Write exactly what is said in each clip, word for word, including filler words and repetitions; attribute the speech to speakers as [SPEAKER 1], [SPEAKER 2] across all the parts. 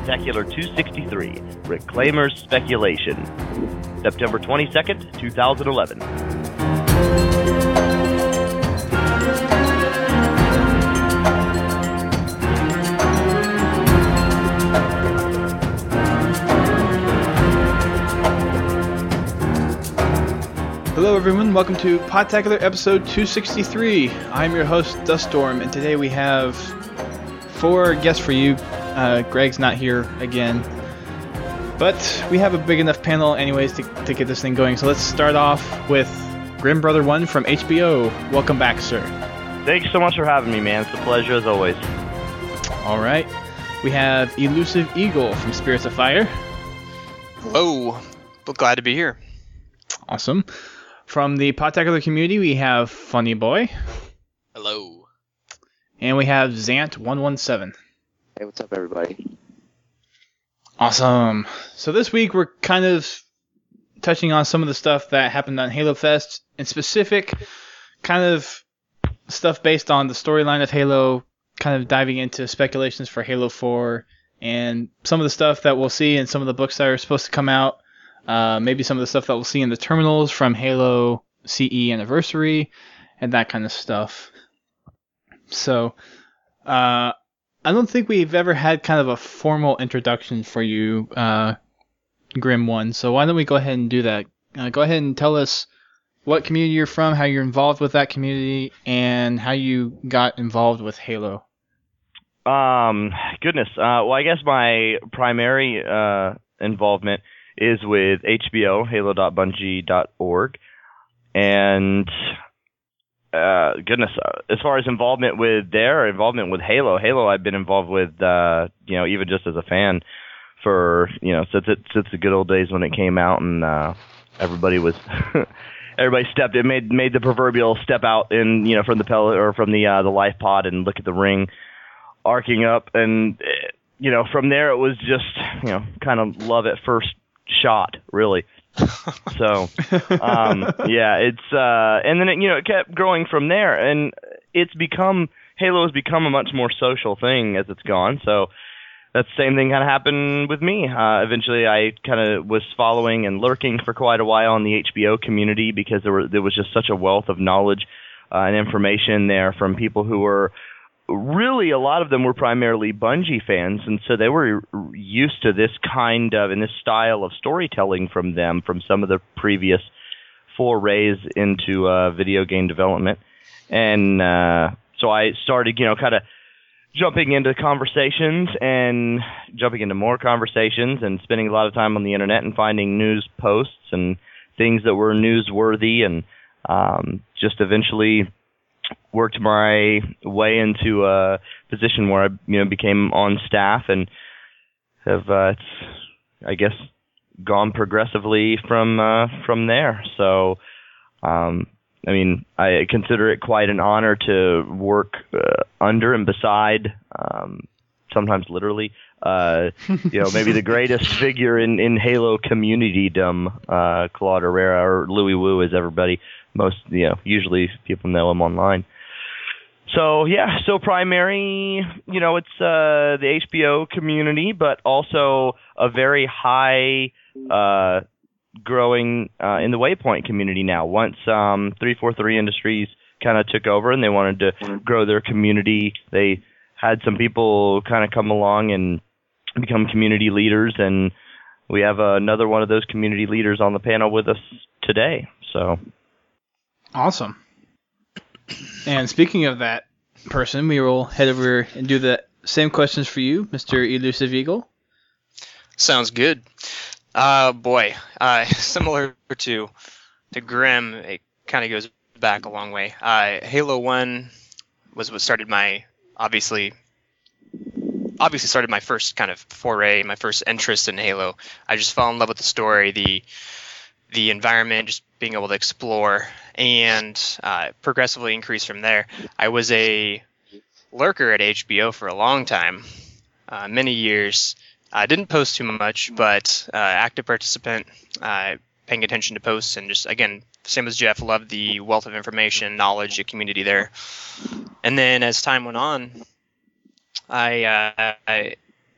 [SPEAKER 1] Podtacular two sixty-three, Reclaimer's Speculation, September twenty-second, two thousand eleven.
[SPEAKER 2] Hello everyone, welcome to Podtacular episode two sixty-three. I'm your host, Duststorm, and today we have four guests for you. Uh, Greg's not here again, but we have a big enough panel anyways to, to get this thing going. So let's start off with Grim Brother one from H B O. Welcome back, sir.
[SPEAKER 1] Thanks so much for having me, man. It's a pleasure as always.
[SPEAKER 2] Alright, we have Elusive Eagle from Spirits of Fire.
[SPEAKER 3] Hello, well, glad to be here.
[SPEAKER 2] Awesome. From the Podtacular community, we have Funny Boy.
[SPEAKER 3] Hello.
[SPEAKER 2] And we have Zant one one seven.
[SPEAKER 4] Hey, what's up, everybody?
[SPEAKER 2] Awesome. So this week we're kind of touching on some of the stuff that happened on Halo Fest, in specific, kind of stuff based on the storyline of Halo, kind of diving into speculations for Halo four, and some of the stuff that we'll see in some of the books that are supposed to come out. Uh, maybe some of the stuff that we'll see in the terminals from Halo C E Anniversary and that kind of stuff. So, uh, I don't think we've ever had kind of a formal introduction for you, uh, Grim One. So why don't we go ahead and do that? Uh, go ahead and tell us what community you're from, how you're involved with that community, and how you got involved with Halo.
[SPEAKER 1] Um, goodness. Uh, well, I guess my primary uh, involvement is with H B O, halo dot bungie dot org, and uh, goodness, uh, as far as involvement with their involvement with Halo, Halo I've been involved with, uh, you know, even just as a fan for, you know, since it since the good old days when it came out, and uh, everybody was everybody stepped in, made made the proverbial step out in, you know, from the pellet or from the uh, the life pod and look at the ring arcing up, and you know, from there it was just, you know, kind of love at first shot, really. So, um, yeah, it's, uh, and then it, you know, it kept growing from there, and it's become, Halo has become a much more social thing as it's gone, so that same thing kind of happened with me. Uh, eventually I kind of was following and lurking for quite a while in the H B O community, because there were, there was just such a wealth of knowledge uh, and information there from people who were really, a lot of them were primarily Bungie fans, and so they were used to this kind of, and this style of storytelling from them, from some of the previous forays into uh, video game development. And uh, so I started, you know, kind of jumping into conversations and jumping into more conversations and spending a lot of time on the internet and finding news posts and things that were newsworthy, and um, just eventually worked my way into a position where I, you know, became on staff, and have, uh, it's, I guess, gone progressively from uh, from there. So, um, I mean, I consider it quite an honor to work uh, under and beside, um, sometimes literally, uh, you know, maybe the greatest figure in, in Halo communitydom, uh, Claude Herrera, or Louis Wu, as everybody, most, you know, usually people know him online. So, yeah, so primary, you know, it's uh, the H B O community, but also a very high uh, growing uh, in the Waypoint community now. Once um, three forty-three Industries kind of took over and they wanted to grow their community, they had some people kind of come along and become community leaders, and we have uh, another one of those community leaders on the panel with us today. So
[SPEAKER 2] awesome. And speaking of that person, we will head over and do the same questions for you, Mister Elusive Eagle.
[SPEAKER 3] Sounds good. Uh, boy, uh, similar to to Grim, it kind of goes back a long way. Uh, Halo one was what started my, obviously, obviously started my first kind of foray, my first interest in Halo. I just fell in love with the story, the the environment, just being able to explore, and uh, progressively increased from there. I was a lurker at H B O for a long time, uh, many years. I didn't post too much, but uh, active participant, uh, paying attention to posts, and just, again, same as Jeff, loved the wealth of information, knowledge, the community there. And then as time went on, I, uh, I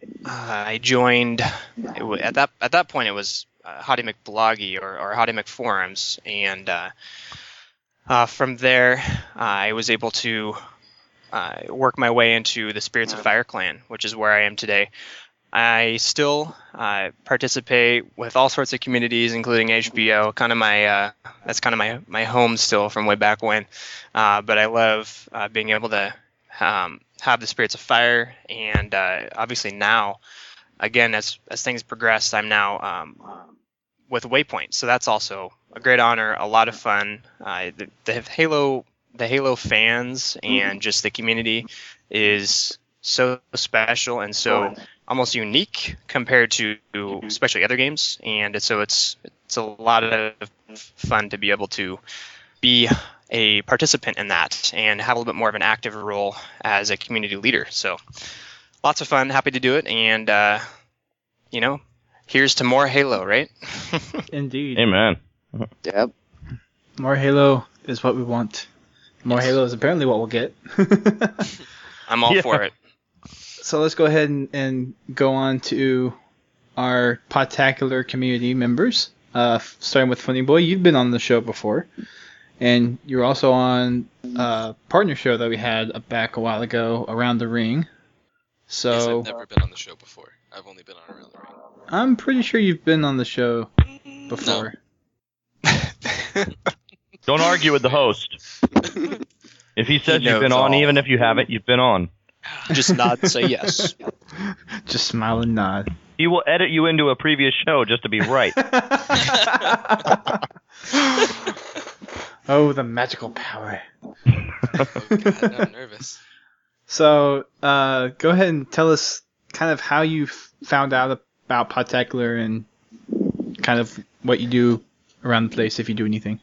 [SPEAKER 3] uh, I joined it w- at that at that point it was uh, Hottie McBloggy or, or Hottie McForums, and uh, uh, from there I was able to uh, work my way into the Spirits of Fire clan, which is where I am today. I still uh, participate with all sorts of communities, including H B O. Kind of my uh, that's kind of my my home still from way back when. Uh, but I love uh, being able to um, have the Spirits of Fire, and uh, obviously now, again, as as things progress, I'm now um, with Waypoint. So that's also a great honor, a lot of fun. Uh, the, the Halo the Halo fans and just the community is so special and so almost unique compared to especially other games, and so it's it's a lot of fun to be able to be a participant in that and have a little bit more of an active role as a community leader. So lots of fun, happy to do it, and uh, you know, here's to more Halo, right?
[SPEAKER 2] Indeed.
[SPEAKER 1] Amen.
[SPEAKER 4] Yep.
[SPEAKER 2] More Halo is what we want. More Halo is apparently what we'll get.
[SPEAKER 3] I'm all
[SPEAKER 1] Yeah.
[SPEAKER 3] for it.
[SPEAKER 2] So let's go ahead and, and go on to our Podtacular community members. Uh, f- starting with Funny Boy, you've been on the show before, and you're also on a partner show that we had back a while ago, Around the Ring. So
[SPEAKER 5] Yes, I've never been on the show before. I've only been on Around the Ring.
[SPEAKER 2] I'm pretty sure you've been on the show before.
[SPEAKER 1] Don't argue with the host. If he says
[SPEAKER 3] He
[SPEAKER 1] you've been
[SPEAKER 3] knows
[SPEAKER 1] on,
[SPEAKER 3] all.
[SPEAKER 1] even if you haven't, you've been on.
[SPEAKER 3] Just nod and say yes.
[SPEAKER 2] Just smile and nod.
[SPEAKER 1] He will edit you into a previous show just to be right.
[SPEAKER 2] Oh, the magical power.
[SPEAKER 5] Oh god, I'm nervous.
[SPEAKER 2] So, uh, go ahead and tell us kind of how you f- found out about Podtacular and kind of what you do around the place, if you do anything.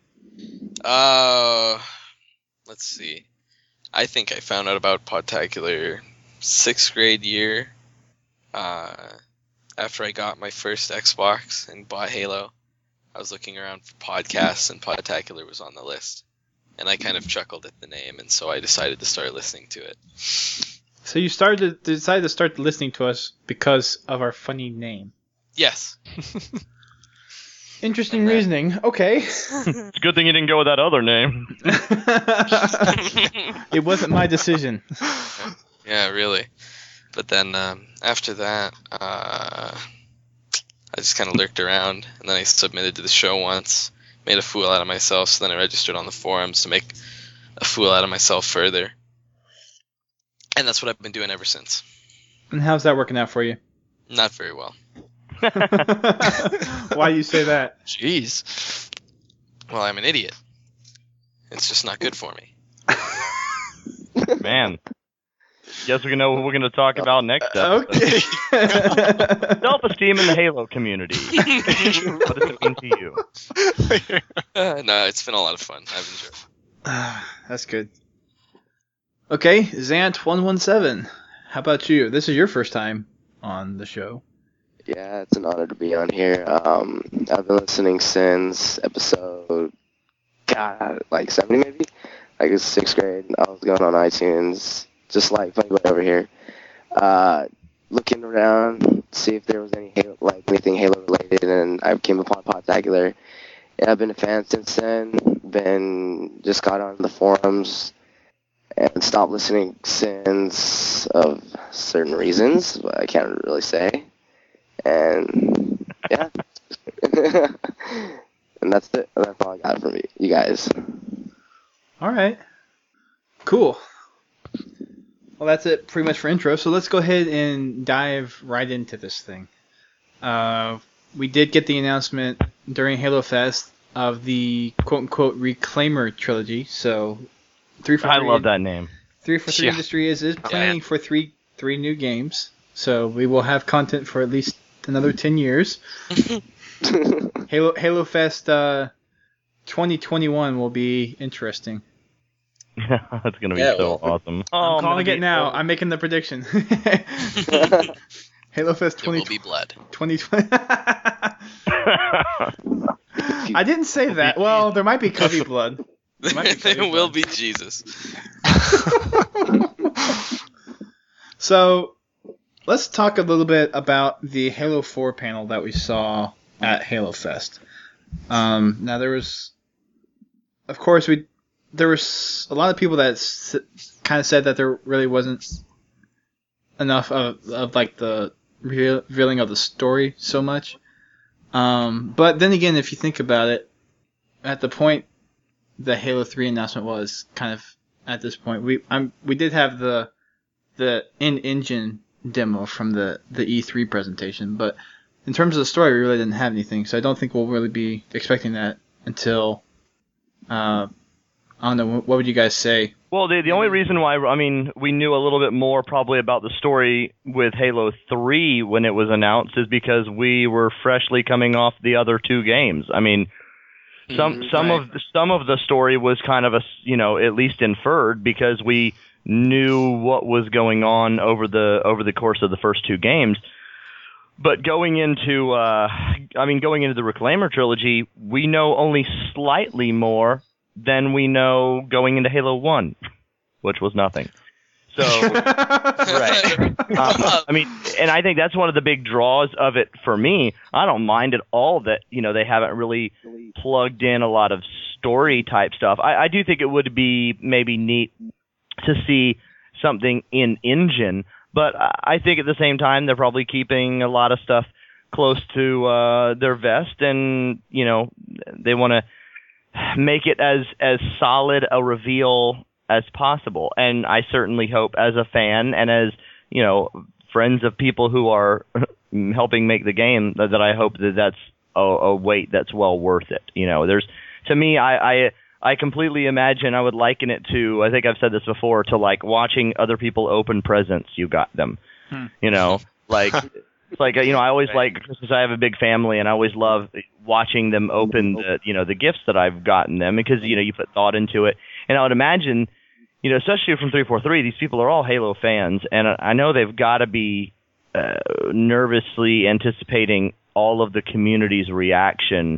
[SPEAKER 5] Uh, let's see. I think I found out about Podtacular sixth grade year. Uh, after I got my first Xbox and bought Halo, I was looking around for podcasts, and Podtacular was on the list. And I kind of chuckled at the name, and so I decided to start listening to it.
[SPEAKER 2] So you started to, decided to start listening to us because of our funny name.
[SPEAKER 5] Yes.
[SPEAKER 2] Interesting
[SPEAKER 5] And that-
[SPEAKER 2] reasoning. Okay.
[SPEAKER 1] It's a good thing you didn't go with that other name.
[SPEAKER 2] It wasn't my decision.
[SPEAKER 5] Yeah, really. But then um, after that, uh, I just kind of lurked around, and then I submitted to the show once, made a fool out of myself, so then I registered on the forums to make a fool out of myself further. And that's what I've been doing ever since.
[SPEAKER 2] And how's that working out for you?
[SPEAKER 5] Not very well.
[SPEAKER 2] Why do you say that?
[SPEAKER 3] Jeez.
[SPEAKER 5] Well, I'm an idiot. It's just not good for me.
[SPEAKER 1] Man. Guess we know what we're going to talk about next episode.
[SPEAKER 2] Okay.
[SPEAKER 1] Self-esteem in the Halo community. What does it mean to you?
[SPEAKER 5] Uh, no, it's been a lot of fun. I've enjoyed it.
[SPEAKER 2] That's good. Okay, Zant one one seven. How about you? This is your first time on the show.
[SPEAKER 4] Yeah, it's an honor to be on here. Um, I've been listening since episode, God, like seventy maybe? Like it's sixth grade. I was going on iTunes, just like Funny Boy over here, uh, looking around, see if there was any Halo, like anything Halo related, and I came upon Podtacular. And I've been a fan since then. Been just got on the forums and stopped listening since of certain reasons, but I can't really say. And yeah, and that's it. That's all I got from you, you guys.
[SPEAKER 2] All right. Cool. Well, that's it pretty much for intro. So let's go ahead and dive right into this thing. Uh, we did get the announcement during Halo Fest of the quote-unquote Reclaimer trilogy. So three for
[SPEAKER 1] I
[SPEAKER 2] three.
[SPEAKER 1] love that name.
[SPEAKER 2] Three for Three
[SPEAKER 3] Yeah.
[SPEAKER 2] Industries is planning
[SPEAKER 3] Yeah.
[SPEAKER 2] for three three new games. So we will have content for at least another ten years. Halo Halo Fest uh, twenty twenty-one will be interesting.
[SPEAKER 1] That's going to be
[SPEAKER 5] Yeah,
[SPEAKER 1] so
[SPEAKER 5] well,
[SPEAKER 1] awesome. Oh,
[SPEAKER 2] I'm
[SPEAKER 1] I'm
[SPEAKER 2] calling
[SPEAKER 1] gonna
[SPEAKER 2] it
[SPEAKER 1] be
[SPEAKER 2] now.
[SPEAKER 1] old.
[SPEAKER 2] I'm making the prediction. Halo Fest
[SPEAKER 5] There will
[SPEAKER 2] twenty
[SPEAKER 5] be blood.
[SPEAKER 2] twenty. I didn't say that. Well, there might be Cubby blood. Might be
[SPEAKER 5] There
[SPEAKER 2] Cubby
[SPEAKER 5] will
[SPEAKER 2] blood.
[SPEAKER 5] be Jesus.
[SPEAKER 2] So, let's talk a little bit about the Halo four panel that we saw at Halo Fest. Um, now there was, of course, we there was a lot of people that s- kind of said that there really wasn't enough of, of like the reveal- revealing of the story so much. Um, but then again, if you think about it, at the point the Halo three announcement was kind of at this point, we I'm we did have the the in-engine demo from the, the E three presentation, but in terms of the story, we really didn't have anything, so I don't think we'll really be expecting that until, uh, I don't know, what would you guys say?
[SPEAKER 1] Well, the the only reason why, I mean, we knew a little bit more probably about the story with Halo three when it was announced is because we were freshly coming off the other two games. I mean, some
[SPEAKER 3] Mhm,
[SPEAKER 1] some
[SPEAKER 2] right.
[SPEAKER 1] of the, some of the story was kind of a, you know, at least inferred because we knew what was going on over the over the course of the first two games. But going into, uh, I mean, going into the Reclaimer trilogy, we know only slightly more than we know going into Halo one, which was nothing. So, right. Um, I mean, and I think that's one of the big draws of it for me. I don't mind at all that, you know, they haven't really plugged in a lot of story type stuff. I, I do think it would be maybe neat to see something in engine, but I think at the same time they're probably keeping a lot of stuff close to uh, their vest, and you know they want to make it as as solid a reveal as possible. And I certainly hope, as a fan and as you know friends of people who are helping make the game, that, that I hope that that's a, a wait that's well worth it. You know, there's to me, I. I I completely imagine I would liken it to, I think I've said this before, to like watching other people open presents you got them.
[SPEAKER 2] Hmm.
[SPEAKER 1] You know, like, it's like, you know, I always like, because I have a big family and I always love watching them open the, you know, the gifts that I've gotten them because, you know, you put thought into it. And I would imagine, you know, especially from three forty-three, these people are all Halo fans, and I know they've got to be uh, nervously anticipating all of the community's reaction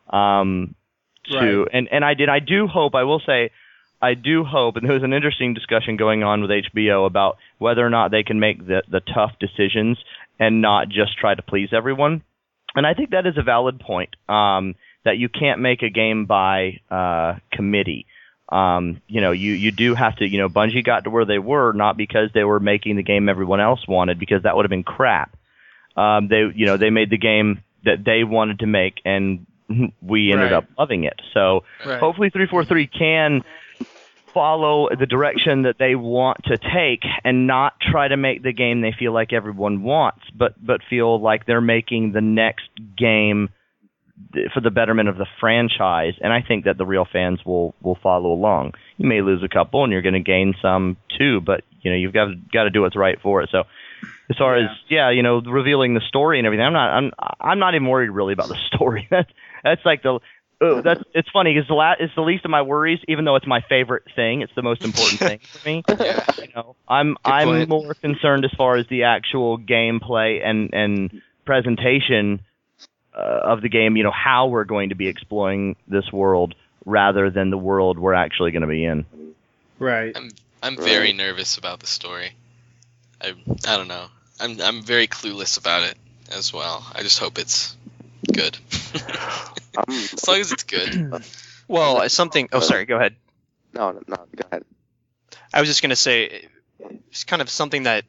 [SPEAKER 1] um to
[SPEAKER 2] Right.
[SPEAKER 1] and and I did I do hope I will say I do hope, and there was an interesting discussion going on with H B O about whether or not they can make the the tough decisions and not just try to please everyone. And I think that is a valid point, um, that you can't make a game by uh, committee. Um, you know, you, you do have to, you know, Bungie got to where they were not because they were making the game everyone else wanted, because that would have been crap. Um, they, you know, they made the game that they wanted to make, and we ended
[SPEAKER 2] Right.
[SPEAKER 1] up loving it. So
[SPEAKER 2] Right.
[SPEAKER 1] hopefully three forty-three can follow the direction that they want to take and not try to make the game they feel like everyone wants, but but feel like they're making the next game for the betterment of the franchise. And I think that the real fans will will follow along. You may lose a couple and you're going to gain some too, but you know, you've got to, got to do what's right for it. So as far
[SPEAKER 2] Yeah.
[SPEAKER 1] as yeah, you know, revealing the story and everything, I'm not I'm I'm not even worried really about the story. That's that's like the oh, that's it's funny because the la- it's the least of my worries, even though it's my favorite thing. It's the most important thing for me.
[SPEAKER 5] Yeah.
[SPEAKER 1] You know, I'm
[SPEAKER 3] Good
[SPEAKER 1] I'm
[SPEAKER 3] point.
[SPEAKER 1] more concerned as far as the actual gameplay and and presentation uh, of the game. You know, how we're going to be exploring this world rather than the world we're actually going to be in.
[SPEAKER 2] Right.
[SPEAKER 5] I'm I'm very nervous about the story. I I don't know. I'm I'm very clueless about it as well. I just hope it's good.
[SPEAKER 4] I'm,
[SPEAKER 5] As long as it's good.
[SPEAKER 3] Well, it's something. Oh, sorry. Go ahead.
[SPEAKER 4] no, no, no, go ahead.
[SPEAKER 3] I was just gonna say, it's kind of something that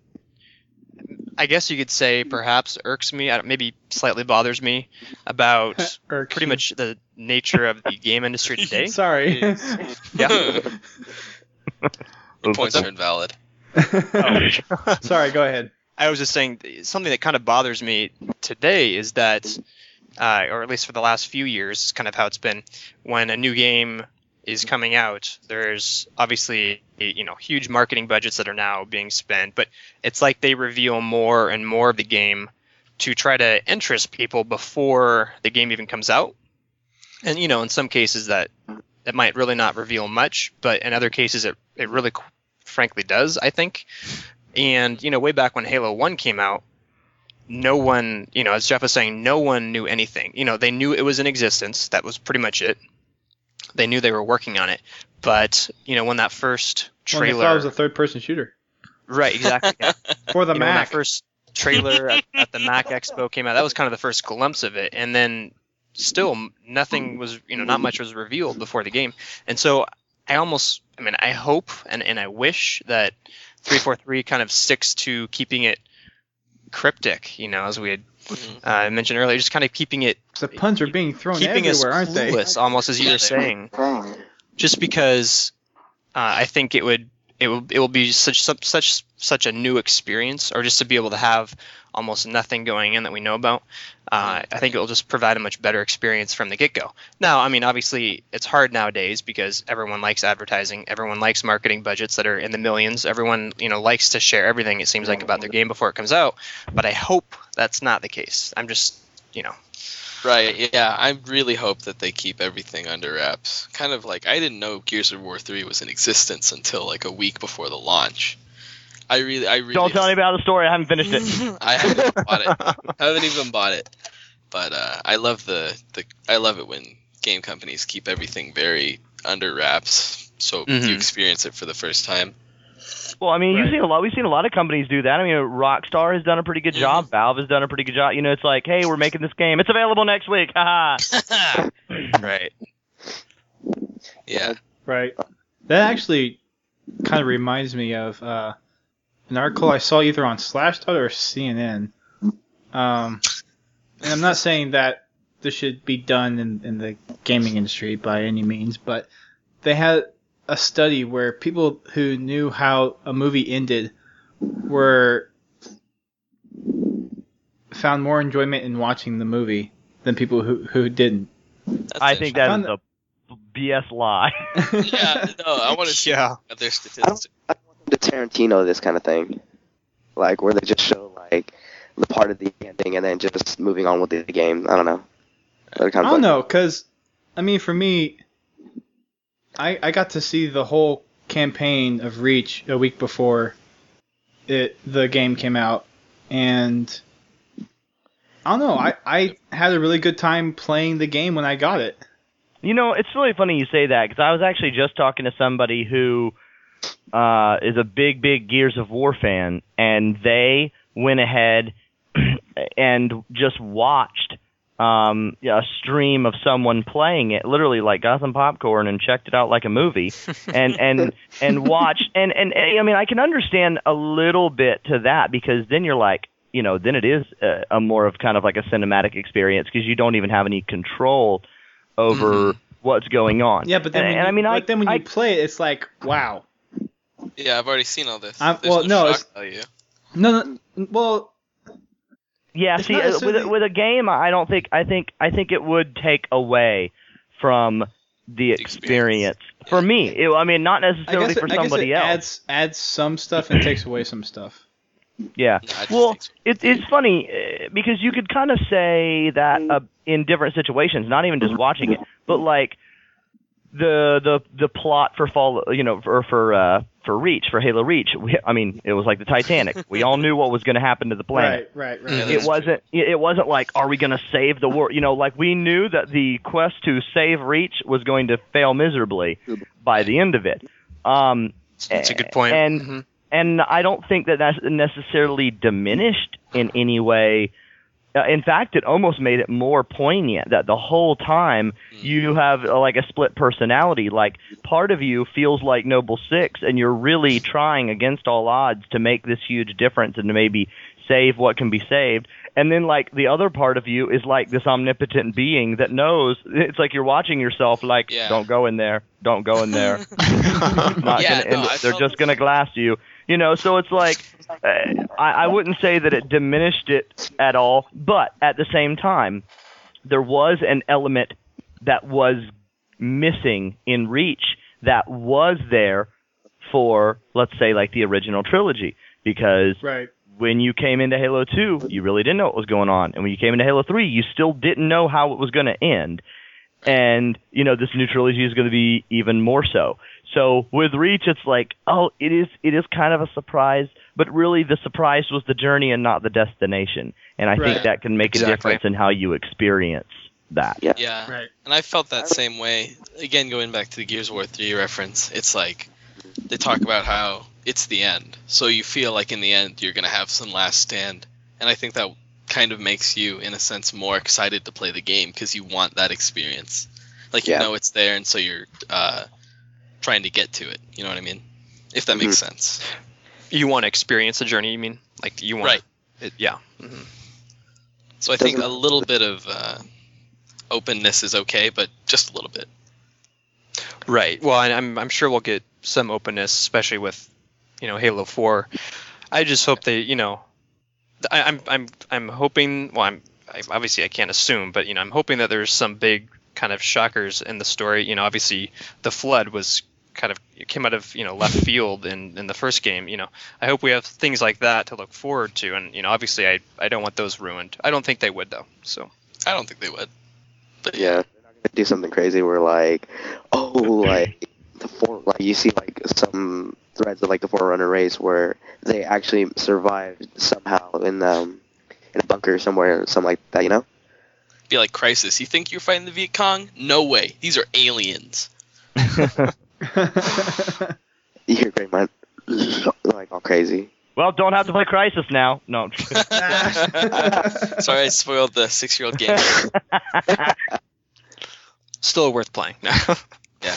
[SPEAKER 3] I guess you could say perhaps irks me, I don't- maybe slightly bothers me about
[SPEAKER 2] Irks
[SPEAKER 3] pretty
[SPEAKER 2] you.
[SPEAKER 3] much the nature of the game industry today.
[SPEAKER 2] Sorry.
[SPEAKER 3] Yeah.
[SPEAKER 5] Your points are invalid.
[SPEAKER 2] Sorry, go ahead.
[SPEAKER 3] I was just saying something that kind of bothers me today is that, uh, or at least for the last few years, is kind of how it's been. When a new game is coming out, there's obviously you know huge marketing budgets that are now being spent, but it's like they reveal more and more of the game to try to interest people before the game even comes out. And you know, in some cases that that might really not reveal much, but in other cases it it really qu- frankly does, I think. And, you know, way back when Halo one came out, no one, you know, as Jeff was saying, no one knew anything. You know, they knew it was in existence. That was pretty much it. They knew they were working on it. But, you know, when that first
[SPEAKER 2] Well, they
[SPEAKER 3] trailer...
[SPEAKER 2] thought it was a third-person shooter
[SPEAKER 3] Right, exactly. Yeah.
[SPEAKER 2] for the
[SPEAKER 3] You know, when that
[SPEAKER 2] Mac.
[SPEAKER 3] first, trailer at, at the Mac Expo came out, that was kind of the first glimpse of it, and then still nothing was, you know, not much was revealed before the game. And so I almost, I mean, I hope and, and I wish that three forty-three kind of sticks to keeping it cryptic, you know, as we had uh, mentioned earlier, just kind of keeping it,
[SPEAKER 2] The puns are being thrown
[SPEAKER 3] keeping us
[SPEAKER 2] everywhere, aren't they?
[SPEAKER 3] clueless, almost as you were saying, just because uh, I think it would it will it will be such such such a new experience, or just to be able to have almost nothing going in that we know about. Uh, I think it will just provide a much better experience from the get-go. Now, I mean, obviously, it's hard nowadays because everyone likes advertising, everyone likes marketing budgets that are in the millions, everyone, you know, likes to share everything, it seems like, about their game before it comes out. But I hope that's not the case. I'm just, you know.
[SPEAKER 5] Right, yeah, I really hope that they keep everything under wraps. Kind of like, I didn't know Gears of War three was in existence until like a week before the launch. I really, I really
[SPEAKER 1] Don't tell me about the story. I haven't finished it.
[SPEAKER 5] I haven't bought it. I haven't even bought it. But uh, I love the, the I love it when game companies keep everything very under wraps, so
[SPEAKER 3] Mhm.
[SPEAKER 5] you experience it for the first time.
[SPEAKER 1] Well, I mean,
[SPEAKER 2] Right.
[SPEAKER 1] you've seen a lot. We've seen a lot of companies do that. I mean, Rockstar has done a pretty good job. Valve has done a pretty good job. You know, it's like, hey, we're making this game. It's available next week. Haha.
[SPEAKER 3] Right.
[SPEAKER 5] Yeah.
[SPEAKER 2] Right. That actually kind of reminds me of uh, an article I saw either on Slashdot or C N N. Um, and I'm not saying that this should be done in, in the gaming industry by any means, but they had a study where people who knew how a movie ended were found more enjoyment in watching the movie than people who, who didn't.
[SPEAKER 5] That's
[SPEAKER 1] I think that
[SPEAKER 2] found
[SPEAKER 1] is a B S lie.
[SPEAKER 5] Yeah, no, I want to see
[SPEAKER 3] Yeah.
[SPEAKER 5] their statistics.
[SPEAKER 4] I don't want them to Tarantino this kind of thing, like where they just show like the part of the ending and then just moving on with the game. I don't know. That kind
[SPEAKER 2] I
[SPEAKER 4] of
[SPEAKER 2] don't know, because, I mean, for me, I I got to see the whole campaign of Reach a week before it the game came out, and I don't know, I, I had a really good time playing the game when I got it.
[SPEAKER 1] You know, it's really funny you say that, because I was actually just talking to somebody who uh, is a big, big Gears of War fan, and they went ahead and just watched um, a stream of someone playing it, literally like got some popcorn and checked it out like a movie, and and and watched, and, and and I mean, I can understand a little bit to that, because then you're like, you know, then it is a, a more of kind of like a cinematic experience, because you don't even have any control over
[SPEAKER 5] Mhm.
[SPEAKER 1] what's going on.
[SPEAKER 2] Yeah, but then
[SPEAKER 1] and,
[SPEAKER 2] when
[SPEAKER 1] and
[SPEAKER 2] you,
[SPEAKER 1] I mean,
[SPEAKER 2] but
[SPEAKER 1] I,
[SPEAKER 2] then when
[SPEAKER 1] I,
[SPEAKER 2] you play it, it's like, wow.
[SPEAKER 5] Yeah, I've already seen all this.
[SPEAKER 2] I'm-
[SPEAKER 5] There's
[SPEAKER 2] well, no,
[SPEAKER 5] no
[SPEAKER 2] it's-
[SPEAKER 5] shock value.
[SPEAKER 2] No, no, well,
[SPEAKER 1] yeah,
[SPEAKER 2] it's
[SPEAKER 1] see,
[SPEAKER 2] not
[SPEAKER 1] uh, with a,
[SPEAKER 2] necessarily-
[SPEAKER 1] with a game, I don't think, I think, I think it would take away from the experience.
[SPEAKER 5] experience.
[SPEAKER 1] For me, it, I mean, not
[SPEAKER 2] I
[SPEAKER 1] necessarily
[SPEAKER 2] guess, it,
[SPEAKER 1] for
[SPEAKER 2] I guess
[SPEAKER 1] somebody
[SPEAKER 2] it
[SPEAKER 1] else.
[SPEAKER 2] adds adds some stuff and takes away some stuff.
[SPEAKER 1] Yeah.
[SPEAKER 5] No, I just
[SPEAKER 1] Well,
[SPEAKER 5] think so.
[SPEAKER 1] it, it's funny uh, because you could kind of say that uh, in different situations, not even just watching it, but like the the the plot for Fall, you know, for for uh, for Reach, for Halo Reach. We, I mean, it was like the Titanic. We all knew what was going to happen to the planet.
[SPEAKER 2] Right, right, right.
[SPEAKER 5] Yeah,
[SPEAKER 1] It
[SPEAKER 5] that's
[SPEAKER 1] wasn't. It wasn't like, are we going to save the world? You know, like we knew that the quest to save Reach was going to fail miserably by the end of it. Um,
[SPEAKER 3] That's a good point.
[SPEAKER 1] And
[SPEAKER 3] Mhm.
[SPEAKER 1] and I don't think that that's necessarily diminished in any way. Uh, in fact, it almost made it more poignant that the whole time you have uh, like a split personality. Like part of you feels like Noble Six, and you're really trying against all odds to make this huge difference and to maybe save what can be saved. And then like the other part of you is like this omnipotent being that knows. It's like you're watching yourself. Like,
[SPEAKER 5] Yeah.
[SPEAKER 1] don't go in there. Don't go in there. It's not
[SPEAKER 5] Yeah,
[SPEAKER 1] gonna
[SPEAKER 5] no,
[SPEAKER 1] end.
[SPEAKER 5] I
[SPEAKER 1] They're
[SPEAKER 5] felt
[SPEAKER 1] just
[SPEAKER 5] the
[SPEAKER 1] gonna
[SPEAKER 5] same.
[SPEAKER 1] glass you. You know, so it's like uh, I, I wouldn't say that it diminished it at all, but at the same time, there was an element that was missing in Reach that was there for, let's say, like the original trilogy, because
[SPEAKER 2] Right.
[SPEAKER 1] when you came into Halo two, you really didn't know what was going on, and when you came into Halo three, you still didn't know how it was going to end. And, you know, this new trilogy is going to be even more so. So with Reach, it's like, oh, it is it is kind of a surprise, but really the surprise was the journey and not the destination. And I
[SPEAKER 2] Right.
[SPEAKER 1] think that can make a
[SPEAKER 3] Exactly.
[SPEAKER 1] difference in how you experience that.
[SPEAKER 4] Yeah.
[SPEAKER 5] Yeah,
[SPEAKER 2] Right.
[SPEAKER 5] and I felt that same way. Again, going back to the Gears of War three reference, it's like they talk about how it's the end. So you feel like in the end you're going to have some last stand and I think that kind of makes you, in a sense, more excited to play the game because you want that experience. Like, you
[SPEAKER 4] Yeah.
[SPEAKER 5] know it's there, and so you're uh, trying to get to it. You know what I mean? If that makes sense.
[SPEAKER 3] You want to experience the journey, you mean? Like, you want
[SPEAKER 5] Right.
[SPEAKER 3] It, yeah. hmm
[SPEAKER 5] So I think a
[SPEAKER 4] Doesn't-
[SPEAKER 5] little bit of uh, openness is okay, but just a little bit.
[SPEAKER 3] Right. Well, and I'm I'm sure we'll get some openness, especially with, you know, Halo four. I just hope they, you know, I, I'm I'm I'm hoping. Well, I'm I, obviously I can't assume, but you know, I'm hoping that there's some big kind of shockers in the story. You know, obviously the flood was kind of it came out of you know left field in in the first game. You know, I hope we have things like that to look forward to, and you know, obviously I I don't want those ruined. I don't think they would though. So.
[SPEAKER 5] I don't think they would. But
[SPEAKER 4] Yeah, they're not gonna do something crazy where like, oh, like the four, like you see like some threads of like the Forerunner race where they actually survived somehow in um in a bunker somewhere, something like that, you know?
[SPEAKER 5] be like Crisis. You think you're fighting the Viet Cong? No way. These are aliens.
[SPEAKER 4] You hear Great Mind like all crazy.
[SPEAKER 1] Well, don't have to play Crisis now. No.
[SPEAKER 5] Sorry, I spoiled the six-year-old game.
[SPEAKER 3] Still worth playing.
[SPEAKER 5] Yeah.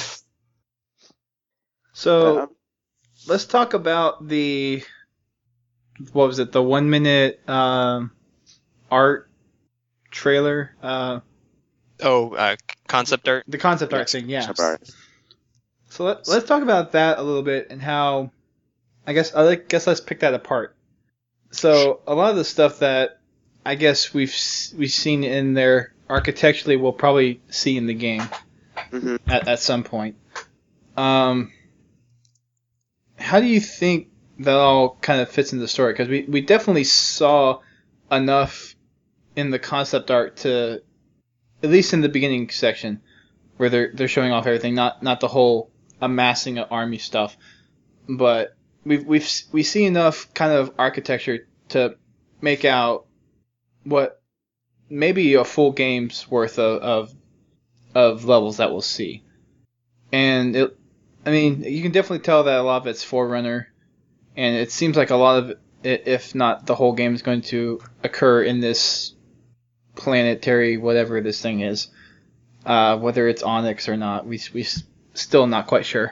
[SPEAKER 2] So
[SPEAKER 4] Um,
[SPEAKER 2] let's talk about the what was it? The one minute um, art trailer. Uh,
[SPEAKER 3] oh, uh, concept art.
[SPEAKER 2] the concept art
[SPEAKER 4] Yes,
[SPEAKER 2] thing. Yeah.
[SPEAKER 4] concept art.
[SPEAKER 2] So let, let's talk about that a little bit and how. I guess I like, guess let's pick that apart. So a lot of the stuff that I guess we've s- we've seen in there architecturally, we'll probably see in the game
[SPEAKER 4] hmm
[SPEAKER 2] at, at some point. Um, how do you think that all kind of fits into the story? Because we, we definitely saw enough in the concept art to, at least in the beginning section, where they're they're showing off everything, not not the whole amassing of army stuff, but we've we've we see enough kind of architecture to make out what maybe a full game's worth of of, of levels that we'll see. And it, I mean, you can definitely tell that a lot of it's Forerunner, and it seems like a lot of it, if not the whole game, is going to occur in this planetary whatever this thing is. Uh, whether it's Onyx or not, we we s- still not quite sure.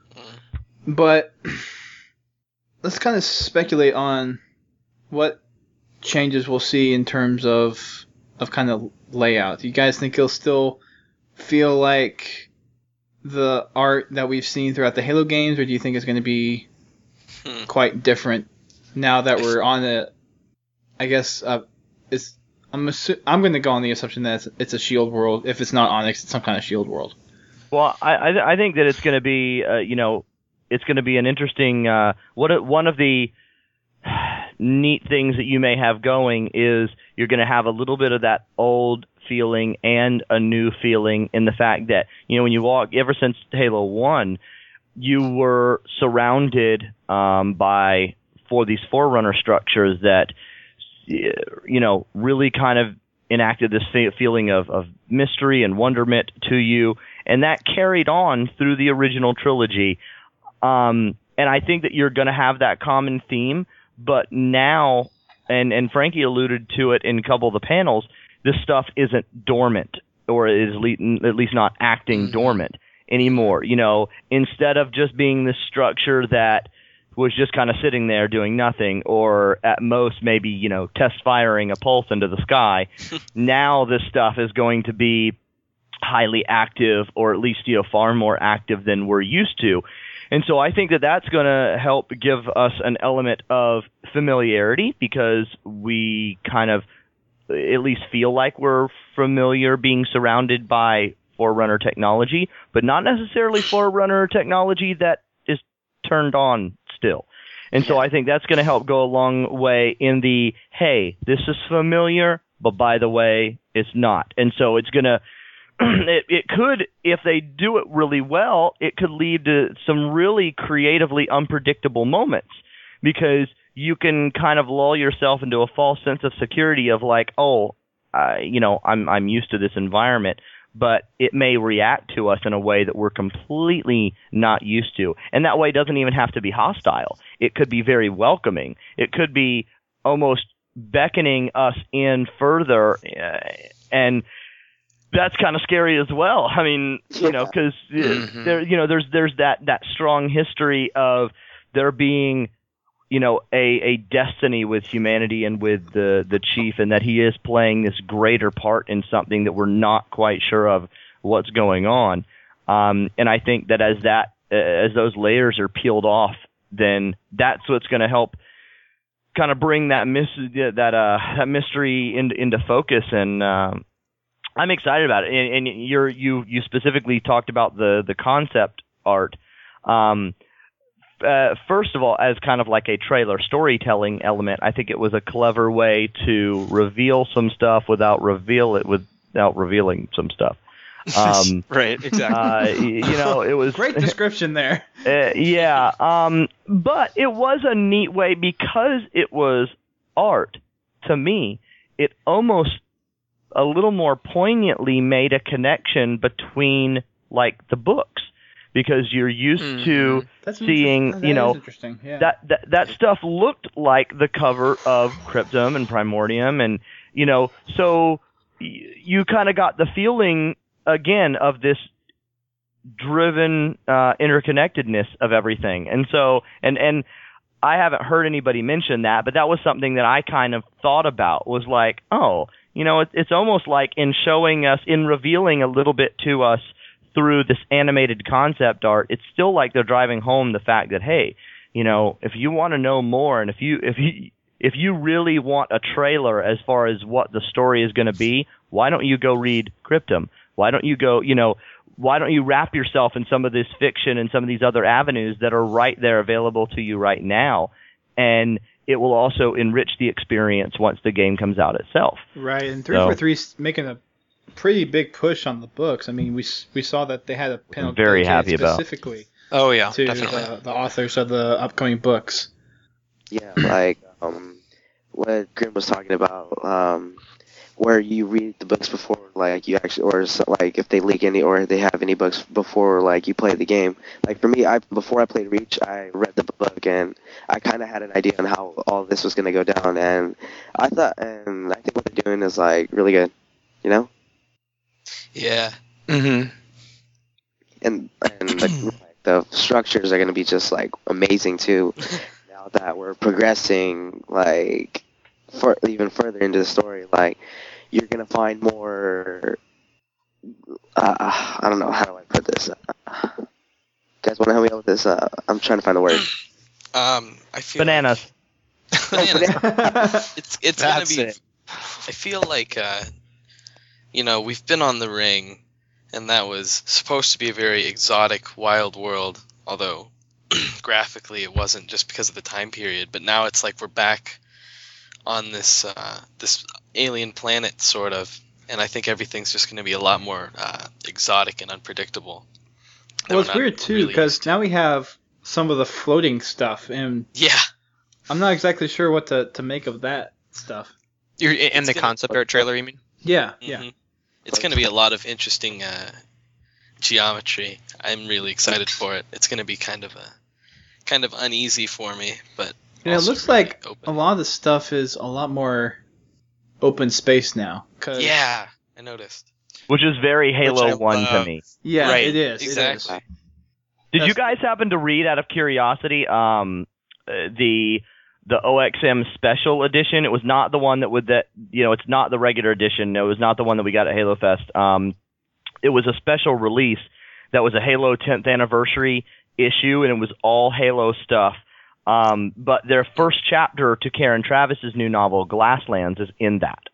[SPEAKER 2] But let's kind of speculate on what changes we'll see in terms of of kind of layout. Do you guys think it'll still feel like the art that we've seen throughout the Halo games, or do you think it's going to be
[SPEAKER 5] Hmm.
[SPEAKER 2] quite different now that we're on a? I guess uh, it's. I'm assu- I'm going to go on the assumption that it's, it's a Shield world. If it's not Onyx, it's some kind of Shield world.
[SPEAKER 1] Well, I I, I think that it's going to be uh, you know it's going to be an interesting uh, what a- one of the neat things that you may have going is you're going to have a little bit of that old feeling and a new feeling in the fact that you know when you walk ever since Halo one you were surrounded um, by for these Forerunner structures that you know really kind of enacted this fe- feeling of, of mystery and wonderment to you, and that carried on through the original trilogy. Um, and I think that you're going to have that common theme, but now, and, and Frankie alluded to it in a couple of the panels, this stuff isn't dormant, or is le- at least not acting
[SPEAKER 5] Mhm.
[SPEAKER 1] dormant anymore. You know, instead of just being this structure that was just kind of sitting there doing nothing, or at most maybe, you know, test firing a pulse into the sky, now this stuff is going to be highly active, or at least, you know, far more active than we're used to. And so I think that that's going to help give us an element of familiarity, because we kind of at least feel like we're familiar being surrounded by Forerunner technology, but not necessarily Forerunner technology that is turned on still. And so I think that's going to help go a long way in the, hey, this is familiar, but by the way, it's not. And so it's going to, it, it could, if they do it really well, it could lead to some really creatively unpredictable moments, because you can kind of lull yourself into a false sense of security of like, oh, uh, you know, I'm I'm used to this environment, but it may react to us in a way that we're completely not used to. And that way doesn't even have to be hostile. It could be very welcoming. It could be almost beckoning us in further, uh, and that's kind of scary as well. I mean, you know, because
[SPEAKER 3] Mhm.
[SPEAKER 1] there, you know, there's there's that that strong history of there being, you know, a a destiny with humanity and with the the chief, and that he is playing this greater part in something that we're not quite sure of what's going on. Um, and I think that as that uh, as those layers are peeled off, then that's what's going to help kind of bring that mis- that uh that mystery into into focus. And um, I'm excited about it. And, and you're you you specifically talked about the the concept art. Um, uh, first of all, as kind of like a trailer storytelling element, I think it was a clever way to reveal some stuff without reveal it without revealing some stuff. Um,
[SPEAKER 3] right, exactly.
[SPEAKER 1] uh, y- you know, it was
[SPEAKER 2] Great description there.
[SPEAKER 1] uh, yeah, um, but it was a neat way because it was art. To me, it almost a little more poignantly made a connection between like the books, because you're used
[SPEAKER 3] Mhm.
[SPEAKER 1] to
[SPEAKER 2] That's an
[SPEAKER 1] seeing,
[SPEAKER 2] interest- that
[SPEAKER 1] you
[SPEAKER 2] is
[SPEAKER 1] know,
[SPEAKER 2] interesting. Yeah.
[SPEAKER 1] that, that that stuff looked like the cover of Cryptum and Primordium, and you know, so y- you kind of got the feeling again of this driven uh, interconnectedness of everything. And so, and and I haven't heard anybody mention that, but that was something that I kind of thought about, was like, oh, you know, it, it's almost like in showing us, in revealing a little bit to us through this animated concept art, it's still like they're driving home the fact that, hey, you know, if you want to know more, and if you if you if you really want a trailer as far as what the story is going to be, why don't you go read Cryptum? Why don't you go, you know, why don't you wrap yourself in some of this fiction and some of these other avenues that are right there available to you right now? And it will also enrich the experience once the game comes out itself.
[SPEAKER 2] Right, and three
[SPEAKER 1] So-
[SPEAKER 2] forty-three 's making a pretty big push on the books. I mean, we s- we saw that they had a panel
[SPEAKER 1] Very
[SPEAKER 2] dedicated
[SPEAKER 1] happy about.
[SPEAKER 2] specifically
[SPEAKER 3] Oh yeah,
[SPEAKER 2] to
[SPEAKER 3] definitely.
[SPEAKER 2] the, the authors of the upcoming books.
[SPEAKER 4] Yeah, like um, what Grim was talking about, um, where you read the books before, like you actually, or so, like if they leak any, or they have any books before, like you play the game. Like for me, I before I played Reach, I read the book and I kind of had an idea on how all this was gonna go down, and I thought, and I think what they're doing is like really good, you know,
[SPEAKER 5] Yeah.
[SPEAKER 3] Mm-hmm.
[SPEAKER 4] and and the, the structures are gonna be just like amazing too. Now that we're progressing, like for even further into the story, like you're gonna find more. Uh, I don't know how do I put this. Uh, guys, want to help me out with this? Uh, I'm trying to find the word.
[SPEAKER 5] Um, I feel
[SPEAKER 1] Bananas.
[SPEAKER 5] Like, bananas. It's it's gonna
[SPEAKER 3] That's
[SPEAKER 5] be.
[SPEAKER 3] it.
[SPEAKER 5] I feel like uh, you know, we've been on the Ring, and that was supposed to be a very exotic, wild world. Although graphically it wasn't, just because of the time period. But now it's like we're back on this uh, this alien planet, sort of, and I think everything's just going to be a lot more uh, exotic and unpredictable.
[SPEAKER 2] Well,
[SPEAKER 5] We're
[SPEAKER 2] it's
[SPEAKER 5] not
[SPEAKER 2] weird too
[SPEAKER 5] really
[SPEAKER 2] because
[SPEAKER 5] used to.
[SPEAKER 2] now we have some of the floating stuff, and
[SPEAKER 5] Yeah,
[SPEAKER 2] I'm not exactly sure what to, to make of that stuff.
[SPEAKER 3] You're in
[SPEAKER 5] It's
[SPEAKER 3] the
[SPEAKER 5] gonna-
[SPEAKER 3] concept art trailer, you mean?
[SPEAKER 2] Yeah, yeah.
[SPEAKER 5] mhm. It's going to be a lot of interesting uh, geometry. I'm really excited for it. It's going to be kind of a kind of uneasy for me, but
[SPEAKER 2] And it
[SPEAKER 5] also
[SPEAKER 2] looks
[SPEAKER 5] really
[SPEAKER 2] like
[SPEAKER 5] open.
[SPEAKER 2] a lot of the stuff is a lot more open space now. 'cause-
[SPEAKER 5] Yeah, I noticed.
[SPEAKER 1] Which is very Halo
[SPEAKER 3] I
[SPEAKER 1] one to
[SPEAKER 3] love.
[SPEAKER 1] me.
[SPEAKER 2] yeah,
[SPEAKER 5] Right,
[SPEAKER 2] it is. It is.
[SPEAKER 5] exactly.
[SPEAKER 1] Did you
[SPEAKER 2] That's-
[SPEAKER 1] guys happen to read, out of curiosity, um, uh, the the O X M special edition? It was not the one that would that you know, it's not the regular edition. It was not the one that we got at Halo Fest. Um, it was a special release that was a Halo tenth anniversary issue, and it was all Halo stuff. Um, but their first chapter to Karen Travis's new novel, Glasslands, is in that.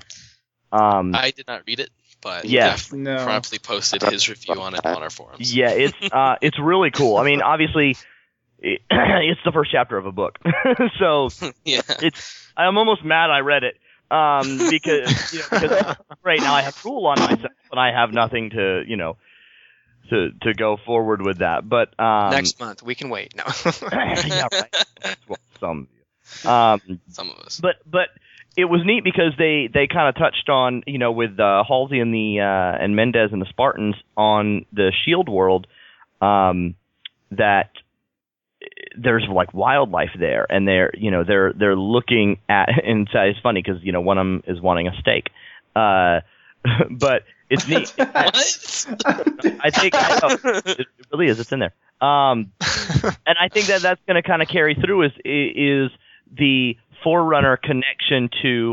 [SPEAKER 1] Um,
[SPEAKER 5] I did not read it, but
[SPEAKER 1] Yeah.
[SPEAKER 5] Jeff
[SPEAKER 2] No.
[SPEAKER 5] promptly posted his review on it on our forums.
[SPEAKER 1] Yeah, it's uh, it's really cool. I mean, obviously, it, it's the first chapter of a book, so
[SPEAKER 5] yeah.
[SPEAKER 1] it's. I'm almost mad I read it, um, because you know, because right now I have rule on myself and I have nothing to you know to to go forward with that. But um,
[SPEAKER 3] Next month, we can wait. No.
[SPEAKER 1] yeah, right. Well, some, um,
[SPEAKER 5] Some of us.
[SPEAKER 1] but but it was neat because they, they kind of touched on, you know, with uh, Halsey and the uh, and Mendez and the Spartans on the Shield world, um, that there's like wildlife there, and they're you know they're they're looking at, and it's funny because you know one of them is wanting a steak, uh, but it's neat.
[SPEAKER 5] What?
[SPEAKER 1] I think I know, it really is. It's in there, um, and I think that that's going to kind of carry through is is the Forerunner connection to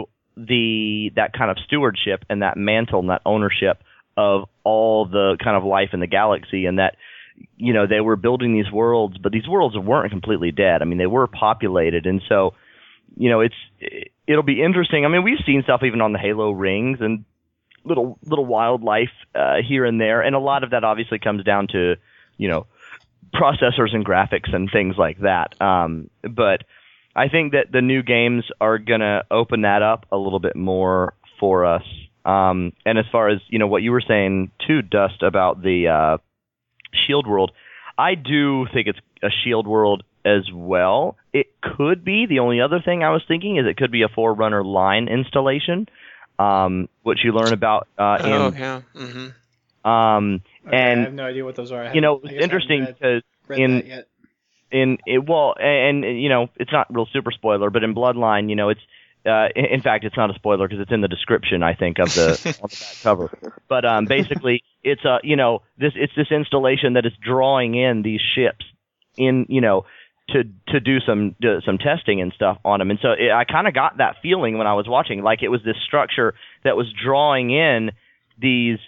[SPEAKER 1] the that kind of stewardship and that mantle and that ownership of all the kind of life in the galaxy, and that you know they were building these worlds, but these worlds weren't completely dead. I mean, they were populated, and so you know it's it'll be interesting. I mean, we've seen stuff even on the Halo rings and little little wildlife uh, here and there, and a lot of that obviously comes down to you know processors and graphics and things like that. Um, but I think that the new games are gonna open that up a little bit more for us. Um, and as far as you know, what you were saying too, Dust, about the uh, Shield world, I do think it's a Shield world as well. It could be. The only other thing I was thinking is it could be a Forerunner line installation, um, which you learn about uh, in.
[SPEAKER 3] Oh yeah. Mm-hmm.
[SPEAKER 1] Um,
[SPEAKER 2] Okay,
[SPEAKER 1] and
[SPEAKER 2] I have no idea what those are. I
[SPEAKER 1] you know,
[SPEAKER 2] haven't- I
[SPEAKER 1] it's
[SPEAKER 2] guess I
[SPEAKER 1] interesting
[SPEAKER 2] haven't read,
[SPEAKER 1] because
[SPEAKER 2] read
[SPEAKER 1] in
[SPEAKER 2] that yet.
[SPEAKER 1] in it, well, and, and you know, it's not real super spoiler, but in Bloodline, you know, it's uh, in, in fact, it's not a spoiler because it's in the description, I think, of the on the back cover. But um, basically, it's a you know this it's this installation that is drawing in these ships in you know to to do some do some testing and stuff on them, and so it, I kind of got that feeling when I was watching, like it was this structure that was drawing in these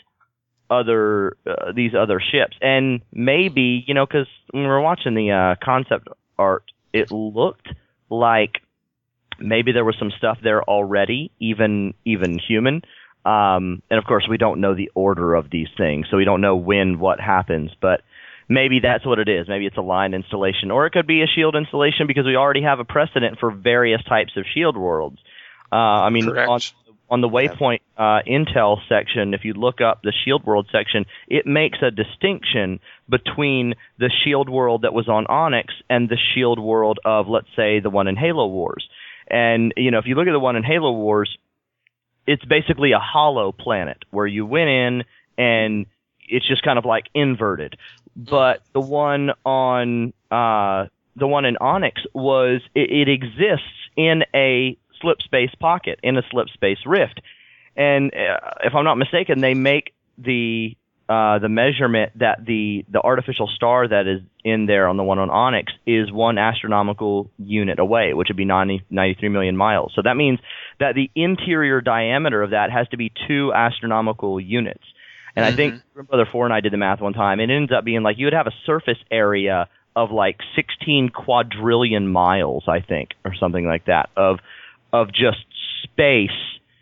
[SPEAKER 1] other uh, these other ships, and maybe you know because when we were watching the uh, concept art, it looked like maybe there was some stuff there already, even even human. Um, and of course, we don't know the order of these things, so we don't know when what happens. But maybe that's what it is. Maybe it's a line installation, or it could be a Shield installation because we already have a precedent for various types of Shield worlds. Uh, I mean,
[SPEAKER 3] Correct.
[SPEAKER 1] on, on the Waypoint uh, Intel section, if you look up the Shield world section, it makes a distinction between the Shield world that was on Onyx and the Shield world of, let's say, the one in Halo Wars. And, you know, if you look at the one in Halo Wars, it's basically a hollow planet where you went in and it's just kind of like inverted. But the one on uh, the one in Onyx was it, it exists in a slip space pocket, in a slip space rift. And uh, if I'm not mistaken, they make the uh, the measurement that the the artificial star that is in there on the one on Onyx is one astronomical unit away, which would be ninety, ninety-three million miles. So that means that the interior diameter of that has to be two astronomical units. And
[SPEAKER 3] Mm-hmm.
[SPEAKER 1] I think Brother Four and I did the math one time, and it ends up being like you would have a surface area of like sixteen quadrillion miles, I think, or something like that, of of just space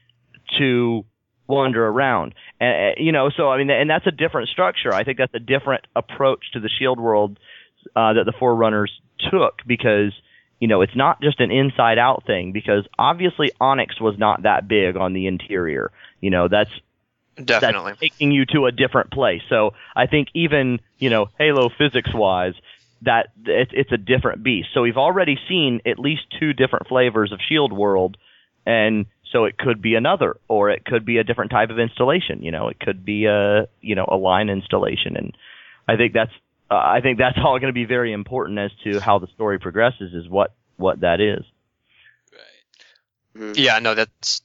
[SPEAKER 1] to wander around. And you know, so I mean, and that's a different structure. I think that's a different approach to the Shield world uh, that the Forerunners took, because you know it's not just an inside out thing, because obviously Onyx was not that big on the interior. You know, that's
[SPEAKER 3] Definitely.
[SPEAKER 1] that's taking you to a different place. So I think even, you know, Halo physics-wise, that it, it's a different beast. So we've already seen at least two different flavors of Shield World, and so it could be another, or it could be a different type of installation. You know, it could be a, you know, a line installation, and I think that's uh, I think that's all going to be very important as to how the story progresses, is what what that is.
[SPEAKER 5] Right.
[SPEAKER 4] Mhm.
[SPEAKER 3] Yeah, no, that's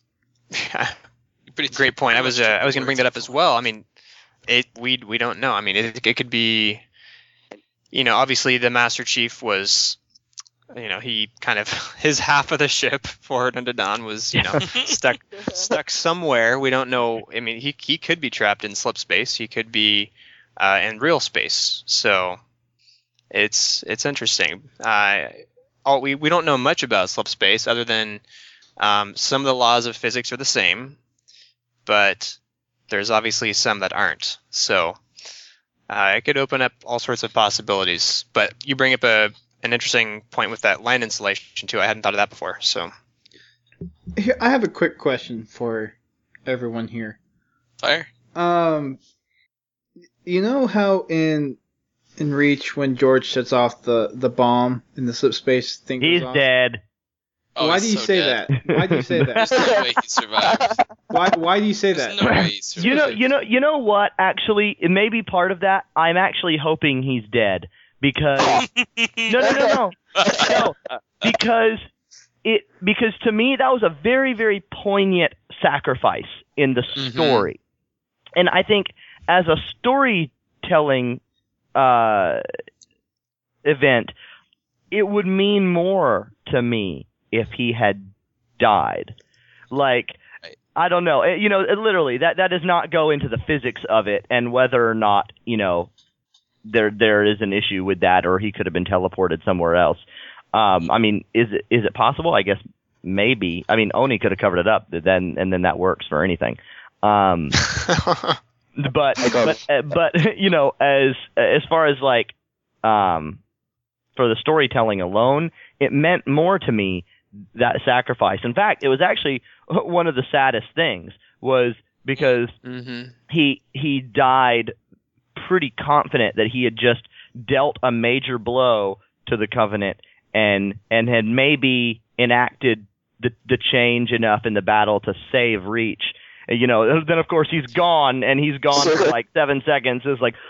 [SPEAKER 5] Pretty
[SPEAKER 3] great point. I was uh, I was going to bring that up as well. I
[SPEAKER 5] mean,
[SPEAKER 3] mean, it we we don't know. I mean, it it could be, you know, obviously the Master Chief was, you know, he kind of his half of the ship Forward Unto Dawn was, you know, stuck stuck somewhere. We don't know. I mean, he he could be trapped in slip space. He could be uh, in real space. So it's it's interesting. Uh, all we we don't know much about slip space other than um, some of the laws of physics are the same, but there's obviously some that aren't. So uh, it could open up all sorts of possibilities. But you bring up a an interesting point with that line installation too. I hadn't thought of that before. So
[SPEAKER 2] Here, I have a quick question for everyone here.
[SPEAKER 5] fire.
[SPEAKER 2] Um, you know how in in Reach, when George sets off the, the bomb and the slip space thing goes
[SPEAKER 1] He's
[SPEAKER 2] off?
[SPEAKER 1] dead.
[SPEAKER 5] Oh,
[SPEAKER 2] Why
[SPEAKER 5] he's
[SPEAKER 2] do you
[SPEAKER 5] so
[SPEAKER 2] say
[SPEAKER 5] dead.
[SPEAKER 2] that? Why do you say
[SPEAKER 5] There's
[SPEAKER 2] that?
[SPEAKER 5] no way he survived.
[SPEAKER 2] Why why do you say
[SPEAKER 5] There's
[SPEAKER 2] that?
[SPEAKER 5] no way he survived.
[SPEAKER 1] You know, you know, you know what? Actually, it may be part of that. I'm actually hoping he's dead, because no, no, no, no, no, because it because to me that was a very, very poignant sacrifice in the story, mm-hmm. and I think as a storytelling uh, event, it would mean more to me if he had died. Like, I don't know, it, you know, it, literally that that does not go into the physics of it and whether or not, you know, there there is an issue with that or he could have been teleported somewhere else. Um, I mean, is it is it possible? I guess maybe. I mean, Oni could have covered it up then, and then that works for anything. Um, but but but you know, as as far as like um, for the storytelling alone, it meant more to me, that sacrifice. In fact, it was actually one of the saddest things, was because mm-hmm. he he died pretty confident that he had just dealt a major blow to the Covenant and and had maybe enacted the the change enough in the battle to save Reach. You know, then of course he's gone, and he's gone for like seven seconds. It's like,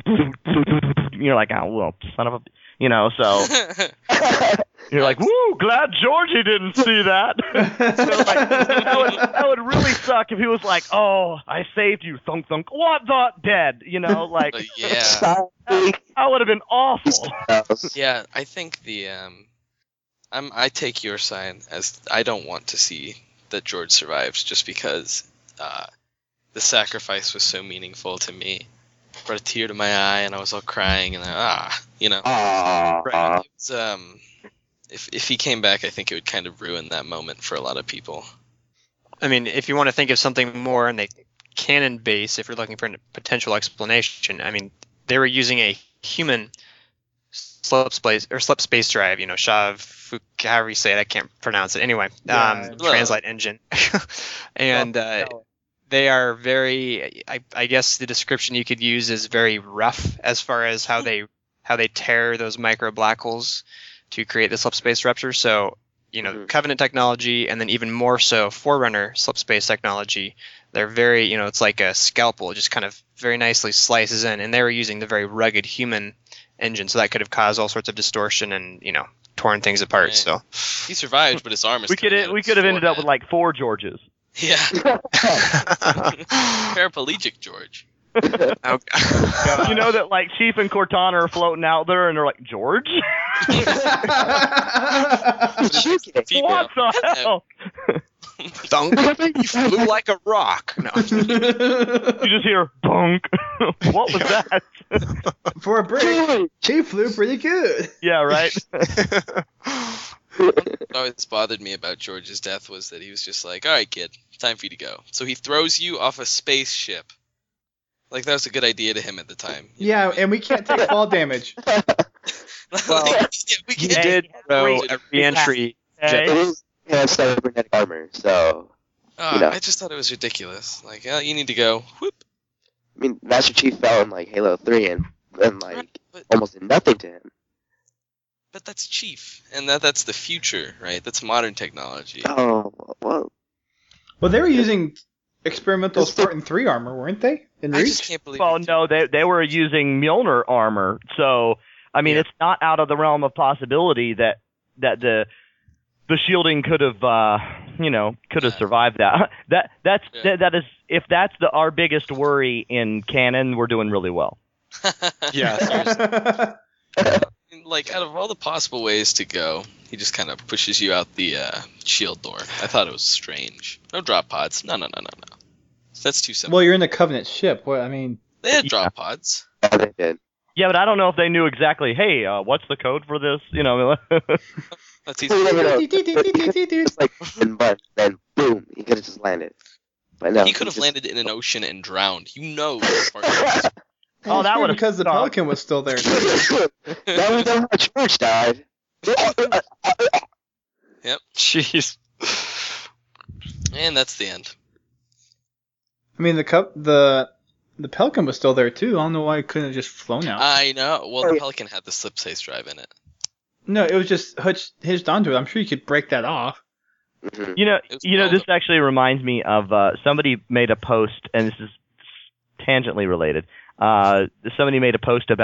[SPEAKER 1] you're like, oh well, son of a, you know. So you're like, woo, glad Georgie didn't see that. So like, that would that would really suck if he was like, oh, I saved you, thunk thunk, what the dead, you know, like,
[SPEAKER 5] yeah,
[SPEAKER 1] that, that would have been awful.
[SPEAKER 5] Yeah, I think the um, I'm I take your side, as I don't want to see that George survives, just because uh, the sacrifice was so meaningful to me. Brought a tear to my eye, and I was all crying, and I, ah, you know. Right. It was, um, if if he came back, I think it would kind of ruin that moment for a lot of people.
[SPEAKER 3] I mean, if you want to think of something more in the canon base, if you're looking for a potential explanation, I mean, they were using a human slip space or slip space drive, you know, S H A V, however you say it, I can't pronounce it. Anyway, yeah, um, translate engine, and uh, they are very. I, I guess the description you could use is very rough as far as how they how they tear those micro black holes to create the slip space rupture. So, you know, mm-hmm. Covenant technology, and then even more so Forerunner slip space technology. They're very, you know, it's like a scalpel, it just kind of very nicely slices in, and they were using the very rugged human engine, so that could have caused all sorts of distortion and, you know, torn things apart. Right. So
[SPEAKER 5] he survived, but his arm is
[SPEAKER 1] we could we could have ended up with like four Georges.
[SPEAKER 5] Yeah. Paraplegic George.
[SPEAKER 1] Oh, you know that like Chief and Cortana are floating out there, and they're like, George? What the hell?
[SPEAKER 3] Dunk. You flew like a rock. No.
[SPEAKER 1] You just hear bunk. What was that?
[SPEAKER 2] For a break, Chief flew pretty good.
[SPEAKER 1] Yeah, right.
[SPEAKER 5] What always bothered me about George's death was that he was just like, all right, kid, time for you to go. So he throws you off a spaceship. Like, that was a good idea to him at the time.
[SPEAKER 2] Yeah, and we can't take fall damage.
[SPEAKER 3] Well, we he did throw a re-entry jet.
[SPEAKER 4] It has cybernetic armor, so,
[SPEAKER 5] uh,
[SPEAKER 4] you know.
[SPEAKER 5] I just thought it was ridiculous. Like, oh, you need to go. Whoop.
[SPEAKER 4] I mean, Master Chief fell in, like, Halo three and, and like, right, but, almost did nothing to him.
[SPEAKER 5] But that's Chief, and that that's the future, right? That's modern technology.
[SPEAKER 4] Oh, well.
[SPEAKER 2] Well, they were using experimental Spartan three armor, weren't they? In
[SPEAKER 5] I
[SPEAKER 2] Reach?
[SPEAKER 5] just can't believe
[SPEAKER 1] Well, no, they they were using Mjolnir armor, so, I mean, yeah. It's not out of the realm of possibility that, that the... the shielding could have, uh, you know, could have yeah. survived that. That that's yeah. that, that is if that's the our biggest worry in canon, we're doing really well.
[SPEAKER 3] Yeah, seriously.
[SPEAKER 5] Like, out of all the possible ways to go, he just kind of pushes you out the uh, shield door. I thought it was strange. No drop pods. No, no, no, no, no. That's too simple.
[SPEAKER 2] Well, you're in the Covenant ship. What I mean,
[SPEAKER 5] they had
[SPEAKER 1] yeah.
[SPEAKER 5] drop pods.
[SPEAKER 4] Yeah, they did.
[SPEAKER 1] Yeah, but I don't know if they knew exactly. Hey, uh, what's the code for this? You know.
[SPEAKER 5] That's easy.
[SPEAKER 4] It's like, but then boom, he could have just landed. But no,
[SPEAKER 5] he could have
[SPEAKER 4] just...
[SPEAKER 5] landed in an ocean and drowned. You know.
[SPEAKER 1] Oh, that would have
[SPEAKER 2] because the Pelican was still there.
[SPEAKER 4] Now we know how George died.
[SPEAKER 5] Yep.
[SPEAKER 3] Jeez.
[SPEAKER 5] And that's the end.
[SPEAKER 2] I mean, the cup, the the Pelican was still there too. I don't know why it couldn't have just flown out.
[SPEAKER 5] I know. Well, the Pelican had the slip space drive in it.
[SPEAKER 2] No, it was just hitched, hitched onto it. I'm sure you could break that off.
[SPEAKER 4] Mm-hmm.
[SPEAKER 1] You know, you know, this actually reminds me of uh, somebody made a post, and this is tangentially related. Uh, somebody made a post about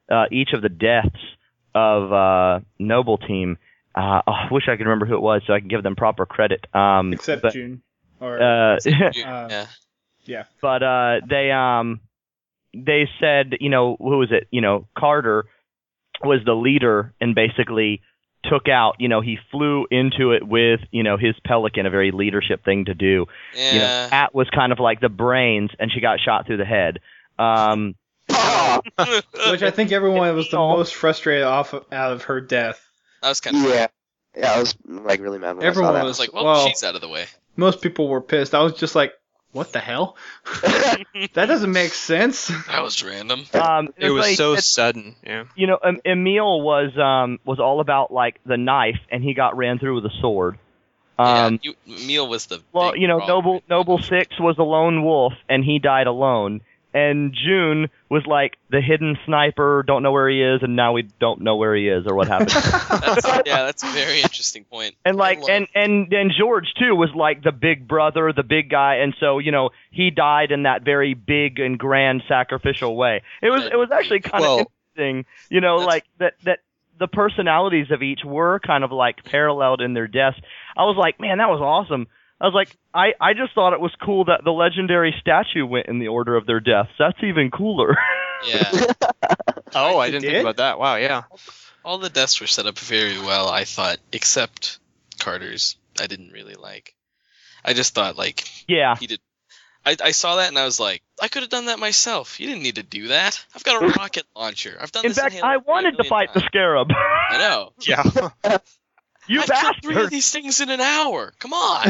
[SPEAKER 1] uh, each of the deaths of uh, Noble Team. Uh, oh, I wish I could remember who it was so I can give them proper credit. Um,
[SPEAKER 2] Except
[SPEAKER 1] but,
[SPEAKER 2] June. Or,
[SPEAKER 1] Uh,
[SPEAKER 5] yeah.
[SPEAKER 2] yeah.
[SPEAKER 1] but uh, they um they said, you know, who was it? You know, Carter was the leader and basically took out, you know, he flew into it with, you know, his Pelican, a very leadership thing to do.
[SPEAKER 5] Yeah.
[SPEAKER 1] You know, Kat was kind of like the brains, and she got shot through the head. Um,
[SPEAKER 2] Which I think everyone was the most frustrated off of, out of her death.
[SPEAKER 5] That was kind of
[SPEAKER 4] Yeah. Yeah, I was like really mad when
[SPEAKER 2] Everyone
[SPEAKER 4] I
[SPEAKER 5] I
[SPEAKER 4] saw
[SPEAKER 5] was like, well,
[SPEAKER 2] Well-
[SPEAKER 5] she's out of the way.
[SPEAKER 2] Most people were pissed. I was just like, what the hell? That doesn't make sense.
[SPEAKER 5] That was random.
[SPEAKER 1] um,
[SPEAKER 3] It was
[SPEAKER 1] like-
[SPEAKER 3] so
[SPEAKER 1] it's-
[SPEAKER 3] sudden. Yeah.
[SPEAKER 1] you know, em- Emil was um was all about like the knife, and he got ran through with a sword. Um,
[SPEAKER 5] yeah, you, Meal was the
[SPEAKER 1] well,
[SPEAKER 5] big
[SPEAKER 1] you know,
[SPEAKER 5] problem.
[SPEAKER 1] Noble Noble Six was a lone wolf, and he died alone. And June was like the hidden sniper, don't know where he is, and now we don't know where he is or what happened.
[SPEAKER 5] That's, yeah, that's a very interesting point.
[SPEAKER 1] And
[SPEAKER 5] I
[SPEAKER 1] like,
[SPEAKER 5] love-
[SPEAKER 1] and and and George too was like the big brother, the big guy, and so you know he died in that very big and grand sacrificial way. It was it was actually kind of
[SPEAKER 3] Well-
[SPEAKER 1] interesting, you know,
[SPEAKER 5] That's-
[SPEAKER 1] like that that the personalities of each were kind of like paralleled in their deaths. I was like, man, that was awesome. I was like, I, I just thought it was cool that the legendary statue went in the order of their deaths. That's even cooler.
[SPEAKER 5] Yeah,
[SPEAKER 3] Oh, I
[SPEAKER 2] It
[SPEAKER 3] didn't
[SPEAKER 2] did?
[SPEAKER 3] think about that. Wow. Yeah.
[SPEAKER 5] all the deaths were set up very well, I thought, except Carter's. I didn't really like. I just thought like
[SPEAKER 1] Yeah.
[SPEAKER 5] he did. I, I saw that and I was like, I could have done that myself. You didn't need to do that. I've got a rocket launcher. I've done
[SPEAKER 1] In
[SPEAKER 5] this.
[SPEAKER 1] fact,
[SPEAKER 5] Halo
[SPEAKER 1] I
[SPEAKER 5] three
[SPEAKER 1] wanted to
[SPEAKER 5] million
[SPEAKER 1] fight the
[SPEAKER 5] times.
[SPEAKER 1] Scarab.
[SPEAKER 5] I know.
[SPEAKER 3] Yeah.
[SPEAKER 1] You
[SPEAKER 5] I killed three of
[SPEAKER 1] bastard.
[SPEAKER 5] these things in an hour. Come on.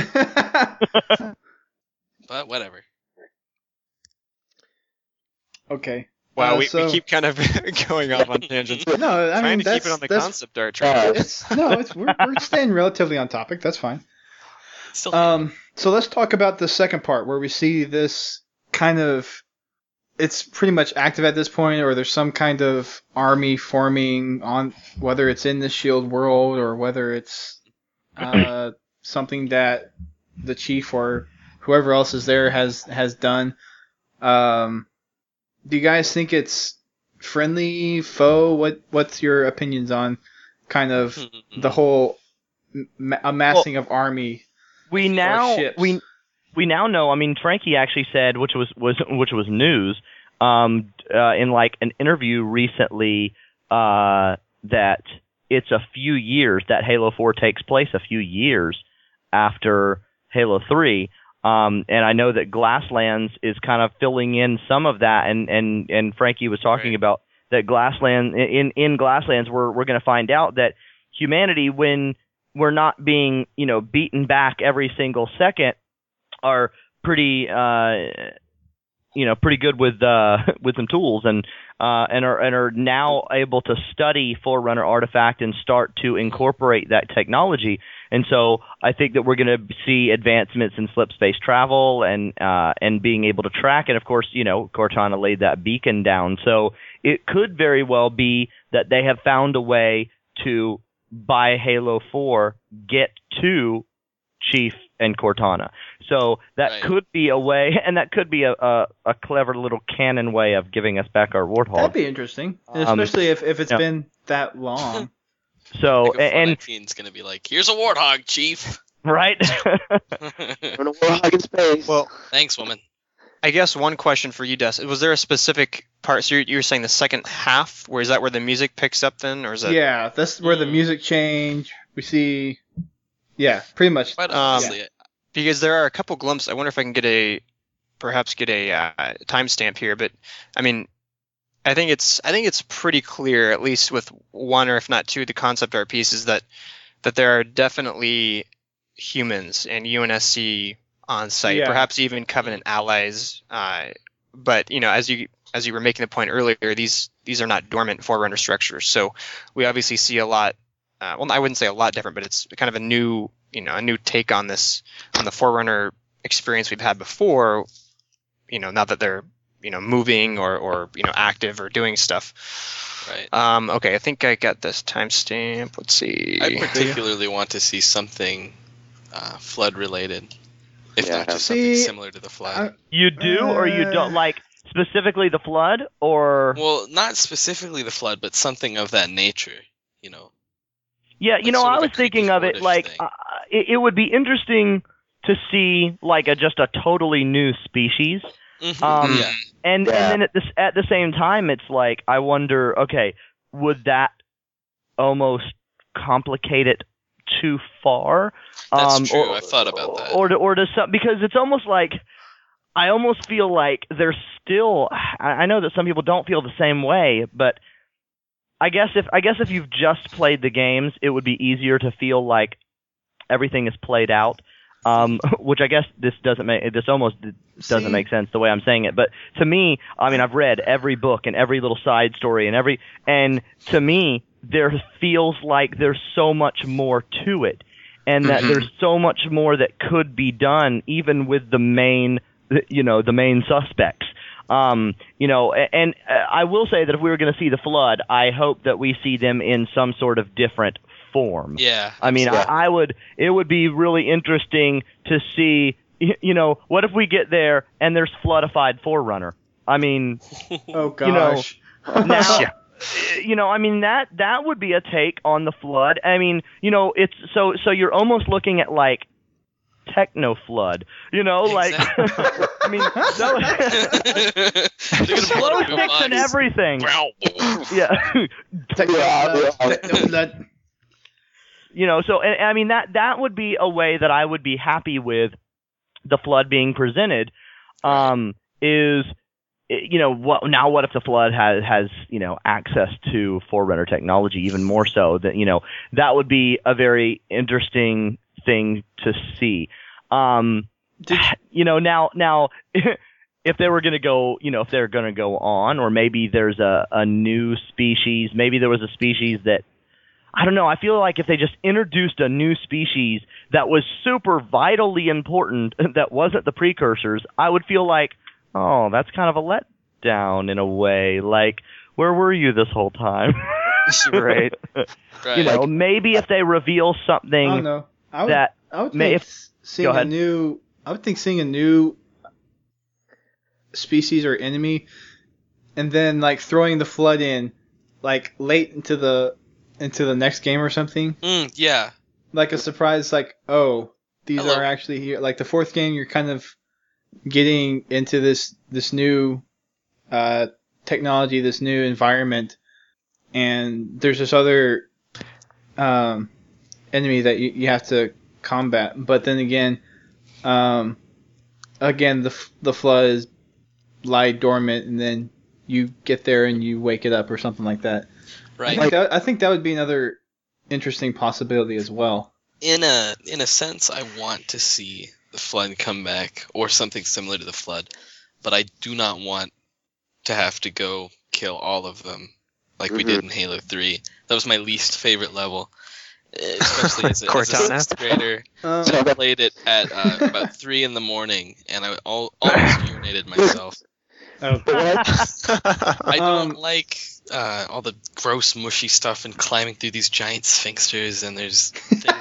[SPEAKER 5] But whatever.
[SPEAKER 2] Okay.
[SPEAKER 3] Wow.
[SPEAKER 2] Uh,
[SPEAKER 3] we,
[SPEAKER 2] so-
[SPEAKER 3] we keep kind of going off on tangents.
[SPEAKER 2] No, I
[SPEAKER 3] Trying
[SPEAKER 2] mean
[SPEAKER 3] to
[SPEAKER 2] that's
[SPEAKER 3] keep it on the
[SPEAKER 2] that's
[SPEAKER 3] concept art.
[SPEAKER 4] Uh,
[SPEAKER 3] Travis.
[SPEAKER 2] it's no, it's we're, we're staying relatively on topic. That's fine.
[SPEAKER 5] Still,
[SPEAKER 2] Um, so let's talk about the second part where we see this kind of. It's pretty much active at this point, or there's some kind of army forming on whether it's in the Shield world or whether it's uh, something that the chief or whoever else is there has has done. Um, do you guys think it's friendly, foe? What what's your opinions on kind of the whole ma- amassing of army?
[SPEAKER 1] we now
[SPEAKER 2] ships.
[SPEAKER 1] we we now know. I mean, Frankie actually said, which was was which was news, um, uh, in like an interview recently, uh, that it's a few years that Halo four takes place a few years after Halo three. Um, and I know that Glasslands is kind of filling in some of that, and and and Frankie was talking
[SPEAKER 5] Right.
[SPEAKER 1] about that Glassland in in Glasslands we're we're going to find out that humanity, when we're not being, you know, beaten back every single second, are pretty, uh, you know, pretty good with uh, with some tools, and uh, and are and are now able to study Forerunner artifact and start to incorporate that technology. And so I think that we're going to see advancements in slip space travel and uh, and being able to track. And of course, you know, Cortana laid that beacon down, so it could very well be that they have found a way to, by Halo four, get to Chief and Cortana. So that
[SPEAKER 5] Right.
[SPEAKER 1] could be a way, and that could be a, a, a clever little canon way of giving us back our
[SPEAKER 2] That'd
[SPEAKER 1] Warthog.
[SPEAKER 2] be interesting, and
[SPEAKER 1] Um,
[SPEAKER 2] especially if, if it's
[SPEAKER 1] yeah.
[SPEAKER 2] been that long.
[SPEAKER 1] So,
[SPEAKER 5] like a
[SPEAKER 1] and,
[SPEAKER 5] nineteen's gonna be like, here's a warthog, chief.
[SPEAKER 1] right?
[SPEAKER 4] I'm gonna warhog in space.
[SPEAKER 3] Well,
[SPEAKER 5] Thanks, woman.
[SPEAKER 3] I guess one question for you, Des. Was there a specific part? So you're, you're saying the second half, where is that where the music picks up then, or is that?
[SPEAKER 2] Yeah, that's where the
[SPEAKER 5] Mm.
[SPEAKER 2] music change. We see, yeah, pretty much.
[SPEAKER 5] Quite
[SPEAKER 3] Um,
[SPEAKER 5] honestly,
[SPEAKER 3] Because there are a couple glimpses. I wonder if I can get a, perhaps get a uh, timestamp here. But I mean, I think it's I think it's pretty clear, at least with one or if not two of the concept art pieces, that that there are definitely humans and U N S C on site,
[SPEAKER 2] Yeah.
[SPEAKER 3] perhaps even Covenant allies. Uh, but you know, as you as you were making the point earlier, these these are not dormant Forerunner structures. So we obviously see a lot. Uh, well, I wouldn't say a lot different, but it's kind of a new, you know, a new take on this, on the Forerunner experience we've had before. You know, now that they're, you know, moving or, or you know, active or doing stuff.
[SPEAKER 5] right.
[SPEAKER 3] Um, okay, I think I got this timestamp. Let's see.
[SPEAKER 5] I particularly want to see something uh, flood related, if
[SPEAKER 4] Yeah.
[SPEAKER 5] not just
[SPEAKER 2] See,
[SPEAKER 5] something similar to the flood.
[SPEAKER 2] I-
[SPEAKER 1] You do or you
[SPEAKER 2] Uh,
[SPEAKER 1] don't? Like, specifically the flood, or
[SPEAKER 5] Well, not specifically the flood, but something of that nature. You know.
[SPEAKER 1] yeah, you
[SPEAKER 5] like
[SPEAKER 1] know,
[SPEAKER 5] sort
[SPEAKER 1] I
[SPEAKER 5] of a
[SPEAKER 1] was thinking
[SPEAKER 5] creepy
[SPEAKER 1] of it
[SPEAKER 5] what-if
[SPEAKER 1] like
[SPEAKER 5] thing.
[SPEAKER 1] uh, it, it would be interesting to see like a just a totally new species.
[SPEAKER 5] Mhm,
[SPEAKER 1] Um,
[SPEAKER 5] yeah.
[SPEAKER 1] And
[SPEAKER 4] Yeah.
[SPEAKER 1] and then at this at the same time, it's like I wonder, okay, would that almost complicate it too far?
[SPEAKER 5] That's
[SPEAKER 1] um,
[SPEAKER 5] true.
[SPEAKER 1] Or,
[SPEAKER 5] I've thought about that.
[SPEAKER 1] Or or does some, because it's almost like I almost feel like there's still. I I know that some people don't feel the same way, but I guess if I guess if you've just played the games, it would be easier to feel like everything is played out. Um, which I guess this doesn't make this almost doesn't
[SPEAKER 2] See?
[SPEAKER 1] make sense the way I'm saying it. But to me, I mean, I've read every book and every little side story and every and to me, there feels like there's so much more to it, and that
[SPEAKER 5] Mhm.
[SPEAKER 1] there's so much more that could be done, even with the main, you know, the main suspects. Um, you know, a- and uh, I will say that if we were going to see the flood, I hope that we see them in some sort of different form.
[SPEAKER 5] Yeah.
[SPEAKER 1] I mean,
[SPEAKER 4] Yeah.
[SPEAKER 1] I, I would. It would be really interesting to see. y- You know, what if we get there and there's floodified Forerunner? I mean,
[SPEAKER 2] Oh
[SPEAKER 1] You know,
[SPEAKER 2] gosh.
[SPEAKER 1] now,
[SPEAKER 3] Yeah.
[SPEAKER 1] you know, I mean that that would be a take on the flood. I mean, you know, it's so so you're almost looking at like techno flood. You know, like
[SPEAKER 5] Exactly.
[SPEAKER 1] I mean, so
[SPEAKER 5] They're gonna blow
[SPEAKER 1] slow
[SPEAKER 5] up your
[SPEAKER 1] sticks and
[SPEAKER 5] minds.
[SPEAKER 1] everything.
[SPEAKER 5] Wow.
[SPEAKER 1] Yeah.
[SPEAKER 2] Techno
[SPEAKER 4] Yeah,
[SPEAKER 2] flood,
[SPEAKER 4] yeah.
[SPEAKER 2] techno flood.
[SPEAKER 1] You know, so and, I mean that that would be a way that I would be happy with the flood being presented. Um, is you know what now? What if the flood has has you know access to Forerunner technology even more so? That you know that would be a very interesting thing to see. Um,
[SPEAKER 2] Did-
[SPEAKER 1] you know now now. If they were going to go, you know, if they're going to go on, or maybe there's a, a new species, maybe there was a species that, I don't know, I feel like if they just introduced a new species that was super vitally important, that wasn't the precursors, I would feel like, oh, that's kind of a letdown in a way. Like, where were you this whole time?
[SPEAKER 3] Right.
[SPEAKER 5] Right.
[SPEAKER 1] You know, maybe if they reveal
[SPEAKER 2] I don't
[SPEAKER 1] something
[SPEAKER 2] know. I would,
[SPEAKER 1] that,
[SPEAKER 2] I would
[SPEAKER 1] may-
[SPEAKER 2] think
[SPEAKER 1] if-
[SPEAKER 2] seeing
[SPEAKER 1] go
[SPEAKER 2] a
[SPEAKER 1] ahead.
[SPEAKER 2] new. I would think seeing a new species or enemy, and then like throwing the flood in, like late into the into the next game or something,
[SPEAKER 5] Mm, yeah.
[SPEAKER 2] like a surprise. Like, oh, these
[SPEAKER 5] Hello.
[SPEAKER 2] are actually here. Like the fourth game, you're kind of getting into this this new uh, technology, this new environment, and there's this other um, enemy that you, you have to combat. But then again, um, again the f- the flood is lie dormant, and then you get there and you wake it up or something like that. I
[SPEAKER 5] Right.
[SPEAKER 2] think that, I think that would be another interesting possibility as well.
[SPEAKER 5] in a in a sense, I want to see the flood come back or something similar to the flood, but I do not want to have to go kill all of them like we did in Halo three. That was my least favorite level, especially as a, as a
[SPEAKER 3] Cortana.
[SPEAKER 5] sixth grader.
[SPEAKER 2] Um,
[SPEAKER 5] I played it at uh, about three in the morning, and I al- almost urinated myself.
[SPEAKER 2] oh,
[SPEAKER 5] I don't
[SPEAKER 2] Um,
[SPEAKER 5] like uh, all the gross, mushy stuff and climbing through these giant sphinxters, and there's things.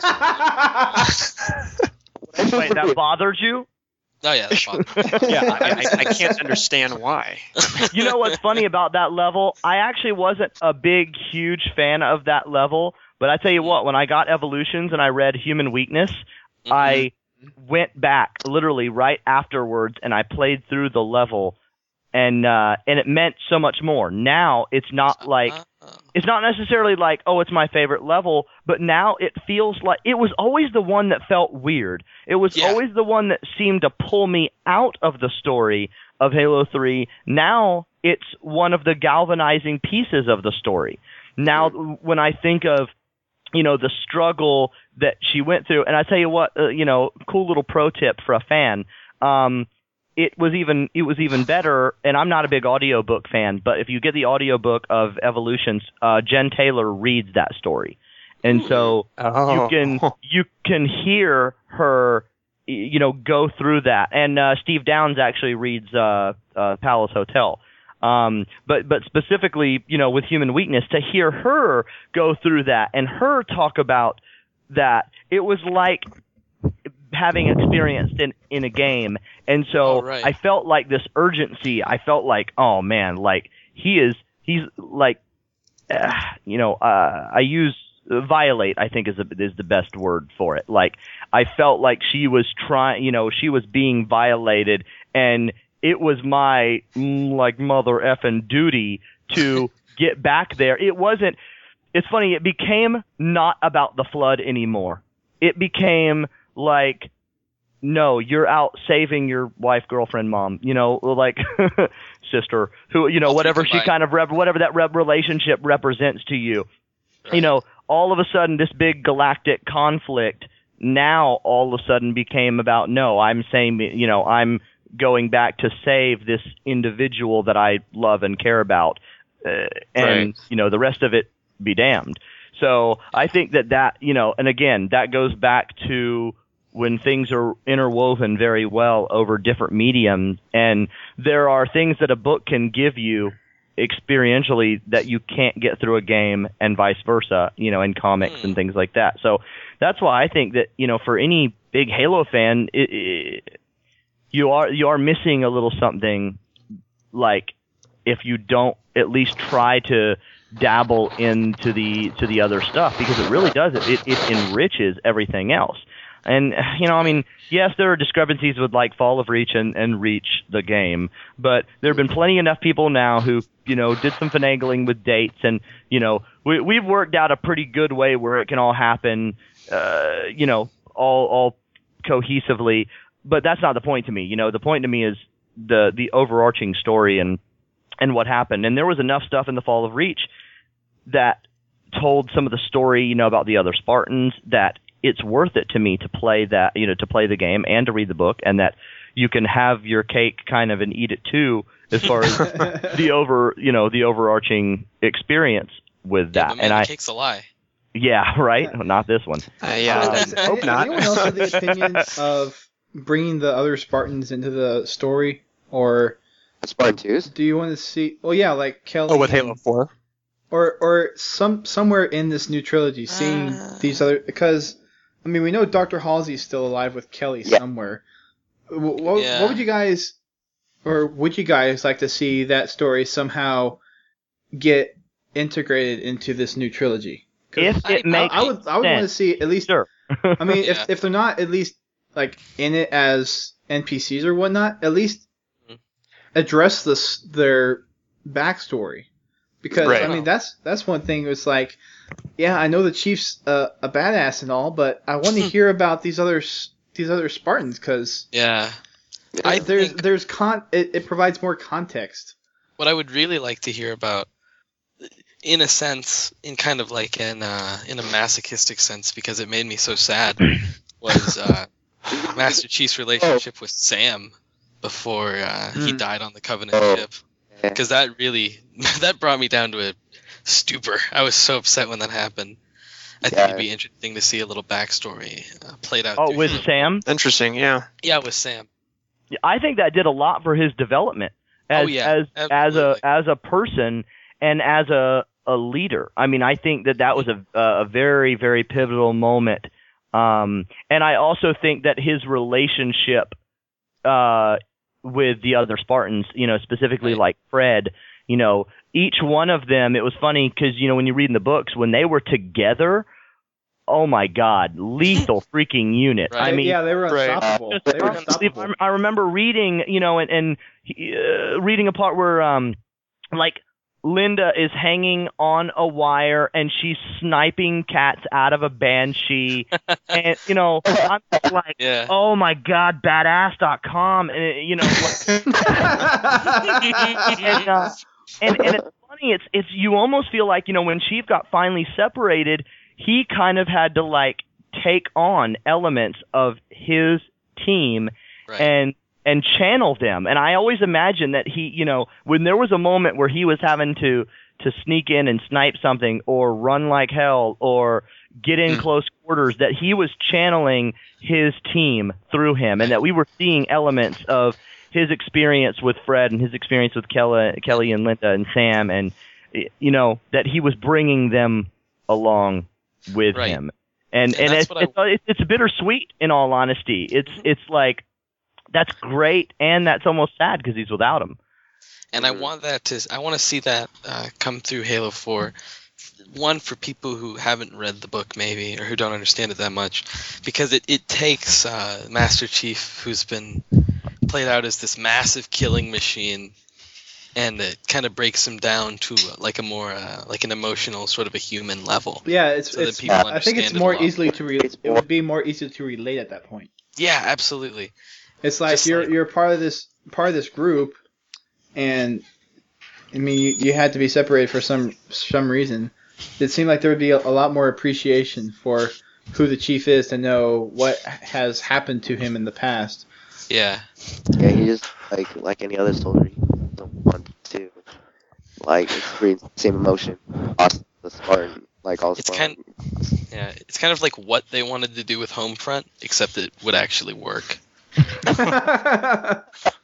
[SPEAKER 1] wait, that bothered you?
[SPEAKER 5] Oh yeah, that's fun.
[SPEAKER 3] Yeah, I, I, I can't understand why.
[SPEAKER 1] You know what's funny about that level? I actually wasn't a big, huge fan of that level, but I tell you what, when I got Evolutions and I read Human Weakness, I went back literally right afterwards and I played through the level, and uh, and it meant so much more. Now it's not like
[SPEAKER 5] Uh,
[SPEAKER 1] it's not necessarily like, oh, it's my favorite level, but now it feels like it was always the one that felt weird. It was
[SPEAKER 5] Yeah.
[SPEAKER 1] always the one that seemed to pull me out of the story of Halo three. Now it's one of the galvanizing pieces of the story. Now when I think of, you know, the struggle that she went through, and I tell you what, uh, you know, cool little pro tip for a fan. Um, It was even it was even better, and I'm not a big audiobook fan, but if you get the audiobook of Evolutions, uh, Jen Taylor reads that story. And so
[SPEAKER 3] Oh.
[SPEAKER 1] you can you can hear her y- you know go through that. And uh, Steve Downs actually reads uh, uh, Palace Hotel. Um, but but specifically, you know, with Human Weakness, to hear her go through that and her talk about that, it was like having experienced in in a game, and so
[SPEAKER 5] Oh, right.
[SPEAKER 1] I felt like this urgency. I felt like, oh man, like he is he's like, uh, you know, uh, I use violate. I think is a, is the best word for it. Like I felt like she was trying, you know, she was being violated, and it was my mm, like mother effing duty to get back there. It wasn't. It's funny. It became not about the flood anymore. It became like, no, you're out saving your wife, girlfriend, mom, you know, like sister, who, you know,
[SPEAKER 5] All three
[SPEAKER 1] whatever she
[SPEAKER 5] combined.
[SPEAKER 1] kind of rep, whatever that rep relationship represents to you. You know, all of a sudden, this big galactic conflict now all of a sudden became about, no, I'm saying, you know, I'm going back to save this individual that I love and care about, uh, and
[SPEAKER 6] Right.
[SPEAKER 1] you know, the rest of it be damned. So I think that that, you know, and again, that goes back to when things are interwoven very well over different mediums, and there are things that a book can give you experientially that you can't get through a game, and vice versa, you know, in comics and things like that. So that's why I think that, you know, for any big Halo fan, it, it, you are you are missing a little something, like if you don't at least try to dabble into the to the other stuff, because it really does it, it it enriches everything else. And you know, I mean, yes, there are discrepancies with like Fall of Reach and, and Reach the game, but there have been plenty enough people now who, you know, did some finagling with dates, and you know, we we've worked out a pretty good way where it can all happen, uh, you know, all all cohesively. But that's not the point to me. You know, the point to me is the the overarching story and and what happened. And there was enough stuff in the Fall of Reach that told some of the story, you know, about the other Spartans, that it's worth it to me to play that, you know, to play the game and to read the book, and that you can have your cake kind of and eat it too, as far as the over, you know, the overarching experience with
[SPEAKER 5] Yeah,
[SPEAKER 1] that.
[SPEAKER 5] but man,
[SPEAKER 1] and
[SPEAKER 5] the
[SPEAKER 1] I,
[SPEAKER 5] cake's a lie.
[SPEAKER 1] yeah, right, not this one.
[SPEAKER 6] I
[SPEAKER 2] So,
[SPEAKER 6] uh,
[SPEAKER 2] does
[SPEAKER 6] hope
[SPEAKER 2] any-
[SPEAKER 6] not.
[SPEAKER 2] Anyone else have the opinion of bringing the other Spartans into the story, or
[SPEAKER 4] Spartan twos?
[SPEAKER 2] do you want to see? Well, yeah, like Kelly.
[SPEAKER 6] Oh, with Halo four.
[SPEAKER 2] or or some somewhere in this new trilogy, seeing
[SPEAKER 5] Uh.
[SPEAKER 2] these other, because I mean, we know Doctor Halsey's still alive with Kelly
[SPEAKER 4] Yeah.
[SPEAKER 2] somewhere. Wh- What,
[SPEAKER 5] Yeah.
[SPEAKER 2] what would you guys, or would you guys like to see that story somehow get integrated into this new trilogy? 'Cause
[SPEAKER 1] If
[SPEAKER 5] I-
[SPEAKER 1] it makes
[SPEAKER 2] I, I would I would want to
[SPEAKER 1] sense.
[SPEAKER 2] see at least.
[SPEAKER 1] Sure.
[SPEAKER 2] I mean,
[SPEAKER 5] Yeah.
[SPEAKER 2] if if they're not at least like in it as N P Cs or whatnot, at least
[SPEAKER 5] Mhm.
[SPEAKER 2] address this their backstory, because
[SPEAKER 6] Right.
[SPEAKER 2] I mean that's that's one thing. It was like, yeah, I know the Chief's uh, a badass and all, but I want to hear about these other s- these other Spartans, because
[SPEAKER 5] Yeah. I
[SPEAKER 2] there's
[SPEAKER 5] think
[SPEAKER 2] there's con it, it provides more context.
[SPEAKER 5] what I would really like to hear about, in a sense, in kind of like an uh, in a masochistic sense, because it made me so sad, was uh, Master Chief's relationship with Sam before uh, he
[SPEAKER 2] Mm.
[SPEAKER 5] died on the Covenant
[SPEAKER 4] Oh.
[SPEAKER 5] ship. Because that really that brought me down to a stupor. I was so upset when that happened. I think
[SPEAKER 4] Yeah.
[SPEAKER 5] it'd be interesting to see a little backstory uh, played out.
[SPEAKER 1] Oh,
[SPEAKER 5] through
[SPEAKER 1] with
[SPEAKER 5] him.
[SPEAKER 1] Sam?
[SPEAKER 6] Interesting, yeah.
[SPEAKER 5] Yeah, with Sam.
[SPEAKER 1] I think that did a lot for his development as
[SPEAKER 5] Oh, yeah,
[SPEAKER 1] as as a
[SPEAKER 5] absolutely.
[SPEAKER 1] as a person and as a a leader. I mean, I think that that was a a very very pivotal moment. Um, and I also think that his relationship uh, with the other Spartans, you know, specifically
[SPEAKER 5] Right.
[SPEAKER 1] like Fred, you know, each one of them. It was funny because, you know, when you read in the books, when they were together, oh my God, lethal freaking unit.
[SPEAKER 5] Right.
[SPEAKER 1] I
[SPEAKER 2] They-
[SPEAKER 1] mean,
[SPEAKER 2] yeah, they were
[SPEAKER 6] right.
[SPEAKER 2] unstoppable.
[SPEAKER 1] just
[SPEAKER 2] They were
[SPEAKER 1] honestly,
[SPEAKER 2] unstoppable.
[SPEAKER 1] I I remember reading, you know, and, and uh, reading a part where, um, like, Linda is hanging on a wire and she's sniping cats out of a banshee, and you know, I'm just like,
[SPEAKER 5] Yeah.
[SPEAKER 1] oh my God, badass dot com, and it, you know, like, and, uh, and and it's funny, it's it's you almost feel like, you know, when Chief got finally separated, he kind of had to like take on elements of his team
[SPEAKER 5] Right.
[SPEAKER 1] and and channel them. And I always imagine that he, you know, when there was a moment where he was having to to sneak in and snipe something or run like hell or get in
[SPEAKER 6] Mm.
[SPEAKER 1] close quarters, that he was channeling his team through him, and that we were seeing elements of his experience with Fred and his experience with Kelly, Kelly and Linda and Sam, and you know, that he was bringing them along with
[SPEAKER 5] Right.
[SPEAKER 1] him. And
[SPEAKER 5] And
[SPEAKER 1] and,
[SPEAKER 5] that's
[SPEAKER 1] it's,
[SPEAKER 5] what
[SPEAKER 1] it's it's it's bittersweet, in all honesty. It's it's like that's great, and that's almost sad because he's without him.
[SPEAKER 5] And I want that to I want to see that uh, come through Halo four. One, for people who haven't read the book maybe, or who don't understand it that much, because it, it takes uh, Master Chief, who's been played out as this massive killing machine, and it kind of breaks him down to uh, like a more uh, like an emotional sort of a human level.
[SPEAKER 2] Yeah, it's
[SPEAKER 5] So that
[SPEAKER 2] it's.
[SPEAKER 5] people
[SPEAKER 2] I think it's
[SPEAKER 5] understand it a
[SPEAKER 2] more
[SPEAKER 5] lot
[SPEAKER 2] easily
[SPEAKER 5] more.
[SPEAKER 2] to re- it would be more easy to relate at that point.
[SPEAKER 5] Yeah, absolutely.
[SPEAKER 2] It's like
[SPEAKER 5] Just
[SPEAKER 2] you're
[SPEAKER 5] like-
[SPEAKER 2] you're part of this part of this group, and I mean you, you had to be separated for some some reason. It seemed like there would be a, a lot more appreciation for who the chief is to know what has happened to him in the past.
[SPEAKER 5] Yeah.
[SPEAKER 4] Yeah, he just like like any other soldier, he don't want to like experience the same emotion. Awesome, the Spartan, like all
[SPEAKER 5] It's
[SPEAKER 4] Spartan.
[SPEAKER 5] Yeah, it's kind of like what they wanted to do with Homefront, except it would actually work.
[SPEAKER 2] I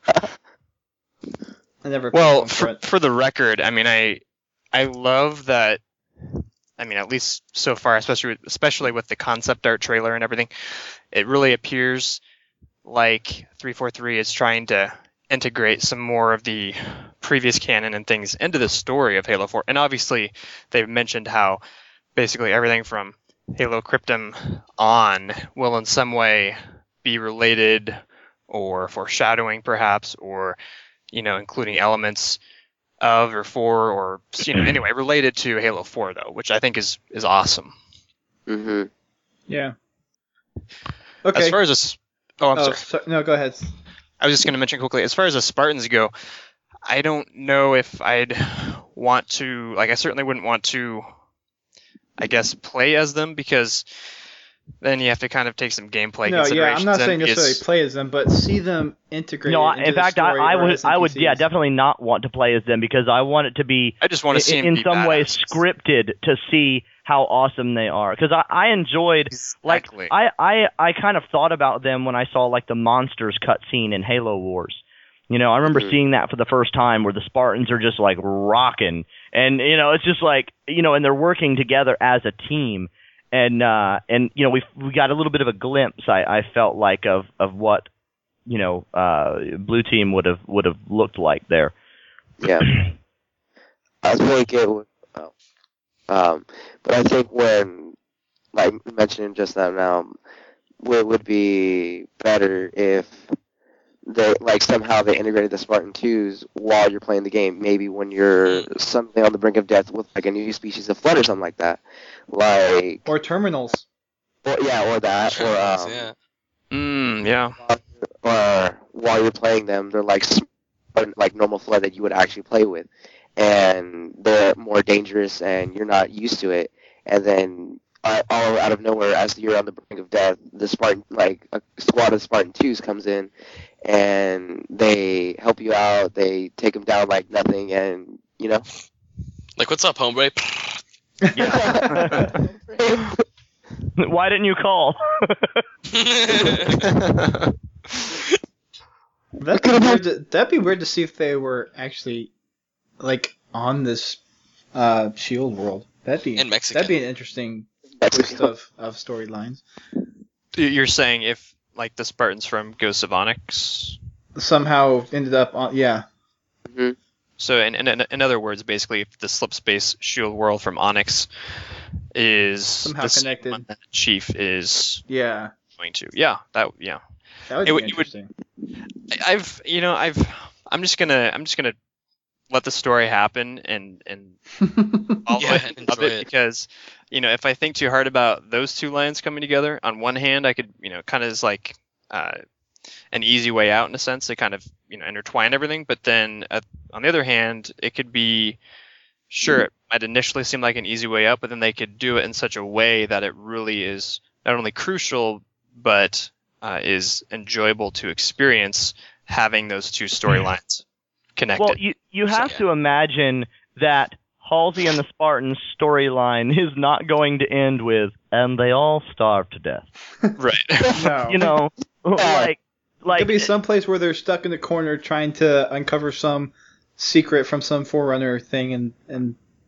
[SPEAKER 2] never. played
[SPEAKER 3] Well,
[SPEAKER 2] Homefront.
[SPEAKER 3] for, for the record, I mean, I I love that. I mean, at least so far, especially with, especially with the concept art trailer and everything, it really appears like three forty-three is trying to integrate some more of the previous canon and things into the story of Halo four. And obviously, they've mentioned how basically everything from Halo Cryptum on will in some way be related or foreshadowing, perhaps, or you know, including elements of or for or you know anyway related to Halo four though, which I think is is awesome.
[SPEAKER 4] Mm-hmm.
[SPEAKER 2] Yeah. Okay.
[SPEAKER 3] As far as a, s- oh, I'm
[SPEAKER 2] oh,
[SPEAKER 3] sorry.
[SPEAKER 2] so, no, go ahead.
[SPEAKER 3] I was just going to mention quickly, as far as the Spartans go, I don't know if I'd want to, like, I certainly wouldn't want to, I guess, play as them, because then you have to kind of take some gameplay
[SPEAKER 2] No, yeah,
[SPEAKER 3] considerations.
[SPEAKER 2] I'm not saying
[SPEAKER 3] and
[SPEAKER 2] necessarily
[SPEAKER 3] it's-
[SPEAKER 2] play as them, but see them integrated.
[SPEAKER 1] No, I,
[SPEAKER 2] into
[SPEAKER 1] in
[SPEAKER 2] the
[SPEAKER 1] fact, I,
[SPEAKER 2] story
[SPEAKER 1] I
[SPEAKER 2] or
[SPEAKER 1] would,
[SPEAKER 2] as
[SPEAKER 1] I would, yeah,
[SPEAKER 2] N P Cs.
[SPEAKER 1] definitely not want to play as them because I want it to be
[SPEAKER 3] I just want to see
[SPEAKER 1] in,
[SPEAKER 3] them
[SPEAKER 1] in
[SPEAKER 3] be
[SPEAKER 1] some way
[SPEAKER 3] badasses.
[SPEAKER 1] scripted to see how awesome they are. Because I, I enjoyed,
[SPEAKER 3] Exactly.
[SPEAKER 1] like, I, I, I kind of thought about them when I saw like the monsters cutscene in Halo Wars. You know, I remember
[SPEAKER 4] Mhm.
[SPEAKER 1] seeing that for the first time where the Spartans are just like rocking, and you know, it's just like you know, and they're working together as a team. And uh, and you know we we got a little bit of a glimpse. I, I felt like of, of what you know uh, Blue Team would have would have looked like there.
[SPEAKER 4] Yeah. I was really good with, oh. um, but I think when, like you mentioned just now, now, it would be better if they, like somehow they integrated the Spartan twos while you're playing the game. Maybe when you're suddenly on the brink of death with like a new species of flood or something like that. Like,
[SPEAKER 2] Or terminals.
[SPEAKER 4] or, yeah, or that, or um,
[SPEAKER 5] yeah.
[SPEAKER 3] Mm, yeah.
[SPEAKER 4] or while you're playing them, they're like Spartan- like normal flood that you would actually play with, and they're more dangerous, and you're not used to it. And then uh, all out of nowhere, as you're on the brink of death, the Spartan, like a squad of Spartan twos, comes in, and they help you out. They take them down like nothing, and you know.
[SPEAKER 5] Like, what's up, hombre?
[SPEAKER 1] Why didn't you call?
[SPEAKER 2] That'd be, weird to, that'd be weird to see if they were actually like on this uh, Shield world. That'd be
[SPEAKER 5] In Mexico.
[SPEAKER 2] That'd be an interesting twist of, of storylines.
[SPEAKER 3] You're saying if like the Spartans from Ghosts of Onyx.
[SPEAKER 2] Somehow ended up on yeah.
[SPEAKER 4] Mhm.
[SPEAKER 3] So in, in in other words, basically, if the slip space shield world from Onyx is
[SPEAKER 2] Somehow
[SPEAKER 3] the same
[SPEAKER 2] connected.
[SPEAKER 3] one that Chief is
[SPEAKER 2] Yeah.
[SPEAKER 3] going to, yeah, that yeah.
[SPEAKER 2] That would
[SPEAKER 3] It
[SPEAKER 2] be
[SPEAKER 3] would- you would-
[SPEAKER 2] interesting.
[SPEAKER 3] I- I've you know I've I'm just gonna I'm just gonna let the story happen and and all
[SPEAKER 5] Yeah,
[SPEAKER 3] of it,
[SPEAKER 5] and enjoy
[SPEAKER 3] of it
[SPEAKER 5] it.
[SPEAKER 3] because you know if I think too hard about those two lines coming together, on one hand I could you know kind of is like uh, an easy way out in a sense to kind of you know intertwine everything, but then uh, on the other hand it could be sure it might initially seem like an easy way out, but then they could do it in such a way that it really is not only crucial but uh, is enjoyable to experience having those two storylines connected.
[SPEAKER 1] Well, you you have
[SPEAKER 5] yeah.
[SPEAKER 1] to imagine that Halsey and the Spartans storyline is not going to end with and they all starve to death.
[SPEAKER 3] right.
[SPEAKER 2] No.
[SPEAKER 1] You know, like like
[SPEAKER 2] Could be some place where they're stuck in the corner trying to uncover some secret from some Forerunner thing, and and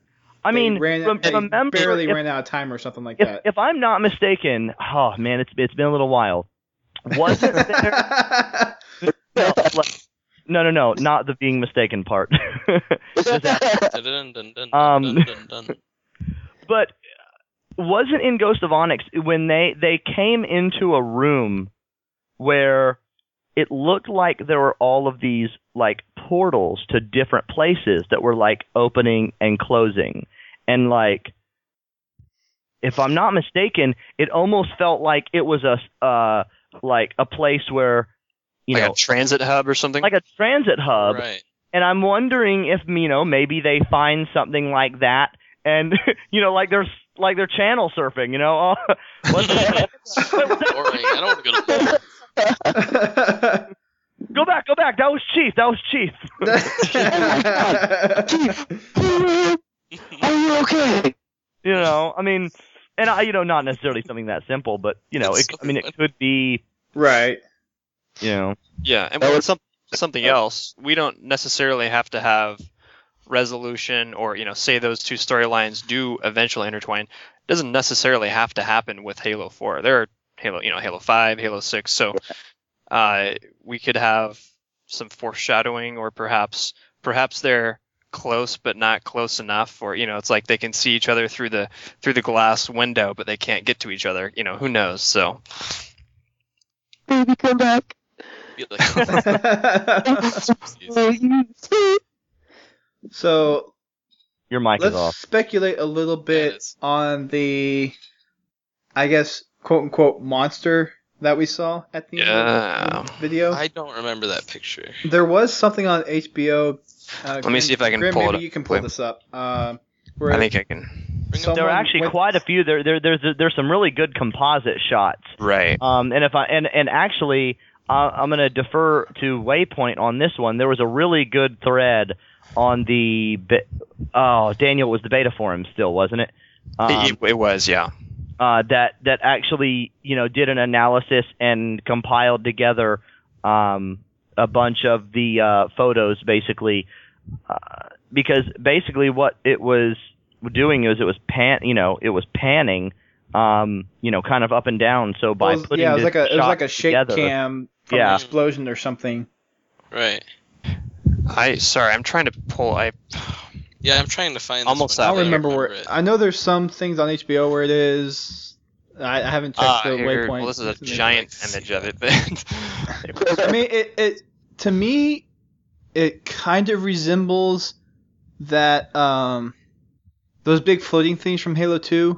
[SPEAKER 1] I
[SPEAKER 2] They
[SPEAKER 1] mean,
[SPEAKER 2] ran,
[SPEAKER 1] rem-
[SPEAKER 2] they
[SPEAKER 1] remember
[SPEAKER 2] barely
[SPEAKER 1] if,
[SPEAKER 2] ran out of time or something like
[SPEAKER 1] if,
[SPEAKER 2] that.
[SPEAKER 1] if I'm not mistaken, oh man, it's it's been a little while. Wasn't there? no, like, no, no, no, not the being mistaken part. Just that- Um, but wasn't in Ghost of Onyx when they they came into a room where it looked like there were all of these like portals to different places that were like opening and closing, and like if I'm not mistaken, it almost felt like it was a uh like a place where you
[SPEAKER 3] like
[SPEAKER 1] know
[SPEAKER 3] a transit hub or something.
[SPEAKER 1] like a transit hub.
[SPEAKER 5] Right.
[SPEAKER 1] And I'm wondering if, you know, maybe they find something like that, and you know, like there's like they're channel surfing, you know. Oh, what's that?
[SPEAKER 5] Boring. I don't want to go to bed.
[SPEAKER 1] Go back, go back. That was Chief. That was Chief.
[SPEAKER 4] Chief, are you okay?
[SPEAKER 1] You know, I mean, and I, you know, not necessarily something that simple, but you know, it,
[SPEAKER 5] That's so
[SPEAKER 1] I mean, it
[SPEAKER 5] funny.
[SPEAKER 1] could be,
[SPEAKER 2] Right.
[SPEAKER 1] you know,
[SPEAKER 3] Yeah, and
[SPEAKER 4] That
[SPEAKER 3] with
[SPEAKER 4] was-
[SPEAKER 3] some, something else, we don't necessarily have to have resolution or, you know, say those two storylines do eventually intertwine. It doesn't necessarily have to happen with Halo four. There are Halo, you know, Halo five, Halo six, so uh, we could have some foreshadowing, or perhaps perhaps they're close but not close enough, or you know, it's like they can see each other through the through the glass window, but they can't get to each other. You know, who knows? So
[SPEAKER 4] Baby, come back.
[SPEAKER 5] Be like,
[SPEAKER 4] Oh, you sweet.
[SPEAKER 2] So
[SPEAKER 1] your mic
[SPEAKER 2] let's
[SPEAKER 1] is off.
[SPEAKER 2] speculate a little
[SPEAKER 5] Yeah, it
[SPEAKER 2] bit
[SPEAKER 5] is.
[SPEAKER 2] on the, I guess, quote unquote monster that we saw at the end
[SPEAKER 3] Yeah.
[SPEAKER 2] of the video.
[SPEAKER 5] I don't remember that picture.
[SPEAKER 2] There was something on H B O. Uh,
[SPEAKER 3] Let me see if I can
[SPEAKER 2] Grim,
[SPEAKER 3] pull it
[SPEAKER 2] maybe
[SPEAKER 3] up.
[SPEAKER 2] you can pull
[SPEAKER 3] Wait.
[SPEAKER 2] this up. Um, where
[SPEAKER 3] I think I can.
[SPEAKER 5] Bring up-
[SPEAKER 2] someone
[SPEAKER 1] There are actually
[SPEAKER 2] went-
[SPEAKER 1] quite a few. There, there, there's there's some really good composite shots.
[SPEAKER 3] Right.
[SPEAKER 1] Um, and if I and and actually, uh, I'm going to defer to Waypoint on this one. There was a really good thread on the be- oh Daniel, it was the beta forum still, wasn't it? Um,
[SPEAKER 3] it, it was, yeah.
[SPEAKER 1] uh, that that actually you know did an analysis and compiled together um, a bunch of the uh, photos basically, uh, because basically what it was doing is it was pan you know it was panning um, you know kind of up and down. So by
[SPEAKER 2] it was-
[SPEAKER 1] putting
[SPEAKER 2] yeah, it was
[SPEAKER 1] this
[SPEAKER 2] like a it was
[SPEAKER 1] shot
[SPEAKER 2] like a shake
[SPEAKER 1] together,
[SPEAKER 2] cam from
[SPEAKER 1] Yeah.
[SPEAKER 2] an explosion or something.
[SPEAKER 5] Right.
[SPEAKER 3] I sorry, I'm trying to pull. I
[SPEAKER 5] Yeah, I'm trying to find.
[SPEAKER 3] Almost
[SPEAKER 5] this one.
[SPEAKER 2] I
[SPEAKER 3] out
[SPEAKER 2] don't
[SPEAKER 3] there.
[SPEAKER 2] remember where.
[SPEAKER 5] it.
[SPEAKER 2] I know there's some things on H B O where it is. I, I haven't checked
[SPEAKER 3] ah,
[SPEAKER 2] the
[SPEAKER 3] here,
[SPEAKER 2] waypoint.
[SPEAKER 3] well, this is a
[SPEAKER 2] It's in
[SPEAKER 3] giant
[SPEAKER 5] like-
[SPEAKER 3] image of it, but
[SPEAKER 2] I mean, it, it to me, it kind of resembles that um, those big floating things from Halo two.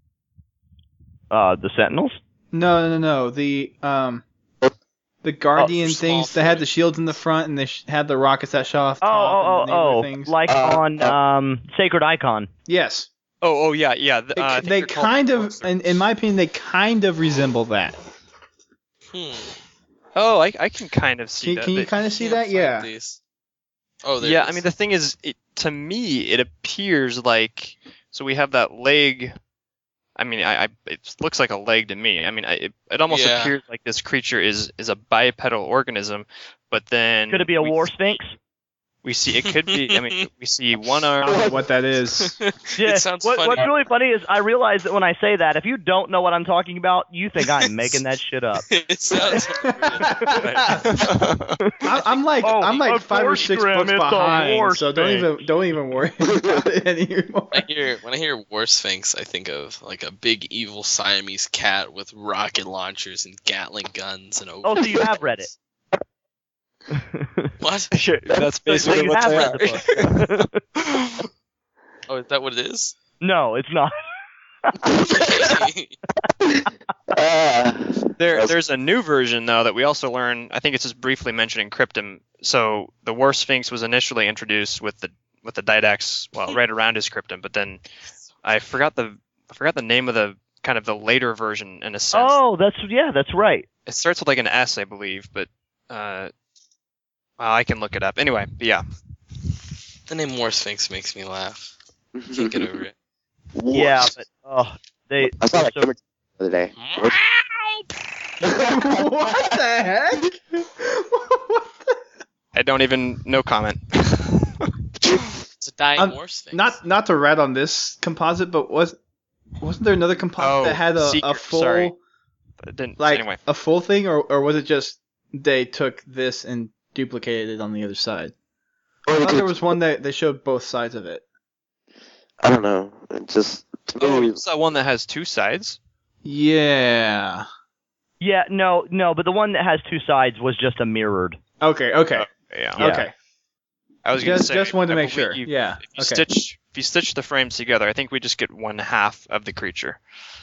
[SPEAKER 1] uh, the Sentinels.
[SPEAKER 2] No, no, no, no. The um, the Guardian
[SPEAKER 5] small
[SPEAKER 2] things that had the
[SPEAKER 5] floating.
[SPEAKER 2] shields in the front and they sh- had the rockets that shot off
[SPEAKER 1] Oh,
[SPEAKER 2] top.
[SPEAKER 1] oh,
[SPEAKER 2] and the
[SPEAKER 1] oh,
[SPEAKER 2] neighbor
[SPEAKER 1] oh,
[SPEAKER 2] things.
[SPEAKER 1] like
[SPEAKER 4] Uh,
[SPEAKER 1] on um, Sacred Icon.
[SPEAKER 2] Yes,
[SPEAKER 3] oh, oh yeah, yeah. th-
[SPEAKER 2] they,
[SPEAKER 3] uh, I think
[SPEAKER 2] they
[SPEAKER 3] they're called
[SPEAKER 2] kind of,
[SPEAKER 3] Force
[SPEAKER 2] in, in my opinion, they kind of resemble that.
[SPEAKER 5] Hmm.
[SPEAKER 3] Oh, I, I can kind of see
[SPEAKER 2] Can,
[SPEAKER 3] that.
[SPEAKER 2] can you
[SPEAKER 3] but-
[SPEAKER 2] kind of see
[SPEAKER 5] Can't
[SPEAKER 2] that?
[SPEAKER 5] find
[SPEAKER 2] Yeah.
[SPEAKER 5] these. Oh, there
[SPEAKER 3] yeah,
[SPEAKER 5] it
[SPEAKER 3] I
[SPEAKER 5] is.
[SPEAKER 3] mean the thing is, it, to me, it appears like so we have that leg. I mean, I, I it looks like a leg to me. I mean, I, it, it almost
[SPEAKER 5] Yeah.
[SPEAKER 3] appears like this creature is is a bipedal organism, but then
[SPEAKER 1] Could it be a
[SPEAKER 3] we,
[SPEAKER 1] war sphinx?
[SPEAKER 3] We see it could be. I mean, we see one
[SPEAKER 2] I don't
[SPEAKER 3] arm.
[SPEAKER 2] know what that is.
[SPEAKER 1] Yeah.
[SPEAKER 5] It sounds
[SPEAKER 1] what,
[SPEAKER 5] funny.
[SPEAKER 1] What's really funny is I realize that when I say that, if you don't know what I'm talking about, you think I'm making that shit up.
[SPEAKER 5] it sounds.
[SPEAKER 2] I, I'm like
[SPEAKER 1] Oh,
[SPEAKER 2] I'm like
[SPEAKER 1] of
[SPEAKER 2] five or
[SPEAKER 1] course,
[SPEAKER 2] six
[SPEAKER 1] Grim,
[SPEAKER 2] books
[SPEAKER 1] it's a
[SPEAKER 2] behind,
[SPEAKER 1] war
[SPEAKER 2] so don't
[SPEAKER 1] sphinx.
[SPEAKER 2] even don't even worry about it anymore.
[SPEAKER 5] I hear when I hear War Sphinx, I think of like a big evil Siamese cat with rocket launchers and Gatling guns and.
[SPEAKER 1] Oh, so you have read it.
[SPEAKER 5] What?
[SPEAKER 3] That's
[SPEAKER 1] So
[SPEAKER 3] basically
[SPEAKER 1] you
[SPEAKER 3] what
[SPEAKER 1] have
[SPEAKER 3] they
[SPEAKER 1] read
[SPEAKER 3] are.
[SPEAKER 1] the book.
[SPEAKER 5] Oh, is that what it is?
[SPEAKER 1] No, it's not.
[SPEAKER 4] Ah.
[SPEAKER 3] There, there's a new version though that we also learn. I think it's just briefly mentioned in Cryptum. So the War Sphinx was initially introduced with the with the Didax, well, right around his Cryptum, but then I forgot the I forgot the name of the kind of the later version in a sense.
[SPEAKER 1] Oh, that's yeah, that's right.
[SPEAKER 3] It starts with like an S, I believe, but uh, well, I can look it up. Anyway, but yeah.
[SPEAKER 5] The name War Sphinx makes me laugh. Can't get over it.
[SPEAKER 1] Yeah, but oh, they.
[SPEAKER 4] I saw that
[SPEAKER 1] so-
[SPEAKER 4] camera the other day.
[SPEAKER 2] What the heck? What the-
[SPEAKER 3] I don't even no comment.
[SPEAKER 5] It's a dying
[SPEAKER 2] Um,
[SPEAKER 5] more Sphinx.
[SPEAKER 2] Not not to rat on this composite, but was wasn't there another composite
[SPEAKER 3] Oh,
[SPEAKER 2] that had a, a
[SPEAKER 3] Seeker,
[SPEAKER 2] full
[SPEAKER 3] sorry. It didn't.
[SPEAKER 2] like
[SPEAKER 3] anyway,
[SPEAKER 2] a full thing, or or was it just they took this and duplicated it on the other side?
[SPEAKER 4] Or
[SPEAKER 2] I
[SPEAKER 4] they
[SPEAKER 2] thought there
[SPEAKER 4] could-
[SPEAKER 2] was one that they showed both sides of it.
[SPEAKER 4] I don't know. It just to
[SPEAKER 3] oh,
[SPEAKER 4] me,
[SPEAKER 3] it's that one that has two sides.
[SPEAKER 2] Yeah.
[SPEAKER 1] Yeah, no, no, but the one that has two sides was just a mirrored.
[SPEAKER 2] Okay. Okay.
[SPEAKER 3] Yeah.
[SPEAKER 1] Yeah.
[SPEAKER 2] Okay.
[SPEAKER 3] I was gonna
[SPEAKER 2] Just
[SPEAKER 3] say.
[SPEAKER 2] just wanted to
[SPEAKER 3] I
[SPEAKER 2] make sure.
[SPEAKER 3] believe
[SPEAKER 2] Yeah.
[SPEAKER 3] If you
[SPEAKER 2] Okay.
[SPEAKER 3] stitch, if you stitch the frames together, I think we just get one half of the creature.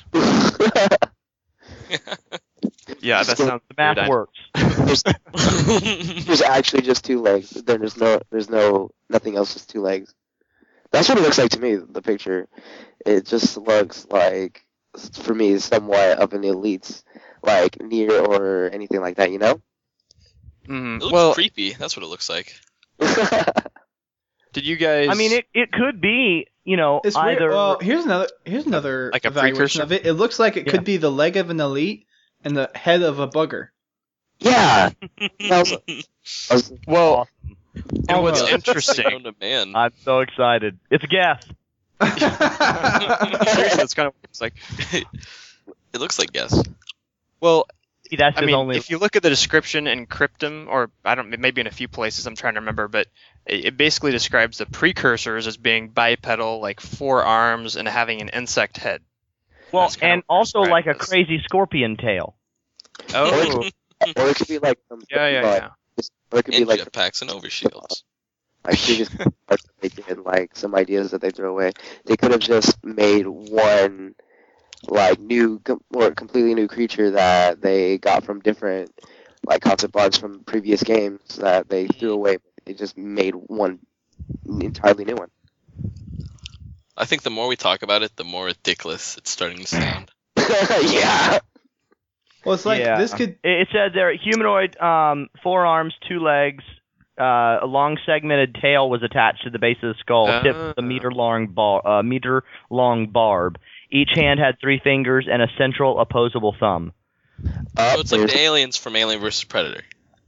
[SPEAKER 3] Yeah, that sounds
[SPEAKER 1] The math
[SPEAKER 3] weird. I-
[SPEAKER 1] works.
[SPEAKER 4] there's, there's actually just two legs. Then there's no, there's no, nothing else. Just two legs. That's what it looks like to me. The picture, it just looks like, for me, somewhat of an elite's, like near or anything like that. You know?
[SPEAKER 3] Mhm.
[SPEAKER 5] It looks
[SPEAKER 3] Well,
[SPEAKER 5] creepy. That's what it looks like.
[SPEAKER 3] did you guys?
[SPEAKER 1] I mean, it, it could be, you know,
[SPEAKER 2] It's weird.
[SPEAKER 1] either.
[SPEAKER 2] Well, here's another here's another
[SPEAKER 3] Like a
[SPEAKER 2] evaluation
[SPEAKER 3] precursor?
[SPEAKER 2] of it. It looks like it
[SPEAKER 1] Yeah.
[SPEAKER 2] could be the leg of an elite and the head of a bugger.
[SPEAKER 4] yeah. That was, that was,
[SPEAKER 3] well,
[SPEAKER 1] Awesome.
[SPEAKER 3] and what's
[SPEAKER 2] Almost.
[SPEAKER 3] interesting.
[SPEAKER 5] Known to man.
[SPEAKER 1] I'm so excited. It's a guess.
[SPEAKER 3] Seriously, that's kind of what it's like.
[SPEAKER 5] It looks like yes.
[SPEAKER 3] Well,
[SPEAKER 1] See, that's
[SPEAKER 3] I
[SPEAKER 1] his
[SPEAKER 3] mean,
[SPEAKER 1] only.
[SPEAKER 3] if you look at the description in Cryptum, or I don't, maybe in a few places, I'm trying to remember, but it, it basically describes the precursors as being bipedal, like four arms, and having an insect head.
[SPEAKER 1] well,
[SPEAKER 3] that's kinda
[SPEAKER 1] and
[SPEAKER 3] what
[SPEAKER 1] also
[SPEAKER 3] described
[SPEAKER 1] like a
[SPEAKER 3] as.
[SPEAKER 1] crazy scorpion tail.
[SPEAKER 3] Oh,
[SPEAKER 4] or it could be like some.
[SPEAKER 3] yeah, yeah,
[SPEAKER 4] like,
[SPEAKER 3] yeah.
[SPEAKER 4] Or it could be
[SPEAKER 5] And
[SPEAKER 4] like
[SPEAKER 5] jetpacks and overshields.
[SPEAKER 4] like previous parts that they did, like some ideas that they threw away. They could have just made one like new com- or completely new creature that they got from different like concept arts from previous games that they threw away. They just made one entirely new one.
[SPEAKER 5] I think the more we talk about it, the more ridiculous it's starting to sound.
[SPEAKER 4] Yeah.
[SPEAKER 2] Well, it's like
[SPEAKER 1] Yeah.
[SPEAKER 2] this could.
[SPEAKER 1] It, it said there, humanoid, um, four arms, two legs, uh, a long segmented tail was attached to the base of the skull, tipped with a
[SPEAKER 3] Ah.
[SPEAKER 1] meter long bar, uh, meter long barb. Each hand had three fingers and a central opposable thumb.
[SPEAKER 4] Uh,
[SPEAKER 5] So it's like the aliens from Alien versus Predator.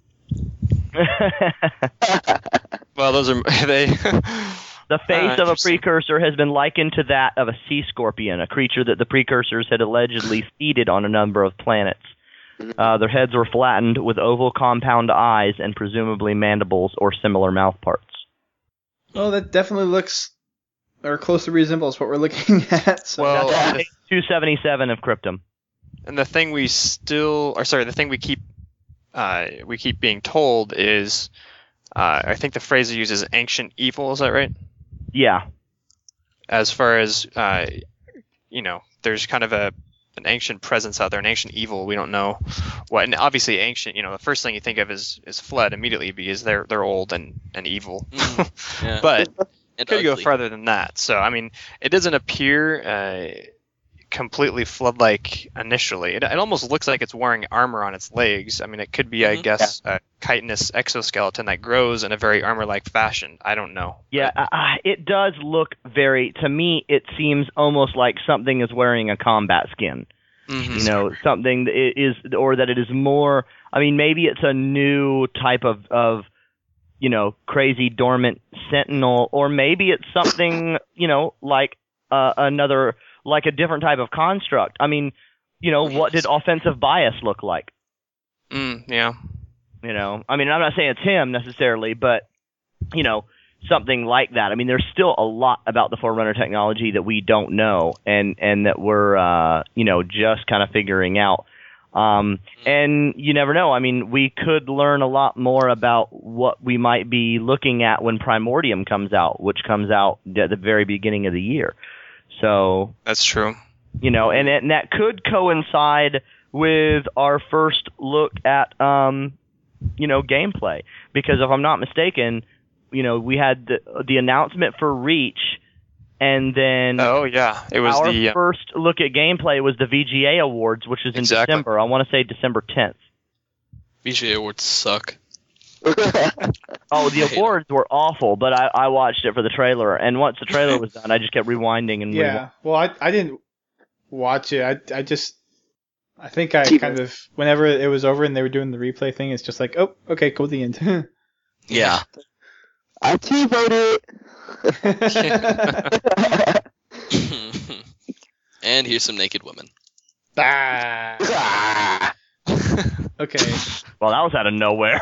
[SPEAKER 3] Well, those are they.
[SPEAKER 1] The face
[SPEAKER 3] Ah,
[SPEAKER 1] of a
[SPEAKER 3] interesting.
[SPEAKER 1] precursor has been likened to that of a sea scorpion, a creature that the precursors had allegedly seeded on a number of planets. Uh, their heads were flattened with oval compound eyes and presumably mandibles or similar mouth parts.
[SPEAKER 2] Well, that definitely looks or closely resembles what we're looking at. So
[SPEAKER 3] Well,
[SPEAKER 2] that's-
[SPEAKER 1] That's page two seventy-seven of Cryptum.
[SPEAKER 3] And the thing we still, or sorry, the thing we keep, uh, we keep being told is, uh, I think the phrase they use is ancient evil. Is that right?
[SPEAKER 1] Yeah.
[SPEAKER 3] As far as, uh, you know, there's kind of a an ancient presence out there, an ancient evil. We don't know what, and obviously ancient. You know, the first thing you think of is is flood immediately because they're they're old and and evil.
[SPEAKER 5] Mm, yeah.
[SPEAKER 3] But
[SPEAKER 5] And
[SPEAKER 3] could go
[SPEAKER 5] ugly.
[SPEAKER 3] farther than that. So I mean, it doesn't appear uh, completely flood-like initially. It, it almost looks like it's wearing armor on its legs. I mean, it could be, I
[SPEAKER 5] Mhm.
[SPEAKER 3] guess, a chitinous exoskeleton that grows in a very armor-like fashion. I don't know.
[SPEAKER 1] Yeah, uh, it does look very, to me, it seems almost like something is wearing a combat skin.
[SPEAKER 3] Mhm.
[SPEAKER 1] You know, something that it is, or that it is more, I mean, maybe it's a new type of, of, you know, crazy dormant sentinel, or maybe it's something, you know, like uh, another, like a different type of construct. I mean, you know, what did offensive bias look like?
[SPEAKER 3] Mm, yeah.
[SPEAKER 1] You know, I mean, I'm not saying it's him necessarily, but, you know, something like that. I mean, there's still a lot about the Forerunner technology that we don't know and, and that we're, uh, you know, just kind of figuring out. Um, and you never know. I mean, we could learn a lot more about what we might be looking at when Primordium comes out, which comes out at the very beginning of the year. So,
[SPEAKER 3] That's true.
[SPEAKER 1] you know, and, and that could coincide with our first look at, um, you know, gameplay. Because if I'm not mistaken, you know, we had the, the announcement for Reach, and then
[SPEAKER 3] Oh, yeah. It was
[SPEAKER 1] our
[SPEAKER 3] the... Uh,
[SPEAKER 1] first look at gameplay was the V G A Awards, which is in
[SPEAKER 3] Exactly.
[SPEAKER 1] December. I want to say December tenth.
[SPEAKER 5] V G A awards suck.
[SPEAKER 1] Oh, the
[SPEAKER 5] I hate
[SPEAKER 1] awards were awful, but I, I watched it for the trailer, and once the trailer was done, I just kept rewinding and
[SPEAKER 2] yeah. Well, I I didn't watch it. I I just I think I
[SPEAKER 4] T-Bird.
[SPEAKER 2] kind of whenever it was over and they were doing the replay thing, it's just like, oh, okay, cool, the end.
[SPEAKER 5] Yeah.
[SPEAKER 4] I T-voted.
[SPEAKER 5] And here's some naked women.
[SPEAKER 2] Ah.
[SPEAKER 4] Ah.
[SPEAKER 2] Okay.
[SPEAKER 1] Well, that was out of nowhere.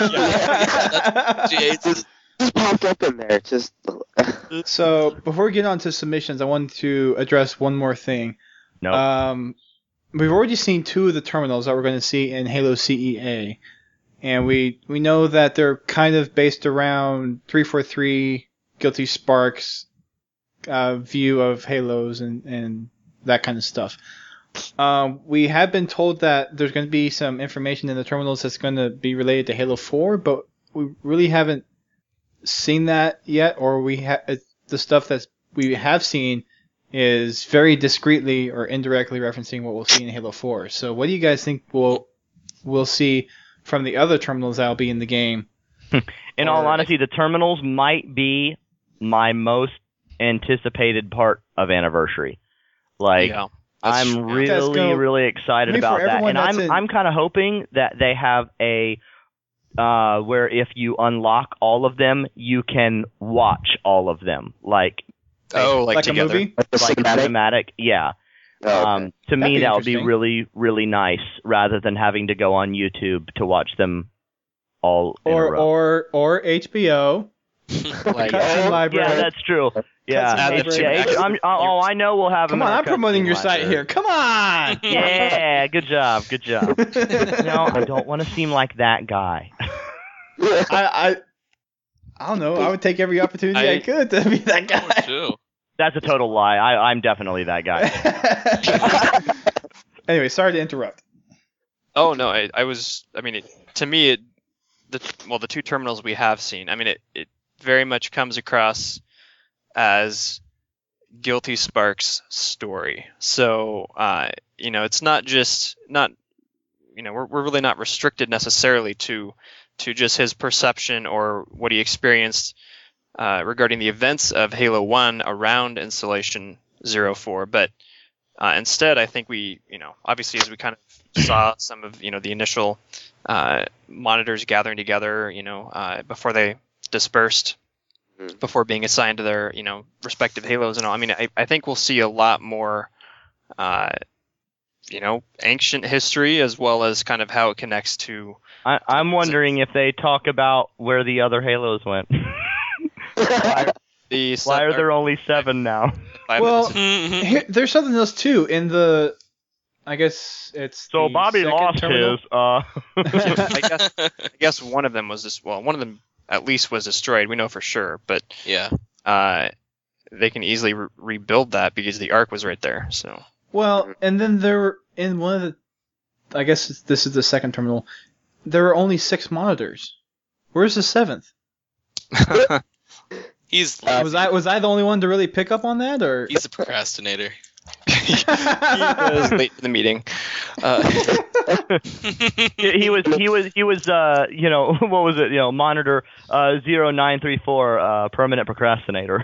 [SPEAKER 5] G eight's
[SPEAKER 4] just, just popped up in there. Just.
[SPEAKER 2] So before we get on to submissions, I wanted to address one more thing.
[SPEAKER 1] No.
[SPEAKER 2] Um, we've already seen two of the terminals that we're going to see in Halo C E A, and we we know that they're kind of based around three forty-three, Guilty Spark's uh, view of Halos and, and that kind of stuff. Um, we have been told that there's going to be some information in the terminals that's going to be related to Halo four, but we really haven't seen that yet, or we ha- the stuff that we have seen is very discreetly or indirectly referencing what we'll see in Halo four. So what do you guys think we'll we'll see from the other terminals that'll be in the game?
[SPEAKER 1] In all honesty, the terminals might be my most anticipated part of Anniversary. Like,
[SPEAKER 3] Yeah.
[SPEAKER 1] I'm
[SPEAKER 5] true.
[SPEAKER 1] really,
[SPEAKER 2] Guys, go-
[SPEAKER 1] really excited
[SPEAKER 2] I mean, for
[SPEAKER 1] about that,
[SPEAKER 2] everyone
[SPEAKER 1] and
[SPEAKER 2] that's
[SPEAKER 1] I'm
[SPEAKER 2] in-
[SPEAKER 1] I'm kind of hoping that they have a uh, where if you unlock all of them, you can watch all of them, like
[SPEAKER 3] Oh, like,
[SPEAKER 2] Like
[SPEAKER 3] together.
[SPEAKER 2] a movie?
[SPEAKER 4] Like the
[SPEAKER 1] like a
[SPEAKER 4] cinematic?
[SPEAKER 1] cinematic. Yeah.
[SPEAKER 4] Oh, okay.
[SPEAKER 1] Um, to
[SPEAKER 2] That'd
[SPEAKER 1] me,
[SPEAKER 2] be
[SPEAKER 1] that would be
[SPEAKER 2] interesting.
[SPEAKER 1] really, really nice, rather than having to go on YouTube to watch them all in a
[SPEAKER 2] Or
[SPEAKER 1] row.
[SPEAKER 2] or or H B O
[SPEAKER 3] Like,
[SPEAKER 2] cutscene
[SPEAKER 4] oh,
[SPEAKER 2] library.
[SPEAKER 1] Yeah, that's true. Yeah,
[SPEAKER 2] Cutscene
[SPEAKER 1] H-
[SPEAKER 2] library.
[SPEAKER 1] yeah, H- I'm, oh, I know we'll have them.
[SPEAKER 2] Come
[SPEAKER 1] in
[SPEAKER 2] on,
[SPEAKER 1] our
[SPEAKER 2] I'm promoting
[SPEAKER 1] cutscene
[SPEAKER 2] your site
[SPEAKER 1] library.
[SPEAKER 2] here. Come on.
[SPEAKER 1] Yeah, good job, good job. No, I don't want to seem like that guy.
[SPEAKER 2] I, I I don't know. I would take every opportunity I,
[SPEAKER 5] I-
[SPEAKER 2] could to be that
[SPEAKER 5] Oh,
[SPEAKER 2] guy.
[SPEAKER 5] true.
[SPEAKER 1] That's a total lie. I, I'm definitely that guy.
[SPEAKER 2] Anyway, sorry to interrupt.
[SPEAKER 3] Oh no, I, I was. I mean, it, to me, it the well, the two terminals we have seen. I mean, it it very much comes across as Guilty Spark's story. So, uh, you know, it's not just not. You know, we're we're really not restricted necessarily to to just his perception or what he experienced uh, regarding the events of Halo one around Installation zero four, but uh, instead, I think we, you know, obviously as we kind of saw some of, you know, the initial uh, monitors gathering together, you know, uh, before they dispersed,
[SPEAKER 4] Mhm.
[SPEAKER 3] before being assigned to their, you know, respective Halos and all. I mean, I, I think we'll see a lot more, uh, you know, ancient history as well as kind of how it connects to.
[SPEAKER 1] I, I'm wondering if they talk about where the other Halos went. why,
[SPEAKER 3] The
[SPEAKER 1] why are there only seven now?
[SPEAKER 3] five
[SPEAKER 2] Well,
[SPEAKER 3] minutes?
[SPEAKER 2] Here, there's something else too in the. I guess it's.
[SPEAKER 1] So
[SPEAKER 2] the
[SPEAKER 1] Bobby
[SPEAKER 2] second
[SPEAKER 1] lost
[SPEAKER 2] terminal.
[SPEAKER 1] his. Uh,
[SPEAKER 3] I guess I guess one of them was this. Well, one of them at least was destroyed. We know for sure, but
[SPEAKER 5] Yeah.
[SPEAKER 3] uh, they can easily re- rebuild that because the Ark was right there. So
[SPEAKER 2] Well, and then there were in one of the. I guess this is the second terminal. There were only six monitors. Where's the seventh?
[SPEAKER 5] He's
[SPEAKER 4] Uh,
[SPEAKER 2] Was I was I the only one to really pick up on that, or?
[SPEAKER 5] he's a procrastinator.
[SPEAKER 3] he was late to the meeting. Uh,
[SPEAKER 1] he he was he was he was uh you know what was it you know monitor uh zero nine three four uh permanent procrastinator.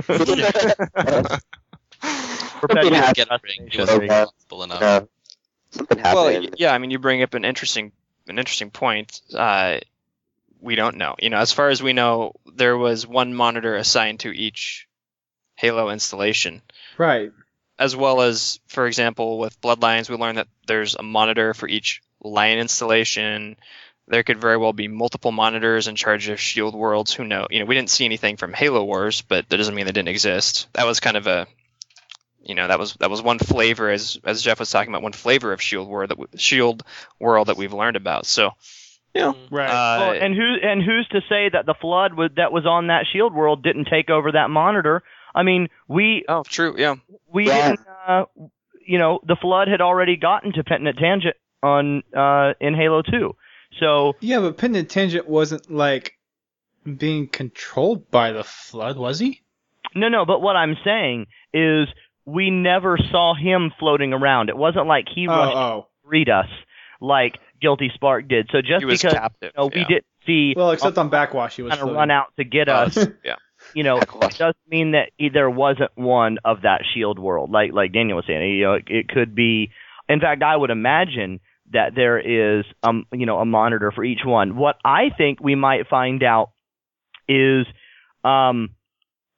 [SPEAKER 1] Perpetual
[SPEAKER 4] happened.
[SPEAKER 5] Get a ring. He
[SPEAKER 1] procrastination.
[SPEAKER 5] wasn't
[SPEAKER 4] Okay.
[SPEAKER 5] responsible enough.
[SPEAKER 4] Yeah. Something happened.
[SPEAKER 3] well, y- yeah. I mean, you bring up an interesting an interesting point. Uh, we don't know. You know, as far as we know, there was one monitor assigned to each Halo installation.
[SPEAKER 2] Right.
[SPEAKER 3] As well as, for example, with Bloodlines, we learned that there's a monitor for each Lion installation. There could very well be multiple monitors in charge of Shield Worlds. Who know? You know, we didn't see anything from Halo Wars, but that doesn't mean they didn't exist. That was kind of a, you know, that was that was one flavor, as as Jeff was talking about, one flavor of Shield World that we, Shield World that we've learned about. So, you know,
[SPEAKER 2] Right.
[SPEAKER 3] uh,
[SPEAKER 1] Well, and who and who's to say that the flood was, that was on that shield world didn't take over that monitor? I mean, we
[SPEAKER 3] oh, true, yeah.
[SPEAKER 1] we
[SPEAKER 4] Yeah.
[SPEAKER 1] didn't. Uh, you know, the flood had already gotten to Penitent Tangent on uh, in Halo two. So
[SPEAKER 2] Yeah, but Penitent Tangent wasn't like being controlled by the flood, was he?
[SPEAKER 1] no, no. But what I'm saying is, we never saw him floating around. It wasn't like he
[SPEAKER 2] Oh,
[SPEAKER 1] rushed
[SPEAKER 2] oh.
[SPEAKER 1] to greet us like Guilty Spark did. So just
[SPEAKER 3] He was
[SPEAKER 1] because
[SPEAKER 3] captive.
[SPEAKER 1] you know, we
[SPEAKER 3] yeah.
[SPEAKER 1] didn't see
[SPEAKER 2] Well, except on Backwash, he was
[SPEAKER 1] kind of
[SPEAKER 2] floating.
[SPEAKER 1] run out to get us.
[SPEAKER 3] yeah.
[SPEAKER 1] You know, it doesn't mean that there wasn't one of that shield world, like like Daniel was saying. You know, it, it could be. In fact, I would imagine that there is, um, you know, a monitor for each one. What I think we might find out is, um,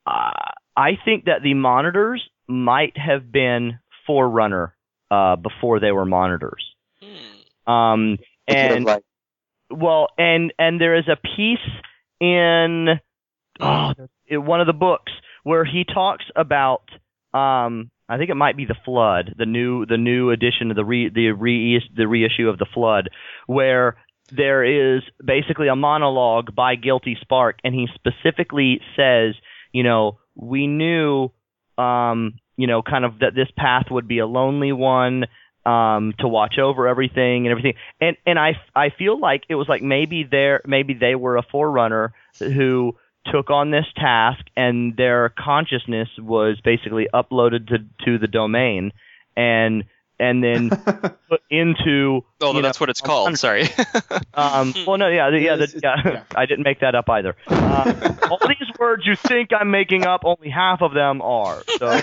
[SPEAKER 1] uh, I think that the monitors might have been Forerunner uh, before they were monitors.
[SPEAKER 5] Hmm.
[SPEAKER 1] Um, and
[SPEAKER 4] like,
[SPEAKER 1] well, and and there is a piece in oh, in one of the books where he talks about um, I think it might be the Flood, the new the new edition of the re the re the reissue of the Flood, where there is basically a monologue by Guilty Spark, and he specifically says, you know, we knew, um, you know, kind of that this path would be a lonely one. Um, to watch over everything and everything, and and I I feel like it was like maybe they maybe they were a Forerunner who took on this task, and their consciousness was basically uploaded to to the domain, and and then put into.
[SPEAKER 3] Oh,
[SPEAKER 1] you
[SPEAKER 3] that's
[SPEAKER 1] know,
[SPEAKER 3] what it's called. Sorry.
[SPEAKER 1] um. Well, no, yeah, the, yeah, the,
[SPEAKER 2] It's-
[SPEAKER 1] yeah,
[SPEAKER 2] yeah.
[SPEAKER 1] I didn't make that up either. Uh, all these words you think I'm making up, only half of them are. So.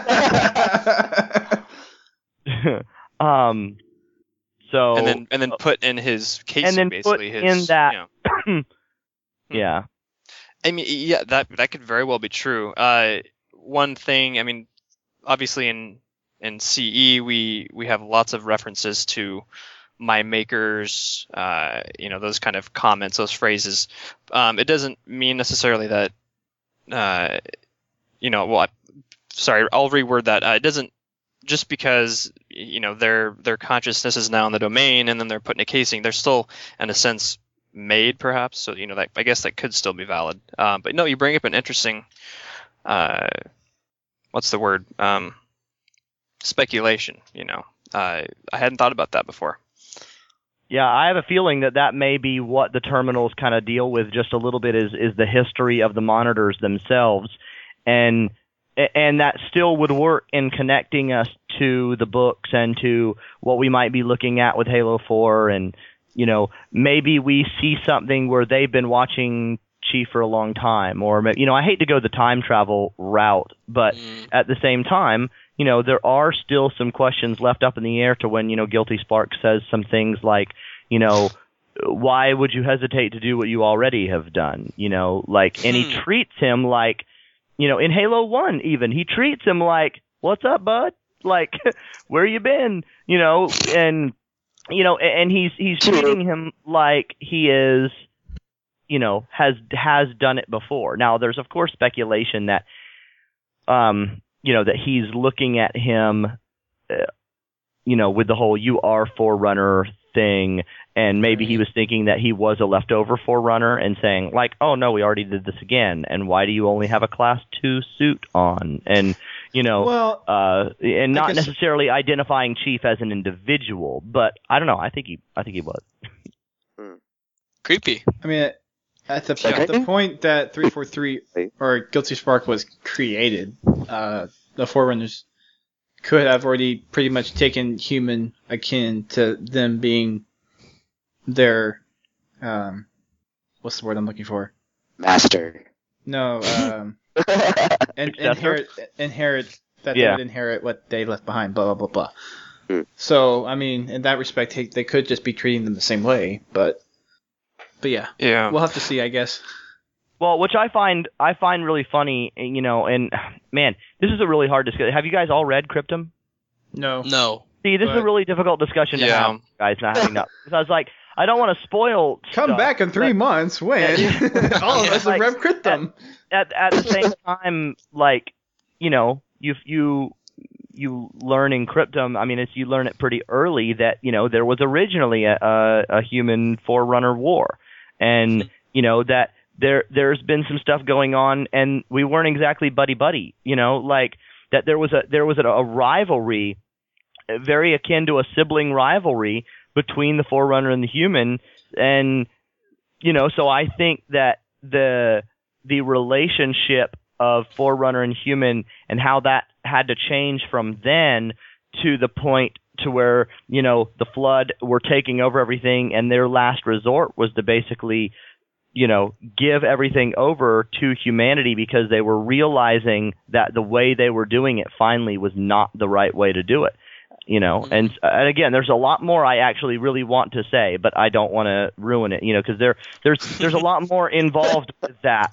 [SPEAKER 1] Um, so
[SPEAKER 3] and then and then put in his casing,
[SPEAKER 1] and then
[SPEAKER 3] basically
[SPEAKER 1] put
[SPEAKER 3] his
[SPEAKER 1] in that,
[SPEAKER 3] you know.
[SPEAKER 1] yeah,
[SPEAKER 3] I mean, yeah, that that could very well be true. Uh, one thing, I mean, obviously in in C E we we have lots of references to my makers, uh, you know, those kind of comments, those phrases. Um, it doesn't mean necessarily that, uh, you know, well, I, sorry, I'll reword that. Uh, it doesn't. Just because, you know, their their consciousness is now in the domain and then they're put in a casing, they're still in a sense made, perhaps. So, you know, that I guess that could still be valid. Uh, but no, you bring up an interesting, uh, what's the word? Um, speculation. You know, uh, I hadn't thought about that before.
[SPEAKER 1] yeah. I have a feeling that that may be what the terminals kind of deal with just a little bit is is the history of the monitors themselves, and. And that still would work in connecting us to the books and to what we might be looking at with Halo four. And, you know, maybe we see something where they've been watching Chief for a long time. Or, you know, I hate to go the time travel route, but
[SPEAKER 5] Mm.
[SPEAKER 1] at the same time, you know, there are still some questions left up in the air to when, you know, Guilty Spark says some things like, you know, why would you hesitate to do what you already have done? You know, like, and he
[SPEAKER 5] Hmm.
[SPEAKER 1] treats him like, you know, in Halo one even, he treats him like, what's up, bud? Like, where you been? You know, and, you know, and he's, he's treating him like he is, you know, has, has done it before. Now, there's, of course, speculation that, um, you know, that he's looking at him, uh, you know, with the whole you are Forerunner thing, and maybe he was thinking that he was a leftover Forerunner and saying, like, oh, no, we already did this again, and why do you only have a Class two suit on? And, you know,
[SPEAKER 2] Well,
[SPEAKER 1] uh, and not
[SPEAKER 2] guess-
[SPEAKER 1] necessarily identifying Chief as an individual, but I don't know, I think he, I think he was.
[SPEAKER 5] Creepy.
[SPEAKER 2] I mean, at the
[SPEAKER 4] Yeah.
[SPEAKER 2] at the point that three forty-three or Guilty Spark was created, uh, the Forerunners could have already pretty much taken human akin to them being their, um, what's the word I'm looking for?
[SPEAKER 4] Master.
[SPEAKER 2] No, um, in,
[SPEAKER 1] Successor?
[SPEAKER 2] inherit inherit that
[SPEAKER 1] Yeah.
[SPEAKER 2] they would inherit what they left behind. Blah blah blah blah.
[SPEAKER 4] Hmm.
[SPEAKER 2] So I mean, in that respect, they, they could just be treating them the same way, but but yeah,
[SPEAKER 3] Yeah.
[SPEAKER 2] we'll have to see, I guess.
[SPEAKER 1] Well, which I find I find really funny, you know, and man, this is a really hard discussion. Have you guys all read Cryptum?
[SPEAKER 2] No.
[SPEAKER 5] No.
[SPEAKER 1] See, this is a
[SPEAKER 2] But-
[SPEAKER 1] really difficult discussion to
[SPEAKER 3] Yeah.
[SPEAKER 1] have, guys, not having that. Because I was like, I don't want to spoil
[SPEAKER 2] Come
[SPEAKER 1] stuff,
[SPEAKER 2] back in three
[SPEAKER 1] but
[SPEAKER 2] months when all of us
[SPEAKER 1] Like,
[SPEAKER 2] have read Cryptum.
[SPEAKER 1] At at the same time, like, you know, you you you learn in Cryptum. I mean, it's you learn it pretty early that you know there was originally a a, a human Forerunner war, and you know that there there's been some stuff going on, and we weren't exactly buddy buddy. You know, like that there was a there was a, a rivalry, very akin to a sibling rivalry between the Forerunner and the human, and you know, so I think that the the relationship of Forerunner and human and how that had to change from then to the point to where, you know, the Flood were taking over everything, and their last resort was to basically, you know, give everything over to humanity because they were realizing that the way they were doing it finally was not the right way to do it. You know, and and again, there's a lot more I actually really want to say, but I don't want to ruin it. You know, because there there's there's a lot more involved with that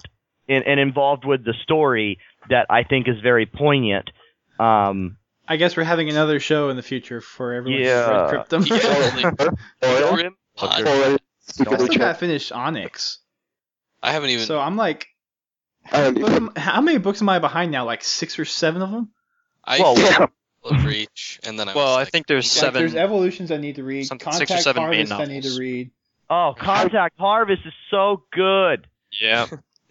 [SPEAKER 1] and, and involved with the story that I think is very poignant. Um,
[SPEAKER 2] I guess we're having another show in the future for everyone
[SPEAKER 1] Yeah.
[SPEAKER 2] who's read Cryptum.
[SPEAKER 5] Yeah, Grim Pod.
[SPEAKER 2] I
[SPEAKER 4] Secretly
[SPEAKER 2] still
[SPEAKER 4] tra-
[SPEAKER 2] got finished Onyx,
[SPEAKER 5] I haven't even.
[SPEAKER 2] so I'm like,
[SPEAKER 4] I don't
[SPEAKER 2] book
[SPEAKER 4] even-
[SPEAKER 2] am- how many books am I behind now? Like six or seven of them?
[SPEAKER 5] I
[SPEAKER 1] Well,
[SPEAKER 5] finished
[SPEAKER 4] yeah.
[SPEAKER 5] all of Reach, and then I
[SPEAKER 3] Well,
[SPEAKER 5] was
[SPEAKER 3] I
[SPEAKER 5] like,
[SPEAKER 3] think there's
[SPEAKER 5] okay.
[SPEAKER 2] Like,
[SPEAKER 3] seven.
[SPEAKER 2] there's Evolutions I need to read.
[SPEAKER 3] Something- six or
[SPEAKER 2] Contact
[SPEAKER 3] seven main
[SPEAKER 2] Harvest I need to
[SPEAKER 3] novels.
[SPEAKER 2] read.
[SPEAKER 1] oh, Contact Harvest is so good.
[SPEAKER 3] Yeah.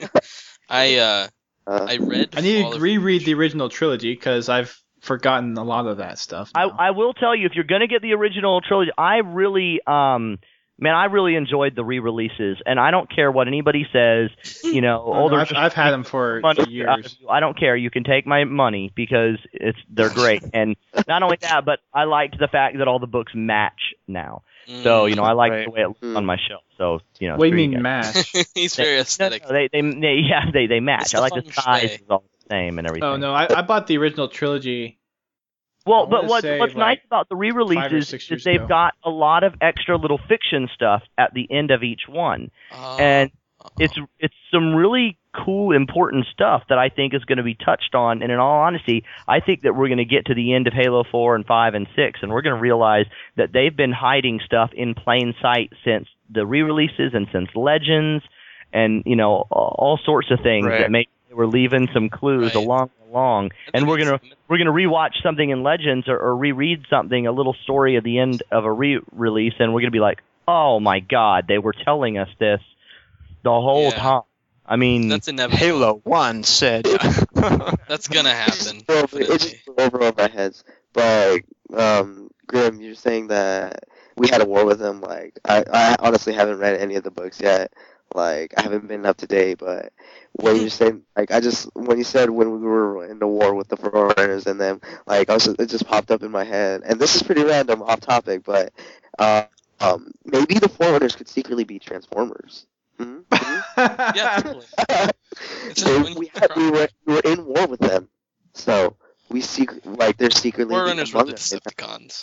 [SPEAKER 5] I uh,
[SPEAKER 4] uh,
[SPEAKER 5] I read.
[SPEAKER 2] I need
[SPEAKER 5] Fall
[SPEAKER 2] to
[SPEAKER 5] of
[SPEAKER 2] reread
[SPEAKER 5] Reach.
[SPEAKER 2] the original trilogy because I've forgotten a lot of that stuff.
[SPEAKER 1] I,
[SPEAKER 2] now.
[SPEAKER 1] I will tell you, if you're going to get the original trilogy, I really, um, man, I really enjoyed the re-releases, and I don't care what anybody says. You know,
[SPEAKER 2] Oh, no,
[SPEAKER 1] older
[SPEAKER 2] I've, I've had them for
[SPEAKER 1] money
[SPEAKER 2] for
[SPEAKER 1] out of
[SPEAKER 2] years.
[SPEAKER 1] you. I don't care. You can take my money because it's they're great. And not only that, but I liked the fact that all the books match now. So you know, I like
[SPEAKER 3] Right.
[SPEAKER 1] the way it looks
[SPEAKER 4] Mm.
[SPEAKER 1] on my shelf. So you know,
[SPEAKER 2] What do you
[SPEAKER 1] screw
[SPEAKER 2] mean
[SPEAKER 1] guys.
[SPEAKER 2] mash?
[SPEAKER 5] Mm. He's very
[SPEAKER 1] No,
[SPEAKER 5] aesthetic.
[SPEAKER 1] no, they, they, they, yeah, they, they match.
[SPEAKER 5] It's
[SPEAKER 1] I
[SPEAKER 5] the
[SPEAKER 1] like the
[SPEAKER 5] feng
[SPEAKER 1] size
[SPEAKER 5] shui.
[SPEAKER 1] is all the same and everything.
[SPEAKER 2] Oh no, I, I bought the original trilogy.
[SPEAKER 1] Well,
[SPEAKER 2] I
[SPEAKER 1] but
[SPEAKER 2] wanna
[SPEAKER 1] what,
[SPEAKER 2] say,
[SPEAKER 1] what's
[SPEAKER 2] like,
[SPEAKER 1] nice about the
[SPEAKER 2] five or
[SPEAKER 1] re-releases
[SPEAKER 2] six
[SPEAKER 1] is
[SPEAKER 2] years
[SPEAKER 1] they've
[SPEAKER 2] ago.
[SPEAKER 1] got a lot of extra little fiction stuff at the end of each one,
[SPEAKER 5] Oh,
[SPEAKER 1] and
[SPEAKER 5] oh.
[SPEAKER 1] it's it's some really cool, important stuff that I think is going to be touched on. And in all honesty, I think that we're going to get to the end of Halo four and five and six, and we're going to realize that they've been hiding stuff in plain sight since the re-releases and since Legends, and you know all sorts of things
[SPEAKER 3] Right.
[SPEAKER 1] that maybe they were leaving some clues
[SPEAKER 5] Right.
[SPEAKER 1] along along.
[SPEAKER 5] I
[SPEAKER 1] And
[SPEAKER 5] think
[SPEAKER 1] we're gonna
[SPEAKER 5] it's-
[SPEAKER 1] we're gonna rewatch something in Legends or, or reread something, a little story at the end of a re-release, and we're gonna be like, oh my god, they were telling us this the whole
[SPEAKER 5] Yeah.
[SPEAKER 1] time. I mean,
[SPEAKER 5] That's inevitable.
[SPEAKER 3] Halo one said.
[SPEAKER 5] That's gonna happen.
[SPEAKER 4] Well, it
[SPEAKER 5] Definitely.
[SPEAKER 4] just flew over over our heads. But um, Grim, you're saying that we had a war with them. Like, I, I honestly haven't read any of the books yet. Like, I haven't been up to date. But when you said, like, I just when you said when we were in the war with the Forerunners and them, like, I was just, it just popped up in my head. And this is pretty random, off topic, but uh, um, maybe the Forerunners could secretly be Transformers. Hmm? Hmm?
[SPEAKER 5] Yeah, totally. It's
[SPEAKER 4] So
[SPEAKER 5] a win-
[SPEAKER 4] we, had, we were we were in war with them, so we secret like they're secretly
[SPEAKER 5] Forerunners were
[SPEAKER 4] among
[SPEAKER 5] the
[SPEAKER 4] us.
[SPEAKER 5] Decepticons.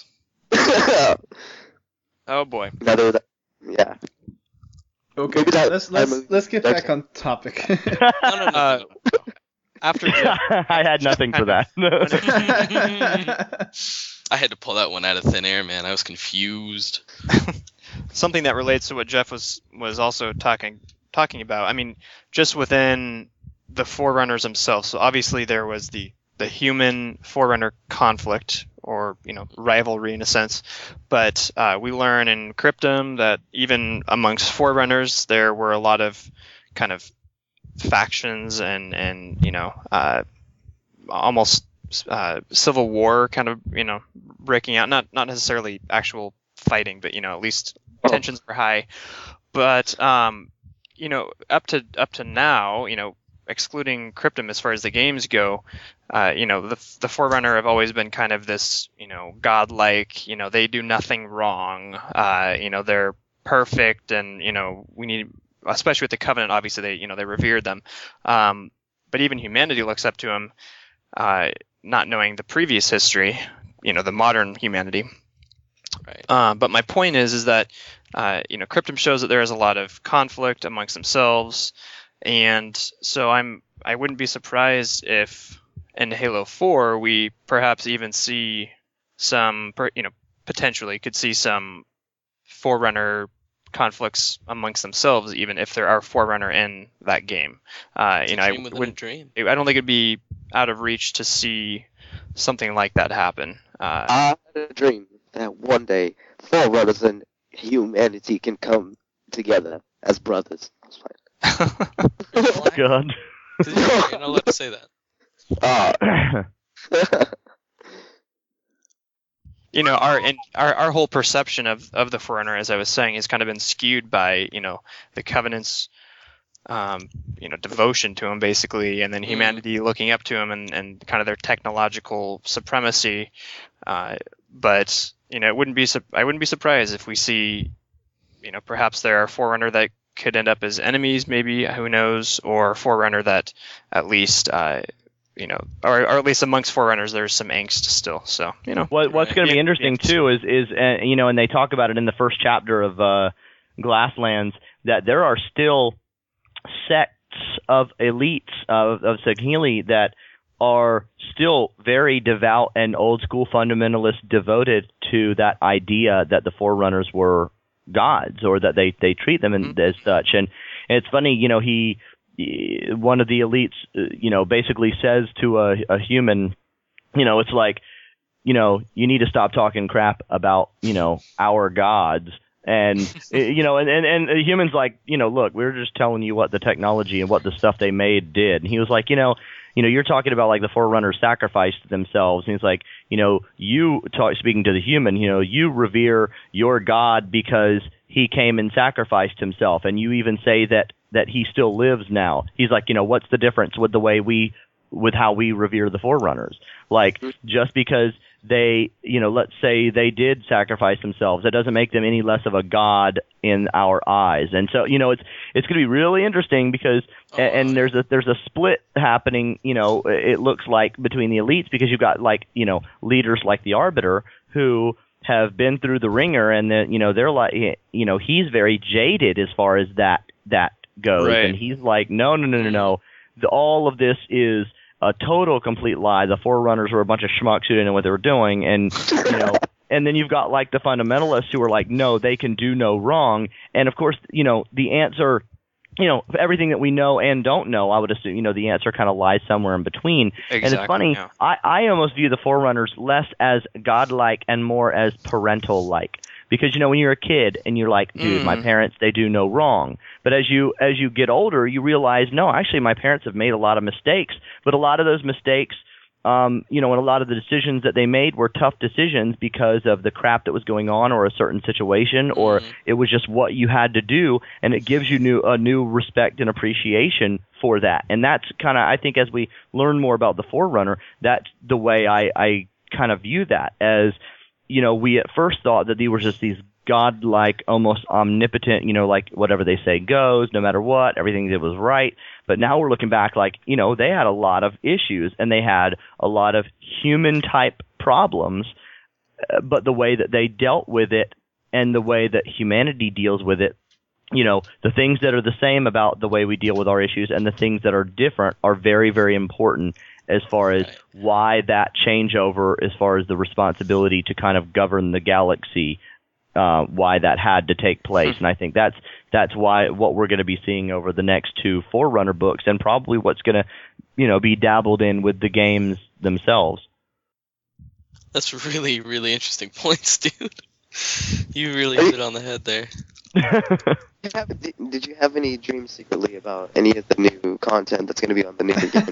[SPEAKER 3] Oh boy.
[SPEAKER 4] Another, that- yeah.
[SPEAKER 2] Okay,
[SPEAKER 4] Maybe that-
[SPEAKER 2] let's
[SPEAKER 4] that
[SPEAKER 2] let's
[SPEAKER 4] movie-
[SPEAKER 2] let's get
[SPEAKER 4] that's-
[SPEAKER 2] back on topic.
[SPEAKER 5] No, no, no.
[SPEAKER 3] Uh,
[SPEAKER 5] no, no.
[SPEAKER 3] After Jeff,
[SPEAKER 1] I had nothing for that.
[SPEAKER 5] I had to pull that one out of thin air, man. I was confused.
[SPEAKER 3] something that relates to what Jeff was was also talking talking about. I mean, just within the Forerunners themselves. So obviously there was the the human Forerunner conflict, or you know, rivalry in a sense. But uh, we learn in Cryptum that even amongst Forerunners, there were a lot of kind of factions and and you know uh, almost uh, civil war kind of you know breaking out. Not not necessarily actual fighting, but you know at least tensions were high. But um, you know up to up to now, you know excluding Cryptum as far as the games go, uh, you know the the Forerunner have always been kind of this you know godlike. You know they do nothing wrong. Uh, you know they're perfect, and you know we need. Especially with the Covenant, obviously they, you know, they revered them. Um, but even humanity looks up to them, uh, not knowing the previous history, you know, the modern humanity.
[SPEAKER 5] Right.
[SPEAKER 3] Uh, but my point is, is that, uh, you know, Cryptum shows that there is a lot of conflict amongst themselves, and so I'm, I wouldn't be surprised if in Halo four we perhaps even see some, you know, potentially could see some Forerunner conflicts amongst themselves, even if there are Forerunner in that game. Uh,
[SPEAKER 5] It's
[SPEAKER 3] you
[SPEAKER 5] a
[SPEAKER 3] know, I
[SPEAKER 5] dream within a
[SPEAKER 3] wouldn't.
[SPEAKER 5] dream.
[SPEAKER 3] I don't think it'd be out of reach to see something like that happen. Uh,
[SPEAKER 4] I had a dream that one day Forerunners and humanity can come together as brothers. That's fine.
[SPEAKER 1] God.
[SPEAKER 5] You're not allowed to say that.
[SPEAKER 4] Uh,
[SPEAKER 3] you know, our and our our whole perception of of the Forerunner, as I was saying, has kind of been skewed by you know the Covenant's um, you know devotion to him, basically, and then
[SPEAKER 5] Mm.
[SPEAKER 3] humanity looking up to him, and and kind of their technological supremacy. Uh, but you know, it wouldn't be sup- I wouldn't be surprised if we see, you know, perhaps there are Forerunner that could end up as enemies, maybe, who knows, or Forerunner that at least. Uh, you know, or, or at least amongst Forerunners, there's some angst still. So, you know.
[SPEAKER 1] What, what's going to be
[SPEAKER 3] Yeah,
[SPEAKER 1] interesting
[SPEAKER 3] yeah.
[SPEAKER 1] too is is uh, you know, and they talk about it in the first chapter of uh, Glasslands, that there are still sects of elites of, of Saheeli that are still very devout and old school fundamentalists devoted to that idea that the Forerunners were gods, or that they, they treat them in, as such. And, and it's funny, you know, he, one of the elites, you know, basically says to a, a human, you know, it's like, you know, you need to stop talking crap about, you know, our gods. And, you know, and, and, and the human's like, you know, look, we we're just telling you what the technology and what the stuff they made did. And he was like, you know, you know, you're talking about like the Forerunners sacrificed themselves. And he's like, you know, you talk, speaking to the human, you know, you revere your God because he came and sacrificed himself. And you even say that, that he still lives now. He's like, you know, what's the difference with the way we, with how we revere the Forerunners? Like, just because they, you know, let's say they did sacrifice themselves, that doesn't make them any less of a god in our eyes. And so, you know, it's it's going to be really interesting because, oh, and, and there's a there's a split happening, you know, it looks like between the elites, because you've got like, you know, leaders like the Arbiter who have been through the ringer, and then, you know, they're like, you know, he's very jaded as far as that that goes,
[SPEAKER 3] right.
[SPEAKER 1] And he's like, no, no, no, no, no, the, all of this is a total complete lie. The Forerunners were a bunch of schmucks who didn't know what they were doing, and you know, and then you've got like the fundamentalists who are like, no, they can do no wrong. And of course, you know, the answer, you know, everything that we know and don't know, I would assume, you know, the answer kind of lies somewhere in between.
[SPEAKER 3] Exactly,
[SPEAKER 1] and it's funny,
[SPEAKER 3] yeah.
[SPEAKER 1] I, I almost view the Forerunners less as godlike and more as parental-like. Because, you know, when you're a kid and you're like, dude,
[SPEAKER 3] mm.
[SPEAKER 1] my parents, they do no wrong. But as you as you get older, you realize, no, actually, my parents have made a lot of mistakes. But a lot of those mistakes, um, you know, and a lot of the decisions that they made were tough decisions because of the crap that was going on, or a certain situation, mm. or it was just what you had to do. And it gives you new a new respect and appreciation for that. And that's kind of, I think, as we learn more about the Forerunner, that's the way I, I kind of view that as, you know, we at first thought that they were just these godlike, almost omnipotent, you know, like whatever they say goes, no matter what, everything they did was right. But now we're looking back like, you know, they had a lot of issues and they had a lot of human type problems, uh, but the way that they dealt with it and the way that humanity deals with it, you know, the things that are the same about the way we deal with our issues and the things that are different are very, very important as far as why that changeover, as far as the responsibility to kind of govern the galaxy, uh, why that had to take place. And I think that's that's why what we're going to be seeing over the next two Forerunner books, and probably what's going to, you know, be dabbled in with the games themselves.
[SPEAKER 5] That's really, really interesting points, dude. You really hit it on the head there.
[SPEAKER 4] Did you have, did, did you have any dreams secretly about any of the new content that's going to be on the new game?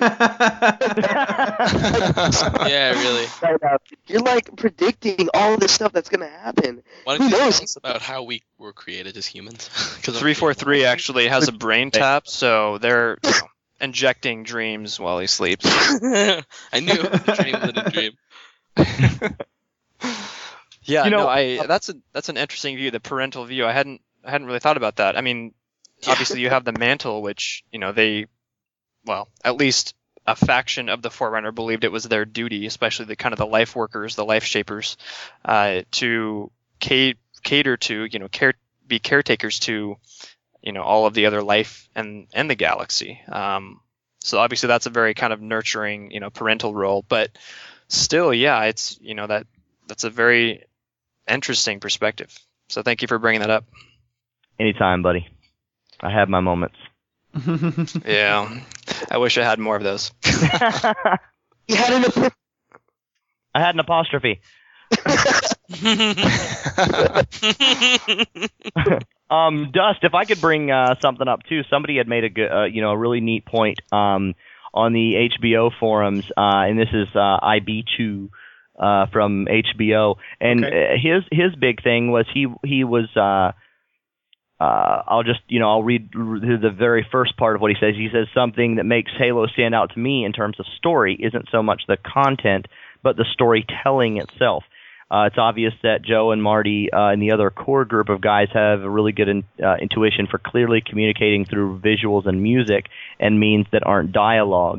[SPEAKER 5] Yeah, really.
[SPEAKER 4] You're like predicting all this stuff that's going to happen.
[SPEAKER 5] Why don't you tell us about how we were created as humans?
[SPEAKER 3] three forty-three actually has a brain tap, so they're, you know, injecting dreams while he sleeps.
[SPEAKER 5] I knew the dream within a dream.
[SPEAKER 3] Yeah,
[SPEAKER 1] You know,
[SPEAKER 3] no, I that's a that's an interesting view, the parental view. I hadn't I hadn't really thought about that. I mean, obviously you have the mantle, which, you know, they, well, at least a faction of the Forerunner believed it was their duty, especially the kind of the life workers, the life shapers, uh, to ca- cater to, you know, care be caretakers to, you know, all of the other life and and the galaxy. Um, so obviously that's a very kind of nurturing, you know, parental role, but still, yeah, it's, you know, that that's a very interesting perspective. So thank you for bringing that up.
[SPEAKER 1] Anytime, buddy. I have my moments.
[SPEAKER 3] Yeah, I wish I had more of those.
[SPEAKER 4] You had an ep-
[SPEAKER 1] I had an apostrophe. um, Dust, if I could bring uh, something up too. Somebody had made a good, uh, you know, a really neat point um, on the H B O forums, uh, and this is uh, I B two uh, from H B O, and
[SPEAKER 2] Okay.
[SPEAKER 1] his his big thing was he he was. Uh, Uh, I'll just, you know, I'll read the very first part of what he says. He says something that makes Halo stand out to me in terms of story isn't so much the content, but the storytelling itself. Uh, it's obvious that Joe and Marty uh, and the other core group of guys have a really good in, uh, intuition for clearly communicating through visuals and music and means that aren't dialogue.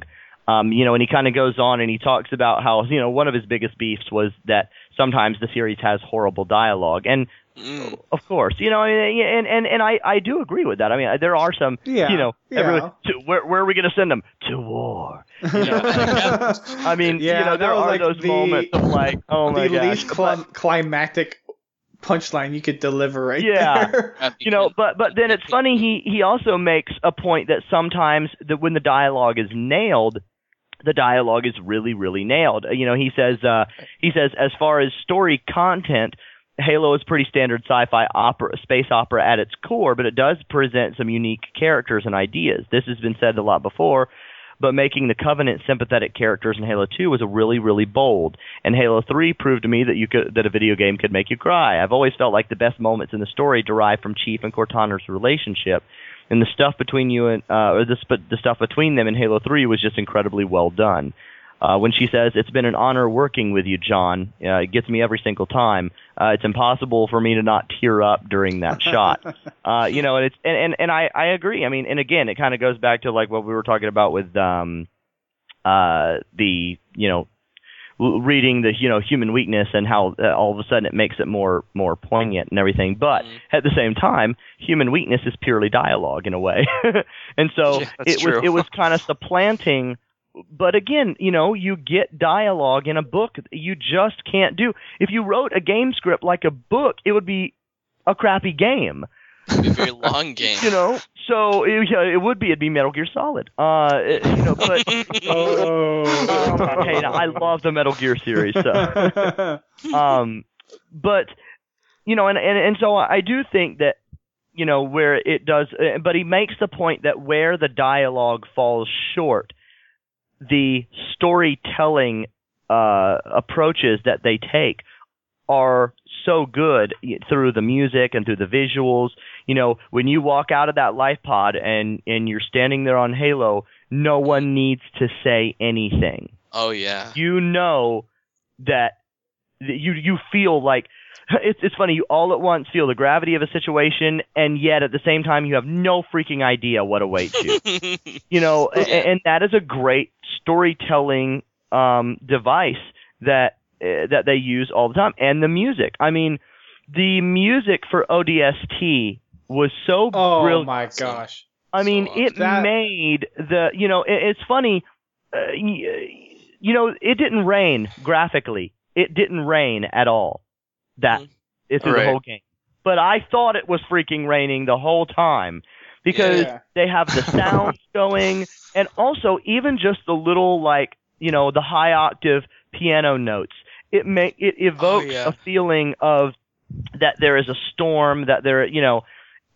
[SPEAKER 1] Um, you know, and he kind of goes on and he talks about how, you know, one of his biggest beefs was that sometimes the series has horrible dialogue. And, mm. of course, you know, and, and, and I, I do agree with that. I mean, there are some,
[SPEAKER 2] yeah,
[SPEAKER 1] you know,
[SPEAKER 2] yeah.
[SPEAKER 1] everyone, to, where, where are we going to send them? To war. You know? I mean,
[SPEAKER 2] yeah,
[SPEAKER 1] you know, there are
[SPEAKER 2] like
[SPEAKER 1] those
[SPEAKER 2] the,
[SPEAKER 1] moments of like, oh my
[SPEAKER 2] the
[SPEAKER 1] gosh.
[SPEAKER 2] least cl- climactic punchline you could deliver right
[SPEAKER 1] yeah.
[SPEAKER 2] there.
[SPEAKER 1] You know, but but then it's funny, he, he also makes a point that sometimes that when the dialogue is nailed, the dialogue is really, really nailed. You know, he says, uh, he says, as far as story content, Halo is pretty standard sci-fi opera, space opera at its core, but it does present some unique characters and ideas. This has been said a lot before, but making the Covenant sympathetic characters in Halo two was a really, really bold. And Halo three proved to me that you could that a video game could make you cry. I've always felt like the best moments in the story derive from Chief and Cortana's relationship. And the stuff between you and uh, or the, sp- the stuff between them in Halo three was just incredibly well done. Uh, when she says, "It's been an honor working with you, John," uh, it gets me every single time. Uh, it's impossible for me to not tear up during that shot. Uh, you know, and it's and, and, and I, I agree. I mean, and again, it kind of goes back to like what we were talking about with um, uh, the you know reading the you know human weakness and how uh, all of a sudden it makes it more more poignant and everything. But mm. at the same time, human weakness is purely dialogue in a way, and so
[SPEAKER 3] yeah,
[SPEAKER 1] it
[SPEAKER 3] true.
[SPEAKER 1] was it was kind of supplanting. But again, you know, you get dialogue in a book you just can't do. If you wrote a game script like a book, it would be a crappy game.
[SPEAKER 5] It would be a very long game.
[SPEAKER 1] You know, so it, it would be. It'd be Metal Gear Solid. Uh, it, you know, but
[SPEAKER 2] oh,
[SPEAKER 1] um, hey, I love the Metal Gear series. So, um, but you know, and, and and so I do think that you know where it does, but he makes the point that where the dialogue falls short, the storytelling uh, approaches that they take are so good through the music and through the visuals. You know, when you walk out of that life pod and, and you're standing there on Halo, no one needs to say anything.
[SPEAKER 5] Oh, yeah.
[SPEAKER 1] You know that you you feel like, it's it's funny, you all at once feel the gravity of a situation, and yet at the same time you have no freaking idea what awaits you. You know, yeah. and, and that is a great storytelling um, device that uh, that they use all the time. And the music. I mean, the music for O D S T was so
[SPEAKER 2] oh
[SPEAKER 1] brilliant.
[SPEAKER 2] Oh my gosh.
[SPEAKER 1] I mean,
[SPEAKER 5] so
[SPEAKER 1] it
[SPEAKER 2] that...
[SPEAKER 1] made the, you know, it, it's funny, uh, you know, it didn't rain graphically. It didn't rain at all. That mm. it's through
[SPEAKER 3] right.
[SPEAKER 1] the whole game. But I thought it was freaking raining the whole time because
[SPEAKER 2] yeah.
[SPEAKER 1] they have the sounds going, and also even just the little, like, you know, the high octave piano notes. It make it evokes
[SPEAKER 5] oh, yeah.
[SPEAKER 1] a feeling of that there is a storm, that there, you know,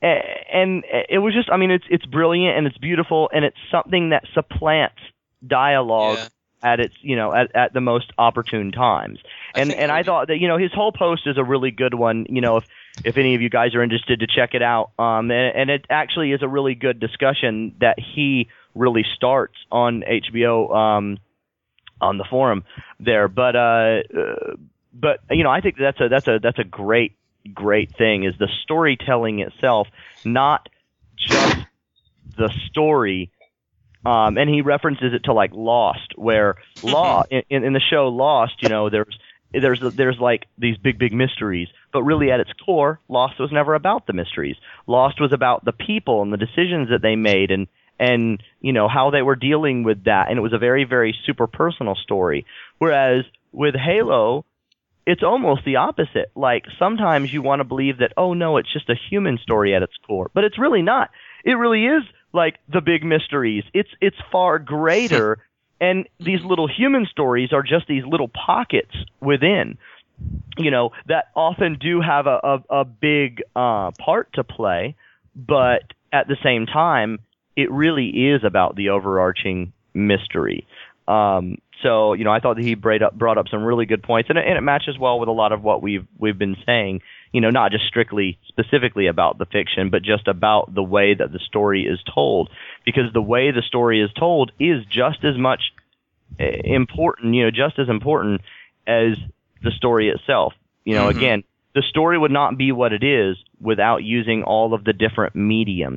[SPEAKER 1] and it was just, I mean, it's it's brilliant and it's beautiful, and it's something that supplants dialogue.
[SPEAKER 5] Yeah.
[SPEAKER 1] At its, you know, at, at the most opportune times, and I and I thought that, you know, his whole post is a really good one. You know, if if any of you guys are interested to check it out, um, and, and it actually is a really good discussion that he really starts on H B O, um, on the forum there. But uh, uh, but you know, I think that's a that's a that's a great great thing, is the storytelling itself, not just the story. Um, and he references it to like Lost, where Law in, in the show Lost, you know, there's there's there's like these big big mysteries, but really at its core, Lost was never about the mysteries. Lost was about the people and the decisions that they made, and and you know how they were dealing with that, and it was a very very super personal story. Whereas with Halo, it's almost the opposite. Like sometimes you want to believe that, oh no, it's just a human story at its core, but it's really not. It really is like the big mysteries. It's it's far greater, and these little human stories are just these little pockets within, you know, that often do have a a, a big uh, part to play, but at the same time, it really is about the overarching mystery. Um, so, you know, I thought that he brought up, brought up some really good points, and it, and it matches well with a lot of what we've we've been saying. You know, not just strictly specifically about the fiction, but just about the way that the story is told. Because the way the story is told is just as much important, you know, just as important as the story itself. You know, mm-hmm. again, the story would not be what it is without using all of the different mediums.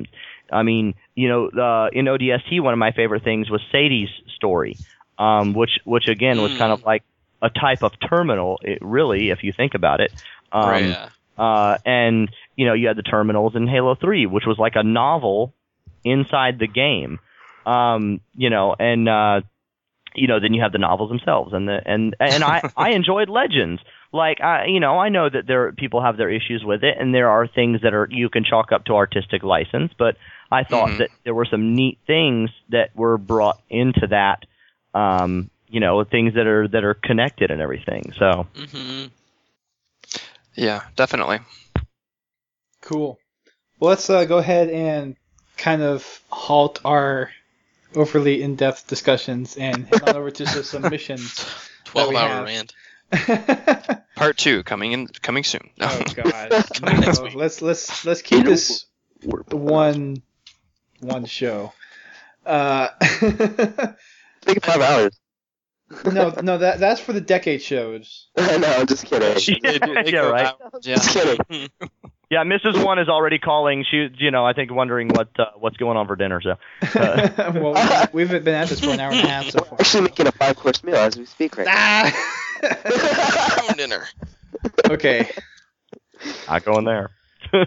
[SPEAKER 1] I mean, you know, uh, in O D S T, one of my favorite things was Sadie's story, um, which which again was kind of like a type of terminal, it, really, if you think about it. Um,
[SPEAKER 5] Right, yeah.
[SPEAKER 1] uh, and you know, you had the terminals in Halo three, which was like a novel inside the game. Um, you know, and uh, you know, then you have the novels themselves, and the and and I I enjoyed Legends. Like, I, you know, I know that there people have their issues with it, and there are things that are you can chalk up to artistic license. But I thought
[SPEAKER 5] Mhm.
[SPEAKER 1] that there were some neat things that were brought into that. Um, you know, things that are that are connected and everything. So,
[SPEAKER 5] hmm
[SPEAKER 3] Yeah, definitely.
[SPEAKER 2] Cool. Well, let's uh, go ahead and kind of halt our overly in-depth discussions and head on over to some submissions.
[SPEAKER 5] twelve hour
[SPEAKER 2] have.
[SPEAKER 5] rant.
[SPEAKER 3] Part two coming in coming soon. No.
[SPEAKER 2] Oh God!
[SPEAKER 5] Coming next
[SPEAKER 2] No,
[SPEAKER 5] week.
[SPEAKER 2] let's let's let's keep this one one show. Uh,
[SPEAKER 4] Think five hours.
[SPEAKER 2] no, no, that that's for the decade shows.
[SPEAKER 4] no, I'm just kidding.
[SPEAKER 3] They do- they
[SPEAKER 1] Yeah,
[SPEAKER 3] go
[SPEAKER 1] right.
[SPEAKER 3] out- yeah.
[SPEAKER 4] Just kidding.
[SPEAKER 1] yeah, Missus One is already calling. She, you know, I think wondering what uh, what's going on for dinner. So, uh,
[SPEAKER 2] Well, we've we've been at this for an hour and a half so far.
[SPEAKER 4] Actually making a five course meal as we speak right now.
[SPEAKER 2] Ah!
[SPEAKER 5] Home dinner.
[SPEAKER 2] Okay.
[SPEAKER 1] not going there.
[SPEAKER 3] yeah,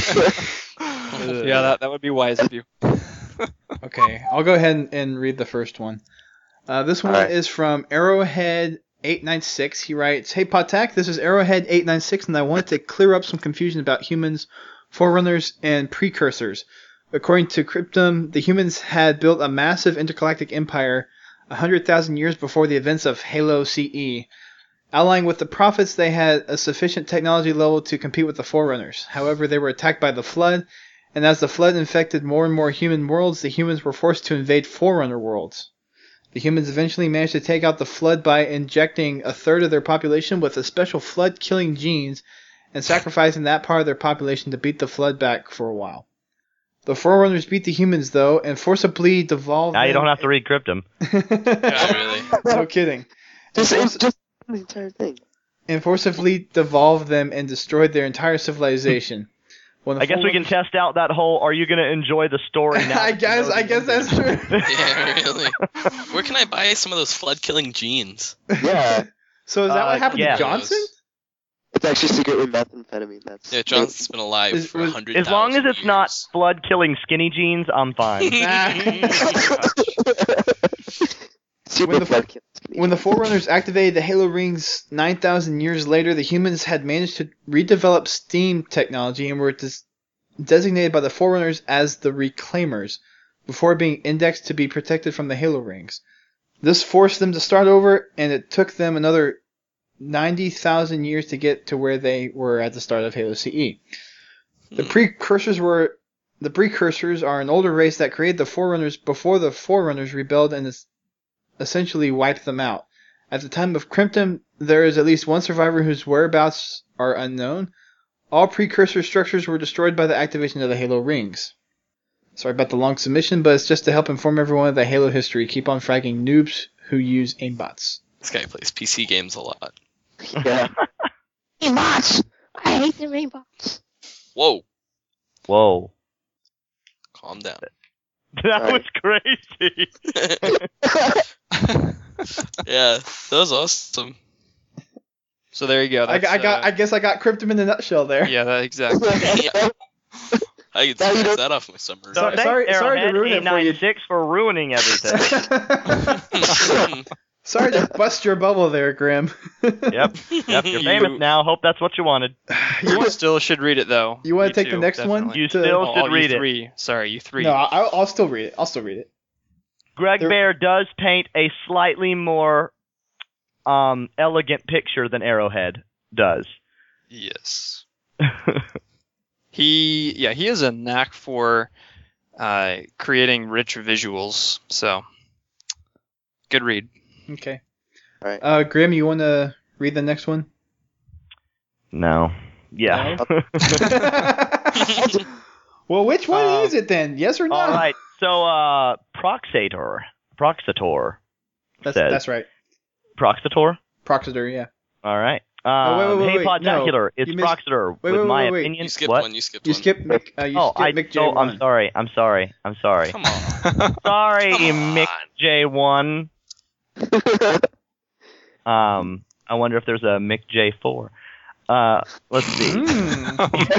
[SPEAKER 3] that that would be wise of you.
[SPEAKER 2] Okay, I'll go ahead and, and read the first one. Uh, this one
[SPEAKER 4] All right.
[SPEAKER 2] is from Arrowhead eight nine six. He writes, "Hey Potak, this is Arrowhead eight nine six, and I wanted to clear up some confusion about humans, forerunners, and precursors. According to Cryptum, the humans had built a massive intergalactic empire one hundred thousand years before the events of Halo C E. Allying with the Prophets, they had a sufficient technology level to compete with the Forerunners. However, they were attacked by the Flood, and as the Flood infected more and more human worlds, the humans were forced to invade Forerunner worlds. The humans eventually managed to take out the Flood by injecting a third of their population with a special Flood-killing genes and sacrificing that part of their population to beat the Flood back for a while. The Forerunners beat the humans, though, and forcibly devolved
[SPEAKER 1] Now you
[SPEAKER 2] them-
[SPEAKER 1] don't have to read Cryptum.
[SPEAKER 5] Yeah, really.
[SPEAKER 2] No kidding.
[SPEAKER 4] Just,
[SPEAKER 2] Force-
[SPEAKER 4] just the entire thing.
[SPEAKER 2] and forcibly devolved them and destroyed their entire civilization. When the
[SPEAKER 1] I guess we can
[SPEAKER 2] Forerunners-
[SPEAKER 1] test out that whole. Are you going to enjoy the story now?
[SPEAKER 2] I
[SPEAKER 1] that you
[SPEAKER 2] guess
[SPEAKER 1] know
[SPEAKER 2] I
[SPEAKER 1] the
[SPEAKER 2] guess
[SPEAKER 1] ending?
[SPEAKER 2] that's true.
[SPEAKER 5] Yeah, really. Where can I buy some of those flood-killing genes?
[SPEAKER 4] Yeah.
[SPEAKER 2] So is that
[SPEAKER 1] Uh,
[SPEAKER 2] what happened
[SPEAKER 1] yeah.
[SPEAKER 2] to Johnson?
[SPEAKER 4] It's actually secretly methamphetamine. That's
[SPEAKER 5] Yeah, Johnson's been alive
[SPEAKER 2] Is-
[SPEAKER 5] for a
[SPEAKER 2] was-
[SPEAKER 5] hundred.
[SPEAKER 1] As long as it's not
[SPEAKER 5] years.
[SPEAKER 1] flood killing skinny jeans, I'm fine.
[SPEAKER 4] Super
[SPEAKER 2] When the-
[SPEAKER 4] flood kills.
[SPEAKER 2] When the Forerunners activated the Halo rings nine thousand years later, the humans had managed to redevelop steam technology and were des- designated by the Forerunners as the Reclaimers, before being indexed to be protected from the Halo rings. This forced them to start over, and it took them another ninety thousand years to get to where they were at the start of Halo C E. The precursors were the precursors are an older race that created the Forerunners before the Forerunners rebelled and es- essentially wiped them out. At the time of Cryptum, there is at least one survivor whose whereabouts are unknown. All precursor structures were destroyed by the activation of the Halo rings. Sorry about the long submission, but it's just to help inform everyone of the Halo history. Keep on fragging noobs who use aimbots.
[SPEAKER 5] This guy plays P C games a lot.
[SPEAKER 4] Yeah. Rainbots! I hate the rainbots.
[SPEAKER 5] Whoa,
[SPEAKER 1] Whoa,
[SPEAKER 5] calm down.
[SPEAKER 1] that
[SPEAKER 4] Right.
[SPEAKER 1] was crazy.
[SPEAKER 5] Yeah, that was awesome.
[SPEAKER 3] So there you go.
[SPEAKER 2] I,
[SPEAKER 3] That's,
[SPEAKER 2] I got.
[SPEAKER 3] uh,
[SPEAKER 2] I guess I got Cryptum in a nutshell there.
[SPEAKER 3] yeah, that, exactly.
[SPEAKER 5] I can
[SPEAKER 4] Now you
[SPEAKER 5] scratch
[SPEAKER 4] don't-
[SPEAKER 5] that off my summer.
[SPEAKER 1] So
[SPEAKER 2] Sorry-
[SPEAKER 1] thanks,
[SPEAKER 2] sorry- sorry to
[SPEAKER 1] Arrowhead
[SPEAKER 2] ruin it for you.
[SPEAKER 1] eight nine six for ruining everything.
[SPEAKER 2] Sorry to bust your bubble there, Grim.
[SPEAKER 1] Yep, yep. You're
[SPEAKER 3] You-
[SPEAKER 1] famous now. Hope that's what you wanted.
[SPEAKER 3] You still should read it though.
[SPEAKER 2] You wanna take the
[SPEAKER 3] too,
[SPEAKER 2] next one?
[SPEAKER 3] definitely.
[SPEAKER 1] You
[SPEAKER 2] To-
[SPEAKER 1] still
[SPEAKER 3] Oh,
[SPEAKER 1] should
[SPEAKER 3] you
[SPEAKER 1] read it.
[SPEAKER 3] three. Sorry, you three.
[SPEAKER 2] No, I'll, I'll still read it. I'll still read it.
[SPEAKER 1] Greg
[SPEAKER 2] There-
[SPEAKER 1] Bear does paint a slightly more um, elegant picture than Arrowhead does.
[SPEAKER 5] Yes.
[SPEAKER 3] He, yeah, he has a knack for uh, creating rich visuals. So, good read.
[SPEAKER 2] Okay.
[SPEAKER 4] Alright.
[SPEAKER 2] Uh, Grim, you want to read the next one?
[SPEAKER 1] No. Yeah.
[SPEAKER 2] Well, which one
[SPEAKER 1] Um,
[SPEAKER 2] is it then? Yes or no?
[SPEAKER 1] All right. So, uh, Proxator. Proxator.
[SPEAKER 2] That's
[SPEAKER 1] says.
[SPEAKER 2] that's right.
[SPEAKER 1] Proxator?
[SPEAKER 2] Proxeter, yeah.
[SPEAKER 1] All right. Um,
[SPEAKER 2] wait, wait,
[SPEAKER 1] hey,
[SPEAKER 2] wait,
[SPEAKER 1] Podtacular,
[SPEAKER 2] no.
[SPEAKER 1] it's
[SPEAKER 2] You missed-
[SPEAKER 1] Proxeter.
[SPEAKER 2] wait,
[SPEAKER 1] with
[SPEAKER 2] wait,
[SPEAKER 1] my
[SPEAKER 2] wait, wait.
[SPEAKER 1] opinion,
[SPEAKER 5] You skipped
[SPEAKER 1] what?
[SPEAKER 5] one. You skipped
[SPEAKER 2] You
[SPEAKER 5] one.
[SPEAKER 2] skip Mick. Uh, you
[SPEAKER 1] Oh,
[SPEAKER 2] skip
[SPEAKER 1] I.
[SPEAKER 2] Mick J
[SPEAKER 1] Oh,
[SPEAKER 2] one.
[SPEAKER 1] I'm sorry. I'm sorry. I'm sorry.
[SPEAKER 5] Come on.
[SPEAKER 1] Sorry,
[SPEAKER 5] Come
[SPEAKER 1] Mick
[SPEAKER 5] on.
[SPEAKER 1] J one. Um, I wonder if there's a Mick J four. Uh, let's see.
[SPEAKER 2] Hmm.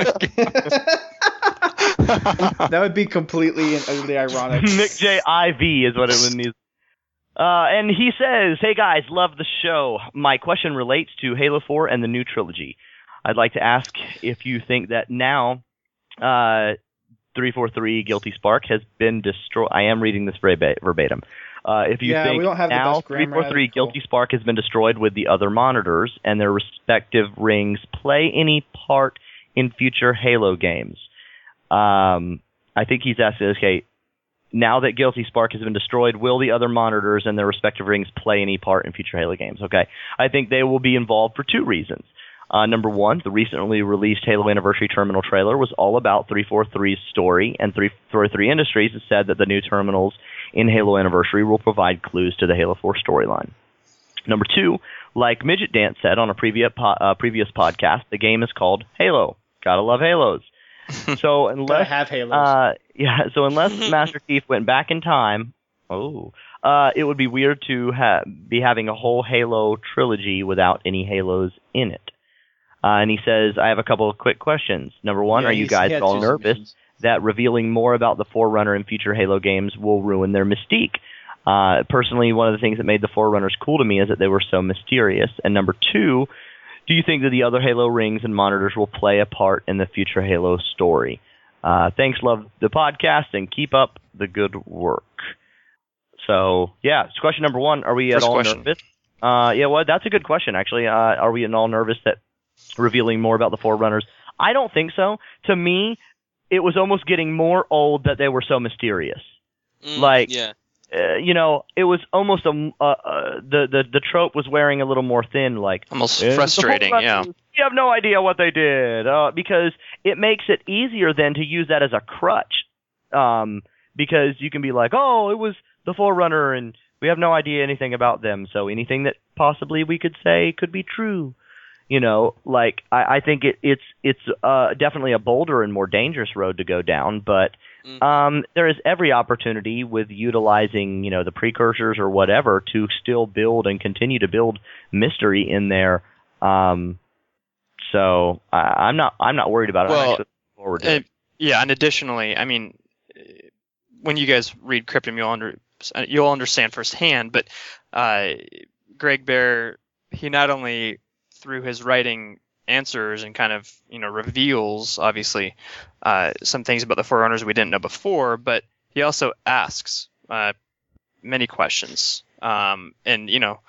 [SPEAKER 2] That would be completely and utterly ironic.
[SPEAKER 1] Mick J I V is what it would need. Uh, and he says, "Hey guys, love the show. My question relates to Halo four and the new trilogy. I'd like to ask if you think that now, uh, three forty-three Guilty Spark has been destroyed." I am reading this verba- verbatim. Uh, if you
[SPEAKER 2] Yeah,
[SPEAKER 1] think
[SPEAKER 2] we don't have the
[SPEAKER 1] now
[SPEAKER 2] best grammar.
[SPEAKER 1] three forty-three
[SPEAKER 2] Cool.
[SPEAKER 1] Guilty Spark has been destroyed with the other monitors and their respective rings play any part in future Halo games. Um, I think he's asking, okay, now that Guilty Spark has been destroyed, will the other monitors and their respective rings play any part in future Halo games? Okay, I think they will be involved for two reasons. Uh, number one, the recently released Halo Anniversary Terminal trailer was all about three forty-three's story, and three forty-three Industries has said that the new terminals in Halo Anniversary will provide clues to the Halo four storyline. Number two, like Midget Dance said on a previous po- uh, previous podcast, the game is called Halo. Gotta love Halos. So
[SPEAKER 2] Gotta
[SPEAKER 1] unless
[SPEAKER 2] have Halos.
[SPEAKER 1] uh, yeah, so unless Master Chief went back in time, oh, uh, it would be weird to ha- be having a whole Halo trilogy without any Halos in it. Uh, and he says, I have a couple of quick questions. Number one,
[SPEAKER 2] Yeah,
[SPEAKER 1] are you
[SPEAKER 2] he's-
[SPEAKER 1] guys
[SPEAKER 2] he had
[SPEAKER 1] all
[SPEAKER 2] two
[SPEAKER 1] nervous
[SPEAKER 2] submissions.
[SPEAKER 1] that revealing more about the Forerunner in future Halo games will ruin their mystique? Uh, personally, one of the things that made the Forerunners cool to me is that they were so mysterious. And number two, do you think that the other Halo rings and monitors will play a part in the future Halo story? Uh, thanks, love the podcast, and keep up the good work. So, yeah, so question number one, are we
[SPEAKER 3] First
[SPEAKER 1] at all
[SPEAKER 3] question.
[SPEAKER 1] nervous? Uh, yeah, well, that's a good question, actually. Uh, are we at all nervous that revealing more about the Forerunners? I don't think so. To me, it was almost getting more old that they were so mysterious.
[SPEAKER 5] Mm,
[SPEAKER 1] Like-
[SPEAKER 5] yeah.
[SPEAKER 1] Uh, you know, it was almost a uh, uh, the the the trope was wearing a little more thin. Like
[SPEAKER 3] Almost
[SPEAKER 1] "Eh, the
[SPEAKER 3] frustrating, yeah.
[SPEAKER 1] Forerunners, you have no idea what they did, uh, because it makes it easier then to use that as a crutch. Um, because you can be like, oh, it was the Forerunner, and we have no idea anything about them, so anything that possibly we could say could be true. You know, like I, I think it, it's it's uh, definitely a bolder and more dangerous road to go down, but
[SPEAKER 5] Mm.
[SPEAKER 1] um, there is every opportunity with utilizing, you know, the precursors or whatever to still build and continue to build mystery in there. Um, so I, I'm not I'm not worried about it. I'm
[SPEAKER 3] Well,
[SPEAKER 1] actually looking forward to
[SPEAKER 3] Uh,
[SPEAKER 1] it.
[SPEAKER 3] yeah, and additionally, I mean, uh, when you guys read Cryptum, you'll under you'll understand firsthand. But uh, Greg Bear, he not only through his writing answers and kind of you know reveals obviously uh, some things about the Forerunners we didn't know before, but he also asks uh, many questions. Um, and you know,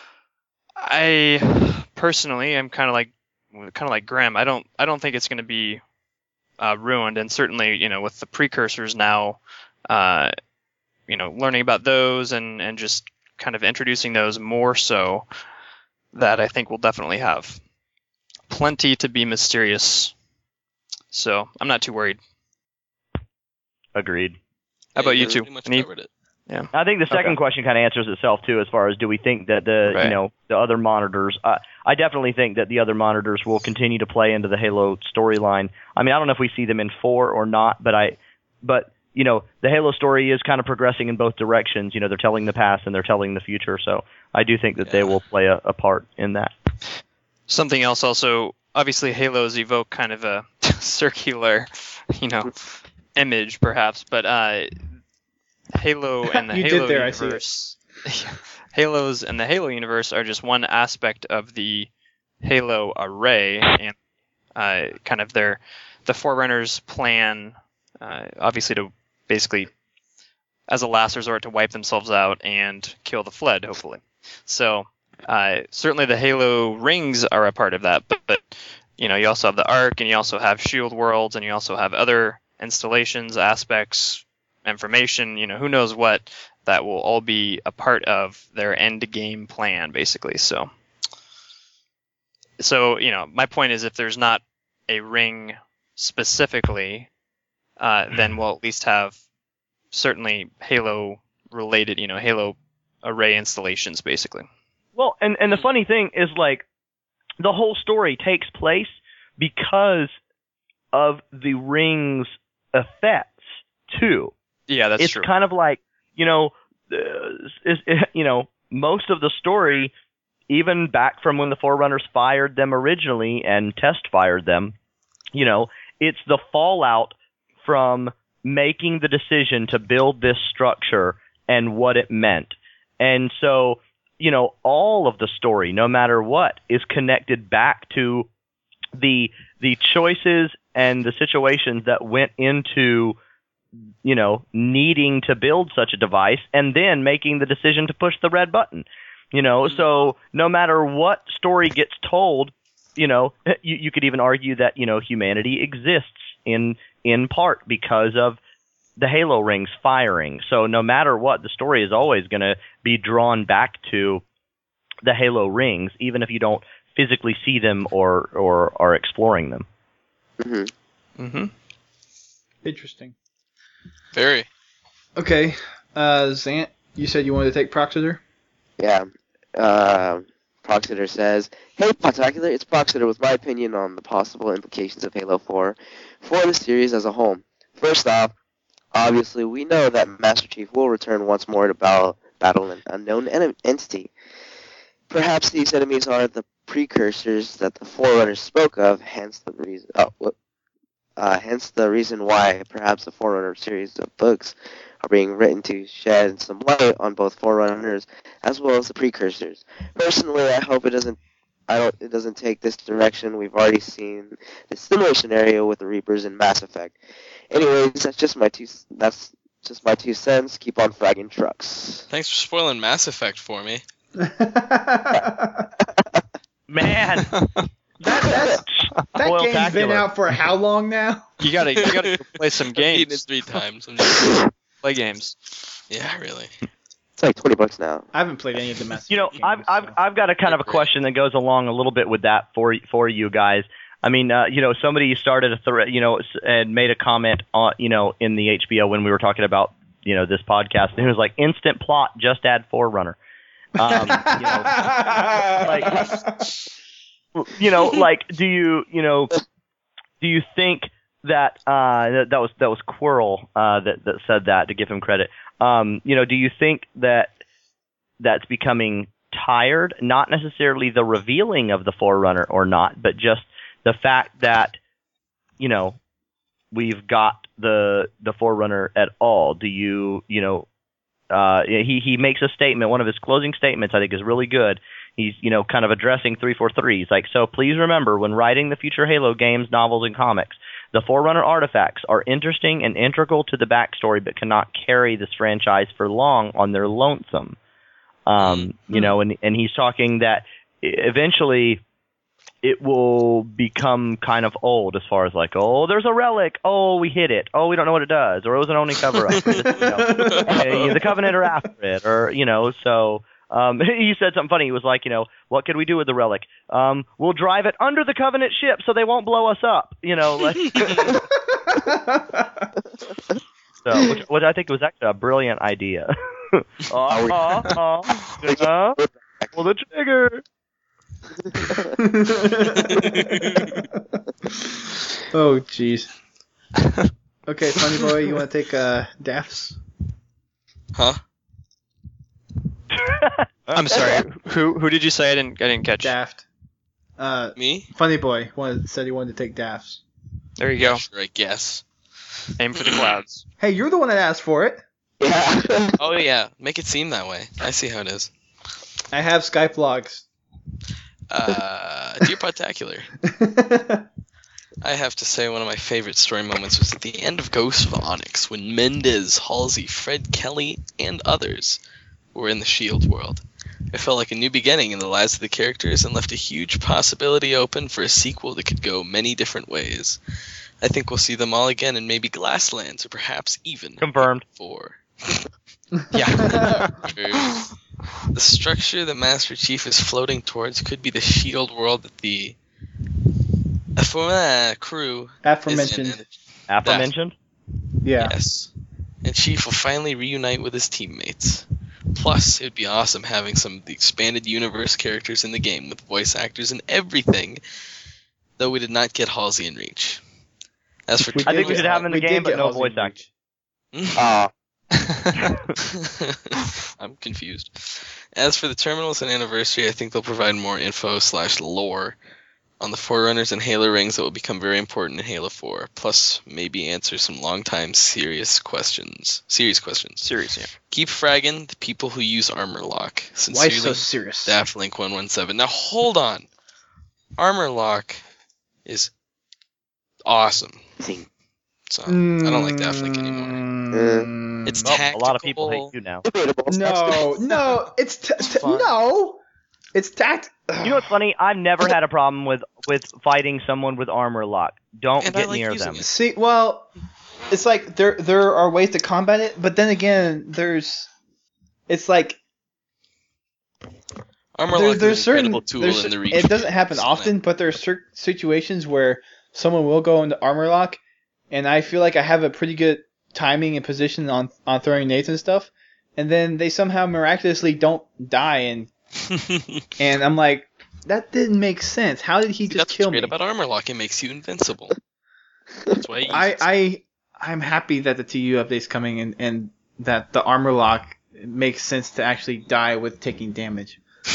[SPEAKER 3] I personally am kind of like kind of like Graham. I don't I don't think it's going to be uh, ruined, and certainly you know with the precursors now, uh, you know learning about those and and just kind of introducing those more so, that I think we'll definitely have plenty to be mysterious. So I'm not too worried.
[SPEAKER 1] Agreed.
[SPEAKER 3] How about
[SPEAKER 5] Yeah,
[SPEAKER 3] you two?
[SPEAKER 5] pretty much
[SPEAKER 3] Any-
[SPEAKER 5] covered it.
[SPEAKER 1] I think the second
[SPEAKER 3] Okay.
[SPEAKER 1] question kind of answers itself too, as far as do we think that the
[SPEAKER 3] Right.
[SPEAKER 1] you know the other monitors? Uh, I definitely think that the other monitors will continue to play into the Halo storyline. I mean, I don't know if we see them in four or not, but I, but you know, the Halo story is kind of progressing in both directions. You know, they're telling the past and they're telling the future. So I do think that they
[SPEAKER 5] Yeah.
[SPEAKER 1] will play a, a part in that.
[SPEAKER 3] Something else also, obviously Halos evoke kind of a circular, you know, image perhaps, but uh, Halo and the
[SPEAKER 2] You did
[SPEAKER 3] Halo
[SPEAKER 2] there, I see it.
[SPEAKER 3] universe, Halos and the Halo universe are just one aspect of the Halo array, and uh, kind of their the Forerunners' plan, uh, obviously to basically, as a last resort, to wipe themselves out and kill the Fled, hopefully. So. Uh, certainly the Halo rings are a part of that, but, but you know you also have the Ark, and you also have Shield Worlds, and you also have other installations, aspects, information, you know, who knows what, that will all be a part of their end game plan, basically. So, so you know, my point is, if there's not a ring specifically, uh, then we'll at least have certainly Halo related, you know, Halo array installations, basically.
[SPEAKER 1] Well, and and the funny thing is, like, the whole story takes place because of the ring's effects too.
[SPEAKER 3] Yeah, that's
[SPEAKER 1] it's
[SPEAKER 3] true.
[SPEAKER 1] kind of like, you know, uh, is, you know, most of the story, even back from when the Forerunners fired them originally and Test fired them, you know, it's the fallout from making the decision to build this structure and what it meant. And so, you know, all of the story, no matter what, is connected back to the the choices and the situations that went into, you know, needing to build such a device and then making the decision to push the red button. You know, so no matter what story gets told, you know, you, you could even argue that, you know, humanity exists in in part because of the Halo rings firing. So no matter what, the story is always going to be drawn back to the Halo rings, even if you don't physically see them or or are exploring them.
[SPEAKER 4] Mm-hmm.
[SPEAKER 5] Mm-hmm.
[SPEAKER 2] Interesting.
[SPEAKER 5] Very.
[SPEAKER 2] Okay, uh, Zant, you said you wanted to take Proxeter?
[SPEAKER 4] Yeah. Uh, Proxeter says, "Hey, Podtacular, it's Proxeter with my opinion on the possible implications of Halo four for the series as a whole. First off, obviously, we know that Master Chief will return once more to battle, battle an unknown en- entity. Perhaps these enemies are the precursors that the Forerunners spoke of, hence the reason. Oh, what? Uh, hence the reason why perhaps the Forerunner series of books are being written to shed some light on both Forerunners as well as the precursors. Personally, I hope it doesn't. I don't. It doesn't take this direction. We've already seen a similar scenario with the Reapers in Mass Effect. Anyways, that's just my two. That's just my two cents. Keep on fragging trucks."
[SPEAKER 5] Thanks for spoiling Mass Effect for me.
[SPEAKER 1] Man,
[SPEAKER 2] That, that's, that
[SPEAKER 1] Well,
[SPEAKER 2] game's been
[SPEAKER 1] tacular.
[SPEAKER 2] out for how long now?
[SPEAKER 3] You gotta you gotta go play some
[SPEAKER 5] I've beaten it
[SPEAKER 3] games.
[SPEAKER 5] three times. I'm just,
[SPEAKER 3] Play games.
[SPEAKER 5] yeah, really.
[SPEAKER 4] It's like twenty bucks now.
[SPEAKER 2] I haven't played any of the Mass
[SPEAKER 1] you know,
[SPEAKER 2] Effect
[SPEAKER 1] I've
[SPEAKER 2] games,
[SPEAKER 1] I've
[SPEAKER 2] so.
[SPEAKER 1] I've got a kind of a question that goes along a little bit with that for for you guys. I mean, uh, you know, somebody started a thread, you know, s- and made a comment on, you know, in the H B O when we were talking about, you know, this podcast, and it was like, instant plot, just add Forerunner. Um, you know, like, you know, like, do you, you know, do you think that uh, that, that was that was Quirrell uh, that that said that, to give him credit? Um, you know, do you think that that's becoming tired? Not necessarily the revealing of the Forerunner or not, but just the fact that, you know, we've got the the Forerunner at all. Do you, you know, uh, he he makes a statement. One of his closing statements, I think, is really good. He's, you know, kind of addressing three forty-three. He's like, so please remember, when writing the future Halo games, novels, and comics, the Forerunner artifacts are interesting and integral to the backstory, but cannot carry this franchise for long on their lonesome. Um, you know, and and he's talking that eventually it will become kind of old as far as like, oh, there's a relic. Oh, we hit it. Oh, we don't know what it does. Or it was an only cover-up. Or this, you know, hey, the Covenant are after it. Or, you know, so um, he said something funny. He was like, you know, what could we do with the relic? Um, we'll drive it under the Covenant ship so they won't blow us up. You know, like, so, which, which I think was actually a brilliant idea. uh, uh, uh, uh, pull the trigger.
[SPEAKER 2] Oh, jeez. Okay, Funny Boy, you want to take uh, Daph's?
[SPEAKER 5] Huh?
[SPEAKER 3] I'm sorry. Who who did you say? I didn't I didn't catch.
[SPEAKER 2] Daft. Uh,
[SPEAKER 5] Me?
[SPEAKER 2] Funny Boy wanted, said he wanted to take Daph's.
[SPEAKER 3] There you go.
[SPEAKER 5] Sure, I guess.
[SPEAKER 3] Aim for the clouds.
[SPEAKER 2] Hey, you're the one that asked for it.
[SPEAKER 4] Yeah.
[SPEAKER 5] Oh yeah, make it seem that way. I see how it is.
[SPEAKER 2] I have Skype logs.
[SPEAKER 5] Uh, Dear Podtacular, I have to say one of my favorite story moments was at the end of Ghosts of Onyx when Mendez, Halsey, Fred Kelly, and others were in the SHIELD world. It felt like a new beginning in the lives of the characters and left a huge possibility open for a sequel that could go many different ways. I think we'll see them all again in maybe Glasslands or perhaps even
[SPEAKER 1] Confirmed.
[SPEAKER 5] four.
[SPEAKER 3] Yeah.
[SPEAKER 5] The structure that Master Chief is floating towards could be the SHIELD world that the uh, crew
[SPEAKER 2] Aforementioned.
[SPEAKER 5] is in.
[SPEAKER 1] Aforementioned?
[SPEAKER 2] Yeah.
[SPEAKER 5] Yes. And Chief will finally reunite with his teammates. Plus, it'd be awesome having some of the expanded universe characters in the game with voice actors and everything, though we did not get Halsey and Reach. As for
[SPEAKER 2] We
[SPEAKER 1] I think we
[SPEAKER 2] did
[SPEAKER 1] should
[SPEAKER 2] get-
[SPEAKER 1] have them in the
[SPEAKER 2] we
[SPEAKER 1] game,
[SPEAKER 2] did
[SPEAKER 1] but
[SPEAKER 2] get
[SPEAKER 1] no
[SPEAKER 2] Halsey
[SPEAKER 1] voice
[SPEAKER 2] and
[SPEAKER 1] acting.
[SPEAKER 2] Reach.
[SPEAKER 4] Uh,
[SPEAKER 5] I'm confused. As for the terminals and anniversary, I think they'll provide more info slash lore on the Forerunners and Halo rings that will become very important in Halo four. Plus, maybe answer some long-time serious questions. Serious questions.
[SPEAKER 3] Serious, yeah.
[SPEAKER 5] Keep fragging the people who use Armor Lock.
[SPEAKER 2] Why
[SPEAKER 5] Sincerely,
[SPEAKER 2] so serious?
[SPEAKER 5] Daftlink one one seven. Now hold on. Armor Lock is awesome.
[SPEAKER 4] see,
[SPEAKER 5] So I don't like Daftlink anymore.
[SPEAKER 2] Mm.
[SPEAKER 5] It's
[SPEAKER 1] Well,
[SPEAKER 5] tactical.
[SPEAKER 1] a lot of people hate you now.
[SPEAKER 4] debatable.
[SPEAKER 2] No, no, it's t- t-
[SPEAKER 5] fun.
[SPEAKER 2] no, it's tact.
[SPEAKER 1] You know what's funny? I've never had a problem with with fighting someone with armor lock. Don't
[SPEAKER 5] And I
[SPEAKER 1] get
[SPEAKER 5] like
[SPEAKER 1] near
[SPEAKER 5] using
[SPEAKER 1] them.
[SPEAKER 5] it.
[SPEAKER 2] See, well, it's like there there are ways to combat it, but then again, there's, it's like
[SPEAKER 5] Armor
[SPEAKER 2] there,
[SPEAKER 5] Lock
[SPEAKER 2] there's
[SPEAKER 5] is an incredible
[SPEAKER 2] certain
[SPEAKER 5] tool
[SPEAKER 2] there's,
[SPEAKER 5] in the Reach.
[SPEAKER 2] it doesn't happen
[SPEAKER 5] games,
[SPEAKER 2] often, but there are certain situations where someone will go into armor lock, and I feel like I have a pretty good timing and position on on throwing nades and stuff, and then they somehow miraculously don't die, and and I'm like, that didn't make sense. How did he
[SPEAKER 5] See,
[SPEAKER 2] just
[SPEAKER 5] that's
[SPEAKER 2] kill
[SPEAKER 5] what's great
[SPEAKER 2] me?
[SPEAKER 5] about Armor Lock. It makes you invincible. That's why I use
[SPEAKER 2] I
[SPEAKER 5] it.
[SPEAKER 2] I I'm happy that the T U update's coming and and that the armor lock makes sense to actually die with taking damage.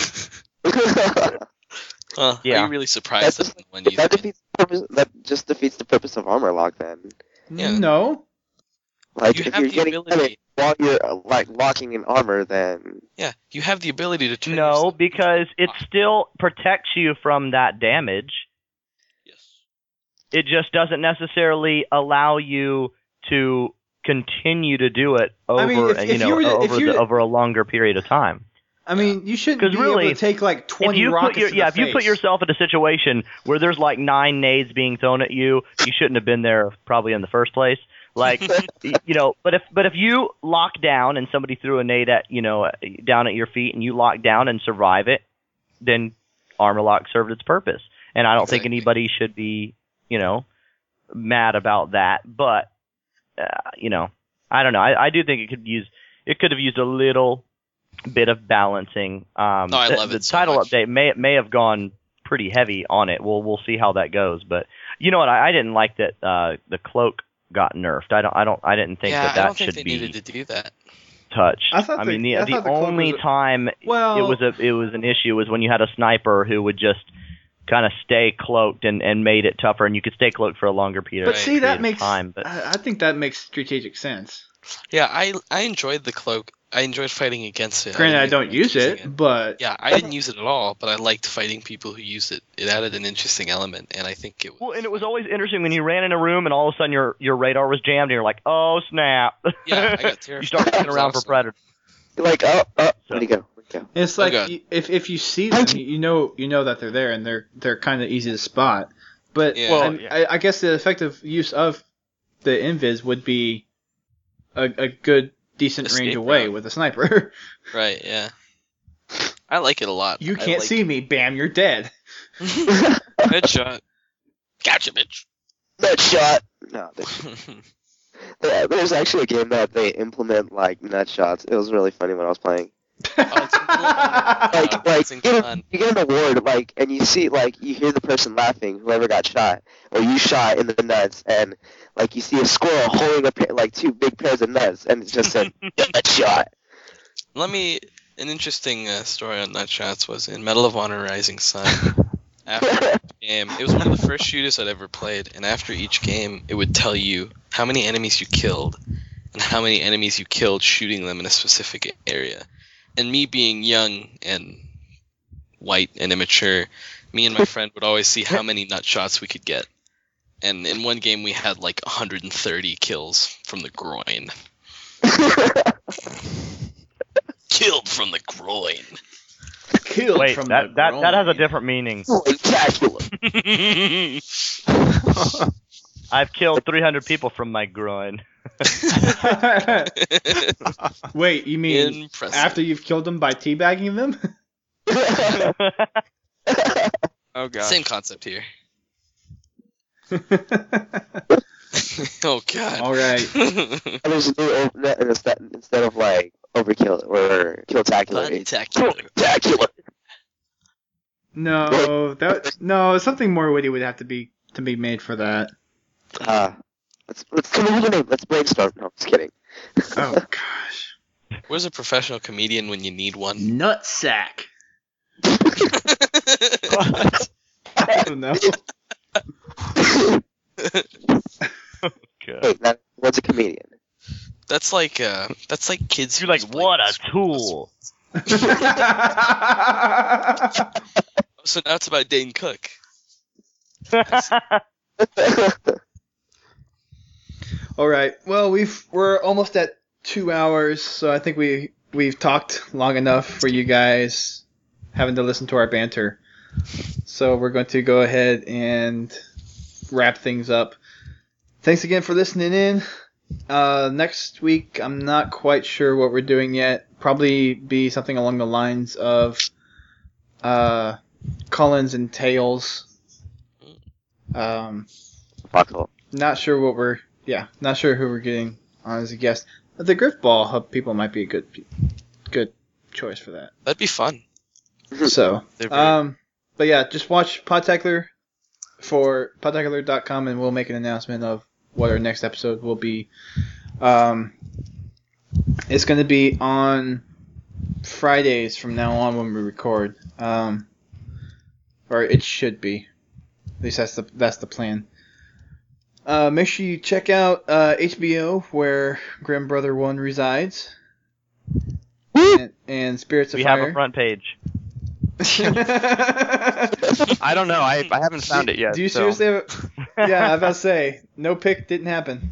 [SPEAKER 5] Well,
[SPEAKER 1] Yeah.
[SPEAKER 5] are you really surprised
[SPEAKER 4] That's-
[SPEAKER 5] that when you
[SPEAKER 4] that defeats the purpose. That just defeats the purpose of armor lock. Then,
[SPEAKER 5] Yeah.
[SPEAKER 2] No.
[SPEAKER 4] like
[SPEAKER 5] You
[SPEAKER 4] if
[SPEAKER 5] have
[SPEAKER 4] you're
[SPEAKER 5] the
[SPEAKER 4] getting
[SPEAKER 5] ability-
[SPEAKER 4] damage while you're uh, like locking in armor, then
[SPEAKER 5] yeah, you have the ability to turn
[SPEAKER 1] No,
[SPEAKER 5] yourself-
[SPEAKER 1] because it still protects you from that damage.
[SPEAKER 5] Yes.
[SPEAKER 1] It just doesn't necessarily allow you to continue to do it over,
[SPEAKER 2] I mean, if-
[SPEAKER 1] you
[SPEAKER 2] if
[SPEAKER 1] know,
[SPEAKER 2] you were to- if
[SPEAKER 1] over,
[SPEAKER 2] you-
[SPEAKER 1] the, over a longer period of time.
[SPEAKER 2] I mean, you shouldn't
[SPEAKER 1] 'Cause
[SPEAKER 2] be
[SPEAKER 1] really,
[SPEAKER 2] able to take like
[SPEAKER 1] If
[SPEAKER 2] twenty
[SPEAKER 1] you put
[SPEAKER 2] rockets
[SPEAKER 1] your,
[SPEAKER 2] to
[SPEAKER 1] yeah,
[SPEAKER 2] the
[SPEAKER 1] if you put
[SPEAKER 2] face.
[SPEAKER 1] yourself in a situation where there's like nine nades being thrown at you, you shouldn't have been there probably in the first place. Like, y- you know, but if but if you lock down and somebody threw a nade at you know down at your feet and you lock down and survive it, then armor lock served its purpose. And I don't think
[SPEAKER 5] Exactly.
[SPEAKER 1] anybody should be you know mad about that. But uh, you know, I don't know. I, I do think it could use it could have used a little bit of balancing. Um,
[SPEAKER 5] Oh, I
[SPEAKER 1] the,
[SPEAKER 5] love
[SPEAKER 1] the
[SPEAKER 5] it so
[SPEAKER 1] title
[SPEAKER 5] much.
[SPEAKER 1] update may may have gone pretty heavy on it. We'll we'll see how that goes. But you know what? I, I didn't like that uh, the cloak got nerfed. I don't I don't I didn't think
[SPEAKER 5] yeah,
[SPEAKER 1] that
[SPEAKER 5] I
[SPEAKER 1] that
[SPEAKER 5] don't think
[SPEAKER 1] should
[SPEAKER 5] they
[SPEAKER 1] be
[SPEAKER 5] needed to do that.
[SPEAKER 1] touched.
[SPEAKER 2] I thought the-
[SPEAKER 1] mean, the
[SPEAKER 2] I
[SPEAKER 1] the
[SPEAKER 2] thought the cloak
[SPEAKER 1] only
[SPEAKER 2] was a-
[SPEAKER 1] time
[SPEAKER 2] Well-
[SPEAKER 1] it was a it was an issue was when you had a sniper who would just kind of stay cloaked and, and made it tougher, and you could stay cloaked for a longer period.
[SPEAKER 2] But
[SPEAKER 5] Right.
[SPEAKER 2] see, that
[SPEAKER 1] period of
[SPEAKER 2] makes
[SPEAKER 1] time. But
[SPEAKER 2] I, I think that makes strategic sense.
[SPEAKER 5] Yeah, I I enjoyed the cloak. I enjoyed fighting against it.
[SPEAKER 2] Granted, I
[SPEAKER 5] didn't
[SPEAKER 2] don't
[SPEAKER 5] like
[SPEAKER 2] use
[SPEAKER 5] using
[SPEAKER 2] it, but
[SPEAKER 5] Yeah, I didn't use it at all, but I liked fighting people who used it. It added an interesting element, and I think it was.
[SPEAKER 1] well, and it was always interesting when you ran in a room and all of a sudden your your radar was jammed and you're like, oh snap!
[SPEAKER 5] Yeah, I got terrified.
[SPEAKER 1] You start looking
[SPEAKER 5] It was
[SPEAKER 1] around for
[SPEAKER 5] awesome.
[SPEAKER 1] predators.
[SPEAKER 4] you're like, oh, oh,
[SPEAKER 1] So-
[SPEAKER 4] where'd he go? Where'd he go?
[SPEAKER 2] it's like
[SPEAKER 5] God.
[SPEAKER 2] you, if if you see them, you you know you know that they're there and they're they're kind of easy to spot. But
[SPEAKER 5] Yeah.
[SPEAKER 1] Well,
[SPEAKER 2] I'm-
[SPEAKER 1] yeah.
[SPEAKER 2] I, I guess the effective use of the invis would be a, a good decent range
[SPEAKER 5] Escape
[SPEAKER 2] away
[SPEAKER 5] route.
[SPEAKER 2] with a sniper.
[SPEAKER 5] Right, yeah. I like it a lot.
[SPEAKER 2] You
[SPEAKER 5] I
[SPEAKER 2] can't
[SPEAKER 5] like-
[SPEAKER 2] see me, bam, you're dead.
[SPEAKER 5] Headshot. Gotcha, bitch.
[SPEAKER 4] Nut shot. No, there's, there- there's actually a game that they implement like nut shots. It was really funny when I was playing.
[SPEAKER 5] Oh, it's in Blue Honor.
[SPEAKER 4] Like,
[SPEAKER 5] Uh,
[SPEAKER 4] like
[SPEAKER 5] it's in
[SPEAKER 4] you, get
[SPEAKER 5] Con.
[SPEAKER 4] a, you get an award, like, and you see, like, you hear the person laughing, whoever got shot, or you shot in the nuts, and like you see a squirrel holding a pair, like two big pairs of nuts, and it just said nut shot.
[SPEAKER 5] Let me. An interesting uh, story on Nutshots was in Medal of Honor Rising Sun. After each game, it was one of the first shooters I'd ever played, and after each game, it would tell you how many enemies you killed and how many enemies you killed shooting them in a specific area. And me being young and white and immature, me and my friend would always see how many nut shots we could get. And in one game, we had like one hundred thirty kills from the groin. Killed from the groin.
[SPEAKER 2] Killed
[SPEAKER 1] Wait,
[SPEAKER 2] from
[SPEAKER 1] that
[SPEAKER 2] the
[SPEAKER 1] that that has a
[SPEAKER 2] groin.
[SPEAKER 1] different meaning.
[SPEAKER 4] Spectacular.
[SPEAKER 1] I've killed three hundred people from my groin.
[SPEAKER 2] Wait, you mean
[SPEAKER 5] Impressive.
[SPEAKER 2] after you've killed them by teabagging them?
[SPEAKER 3] Oh god.
[SPEAKER 5] Same concept here. Oh god.
[SPEAKER 2] All right.
[SPEAKER 4] And there's a new open net, and instead, instead of like Overkill or Killtacular.
[SPEAKER 5] Spectacular.
[SPEAKER 4] Killtacular.
[SPEAKER 2] No, that no, something more witty would have to be to be made for that.
[SPEAKER 4] Uh, let's let's come up with a name. Let's brainstorm. No, just kidding.
[SPEAKER 2] Oh gosh.
[SPEAKER 5] Where's a professional comedian when you need one?
[SPEAKER 2] Nutsack.
[SPEAKER 1] What?
[SPEAKER 2] I don't know.
[SPEAKER 1] God.
[SPEAKER 4] Hey, that, what's a comedian?
[SPEAKER 5] That's like uh, that's like kids.
[SPEAKER 1] You're like,
[SPEAKER 5] who play
[SPEAKER 1] what a
[SPEAKER 5] sports.
[SPEAKER 1] tool.
[SPEAKER 5] So now it's about Dane Cook.
[SPEAKER 2] All right. Well, we've we're almost at two hours, so I think we we've talked long enough for you guys having to listen to our banter. So we're going to go ahead and wrap things up. Thanks again for listening in. Uh, next week, I'm not quite sure what we're doing yet. Probably be something along the lines of uh, Collins and Tails. Um,
[SPEAKER 4] Possible.
[SPEAKER 2] not sure what we're yeah, not sure who we're getting on as a guest. The Griffball Hub people might be a good good choice for that.
[SPEAKER 5] That'd be fun.
[SPEAKER 2] So,
[SPEAKER 5] They're very-
[SPEAKER 2] um, but yeah, just watch Podtacular for podtacular dot com and we'll make an announcement of what our next episode will be. Um, it's going to be on Fridays from now on when we record. Um, or it should be. At least that's the that's the plan. Uh, make sure you check out uh, H B O where Grim Brother One resides, and, and Spirits of
[SPEAKER 1] We
[SPEAKER 2] Fire.
[SPEAKER 1] have a front page. I don't know. I, I haven't found it yet.
[SPEAKER 2] Do you
[SPEAKER 1] so.
[SPEAKER 2] seriously have a... Yeah, I was about to say, no pick didn't happen.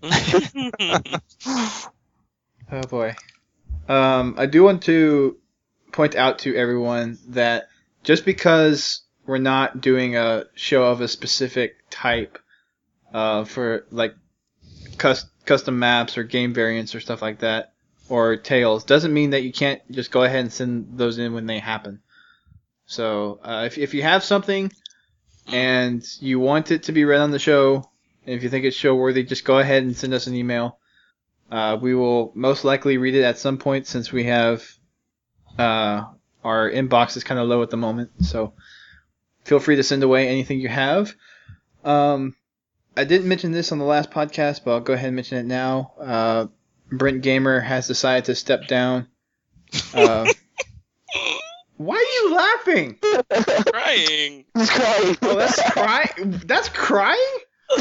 [SPEAKER 2] Oh boy. Um, I do want to point out to everyone that just because we're not doing a show of a specific type uh, for like cus- custom maps or game variants or stuff like that, or Tales, doesn't mean that you can't just go ahead and send those in when they happen. So uh, if if you have something and you want it to be read on the show, and if you think it's show worthy, just go ahead and send us an email. Uh, we will most likely read it at some point since we have uh, our inbox is kind of low at the moment. So feel free to send away anything you have. Um, I didn't mention this on the last podcast, but I'll go ahead and mention it now. Uh, Brent Gamer has decided to step down. Uh, why are you laughing?
[SPEAKER 5] Crying.
[SPEAKER 4] He's crying.
[SPEAKER 2] Oh, that's crying. That's crying.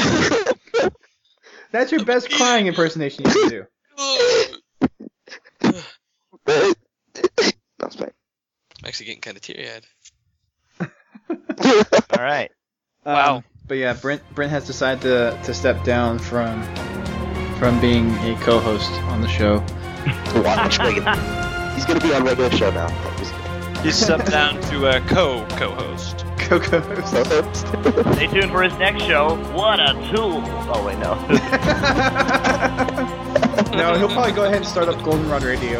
[SPEAKER 2] That's your best crying impersonation you can do.
[SPEAKER 4] That's fine.
[SPEAKER 5] I'm actually getting kind of teary-eyed.
[SPEAKER 1] All right.
[SPEAKER 3] Wow.
[SPEAKER 2] Um, but yeah, Brent Brent has decided to to step down from from being a co-host on the show.
[SPEAKER 4] Watch regular. He's gonna be on regular show now.
[SPEAKER 3] You stepped down to a co co-host.
[SPEAKER 2] Co-host.
[SPEAKER 1] Stay tuned for his next show. What a tool. Oh, wait, no.
[SPEAKER 2] No, he'll probably go ahead and start up Goldenrod Radio.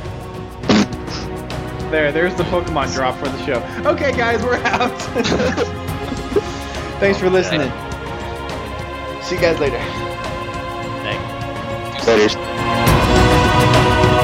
[SPEAKER 2] There, there's the Pokemon drop for the show. Okay, guys, we're out. Thanks for listening. See you guys later.
[SPEAKER 1] Thanks.
[SPEAKER 4] Later.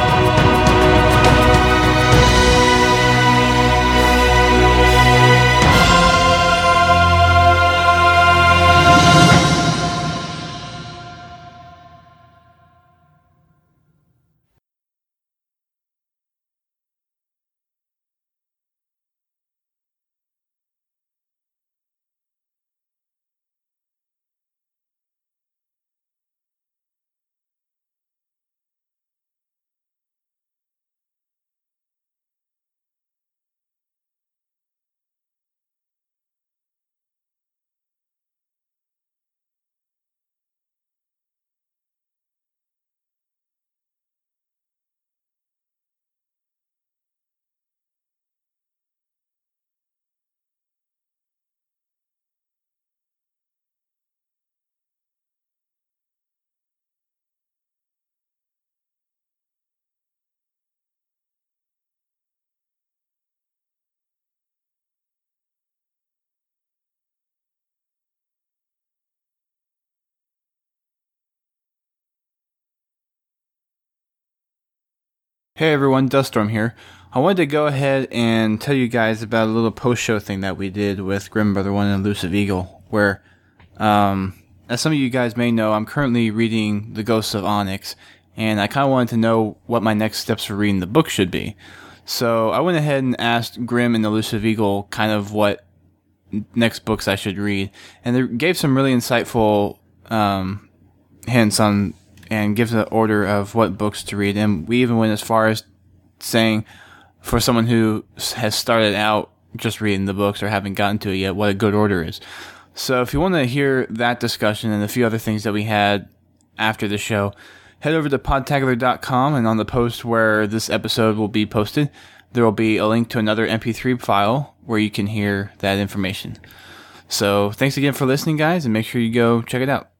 [SPEAKER 2] Hey everyone, Duststorm here. I wanted to go ahead and tell you guys about a little post-show thing that we did with Grim Brother one and Elusive Eagle, where, um, as some of you guys may know, I'm currently reading The Ghosts of Onyx, and I kind of wanted to know what my next steps for reading the book should be. So I went ahead and asked Grim and Elusive Eagle kind of what next books I should read, and they gave some really insightful um, hints on and gives an order of what books to read. And we even went as far as saying, for someone who has started out just reading the books or haven't gotten to it yet, what a good order is. So if you want to hear that discussion and a few other things that we had after the show, head over to podtacular dot com, and on the post where this episode will be posted, there will be a link to another M P three file where you can hear that information. So thanks again for listening, guys, and make sure you go check it out.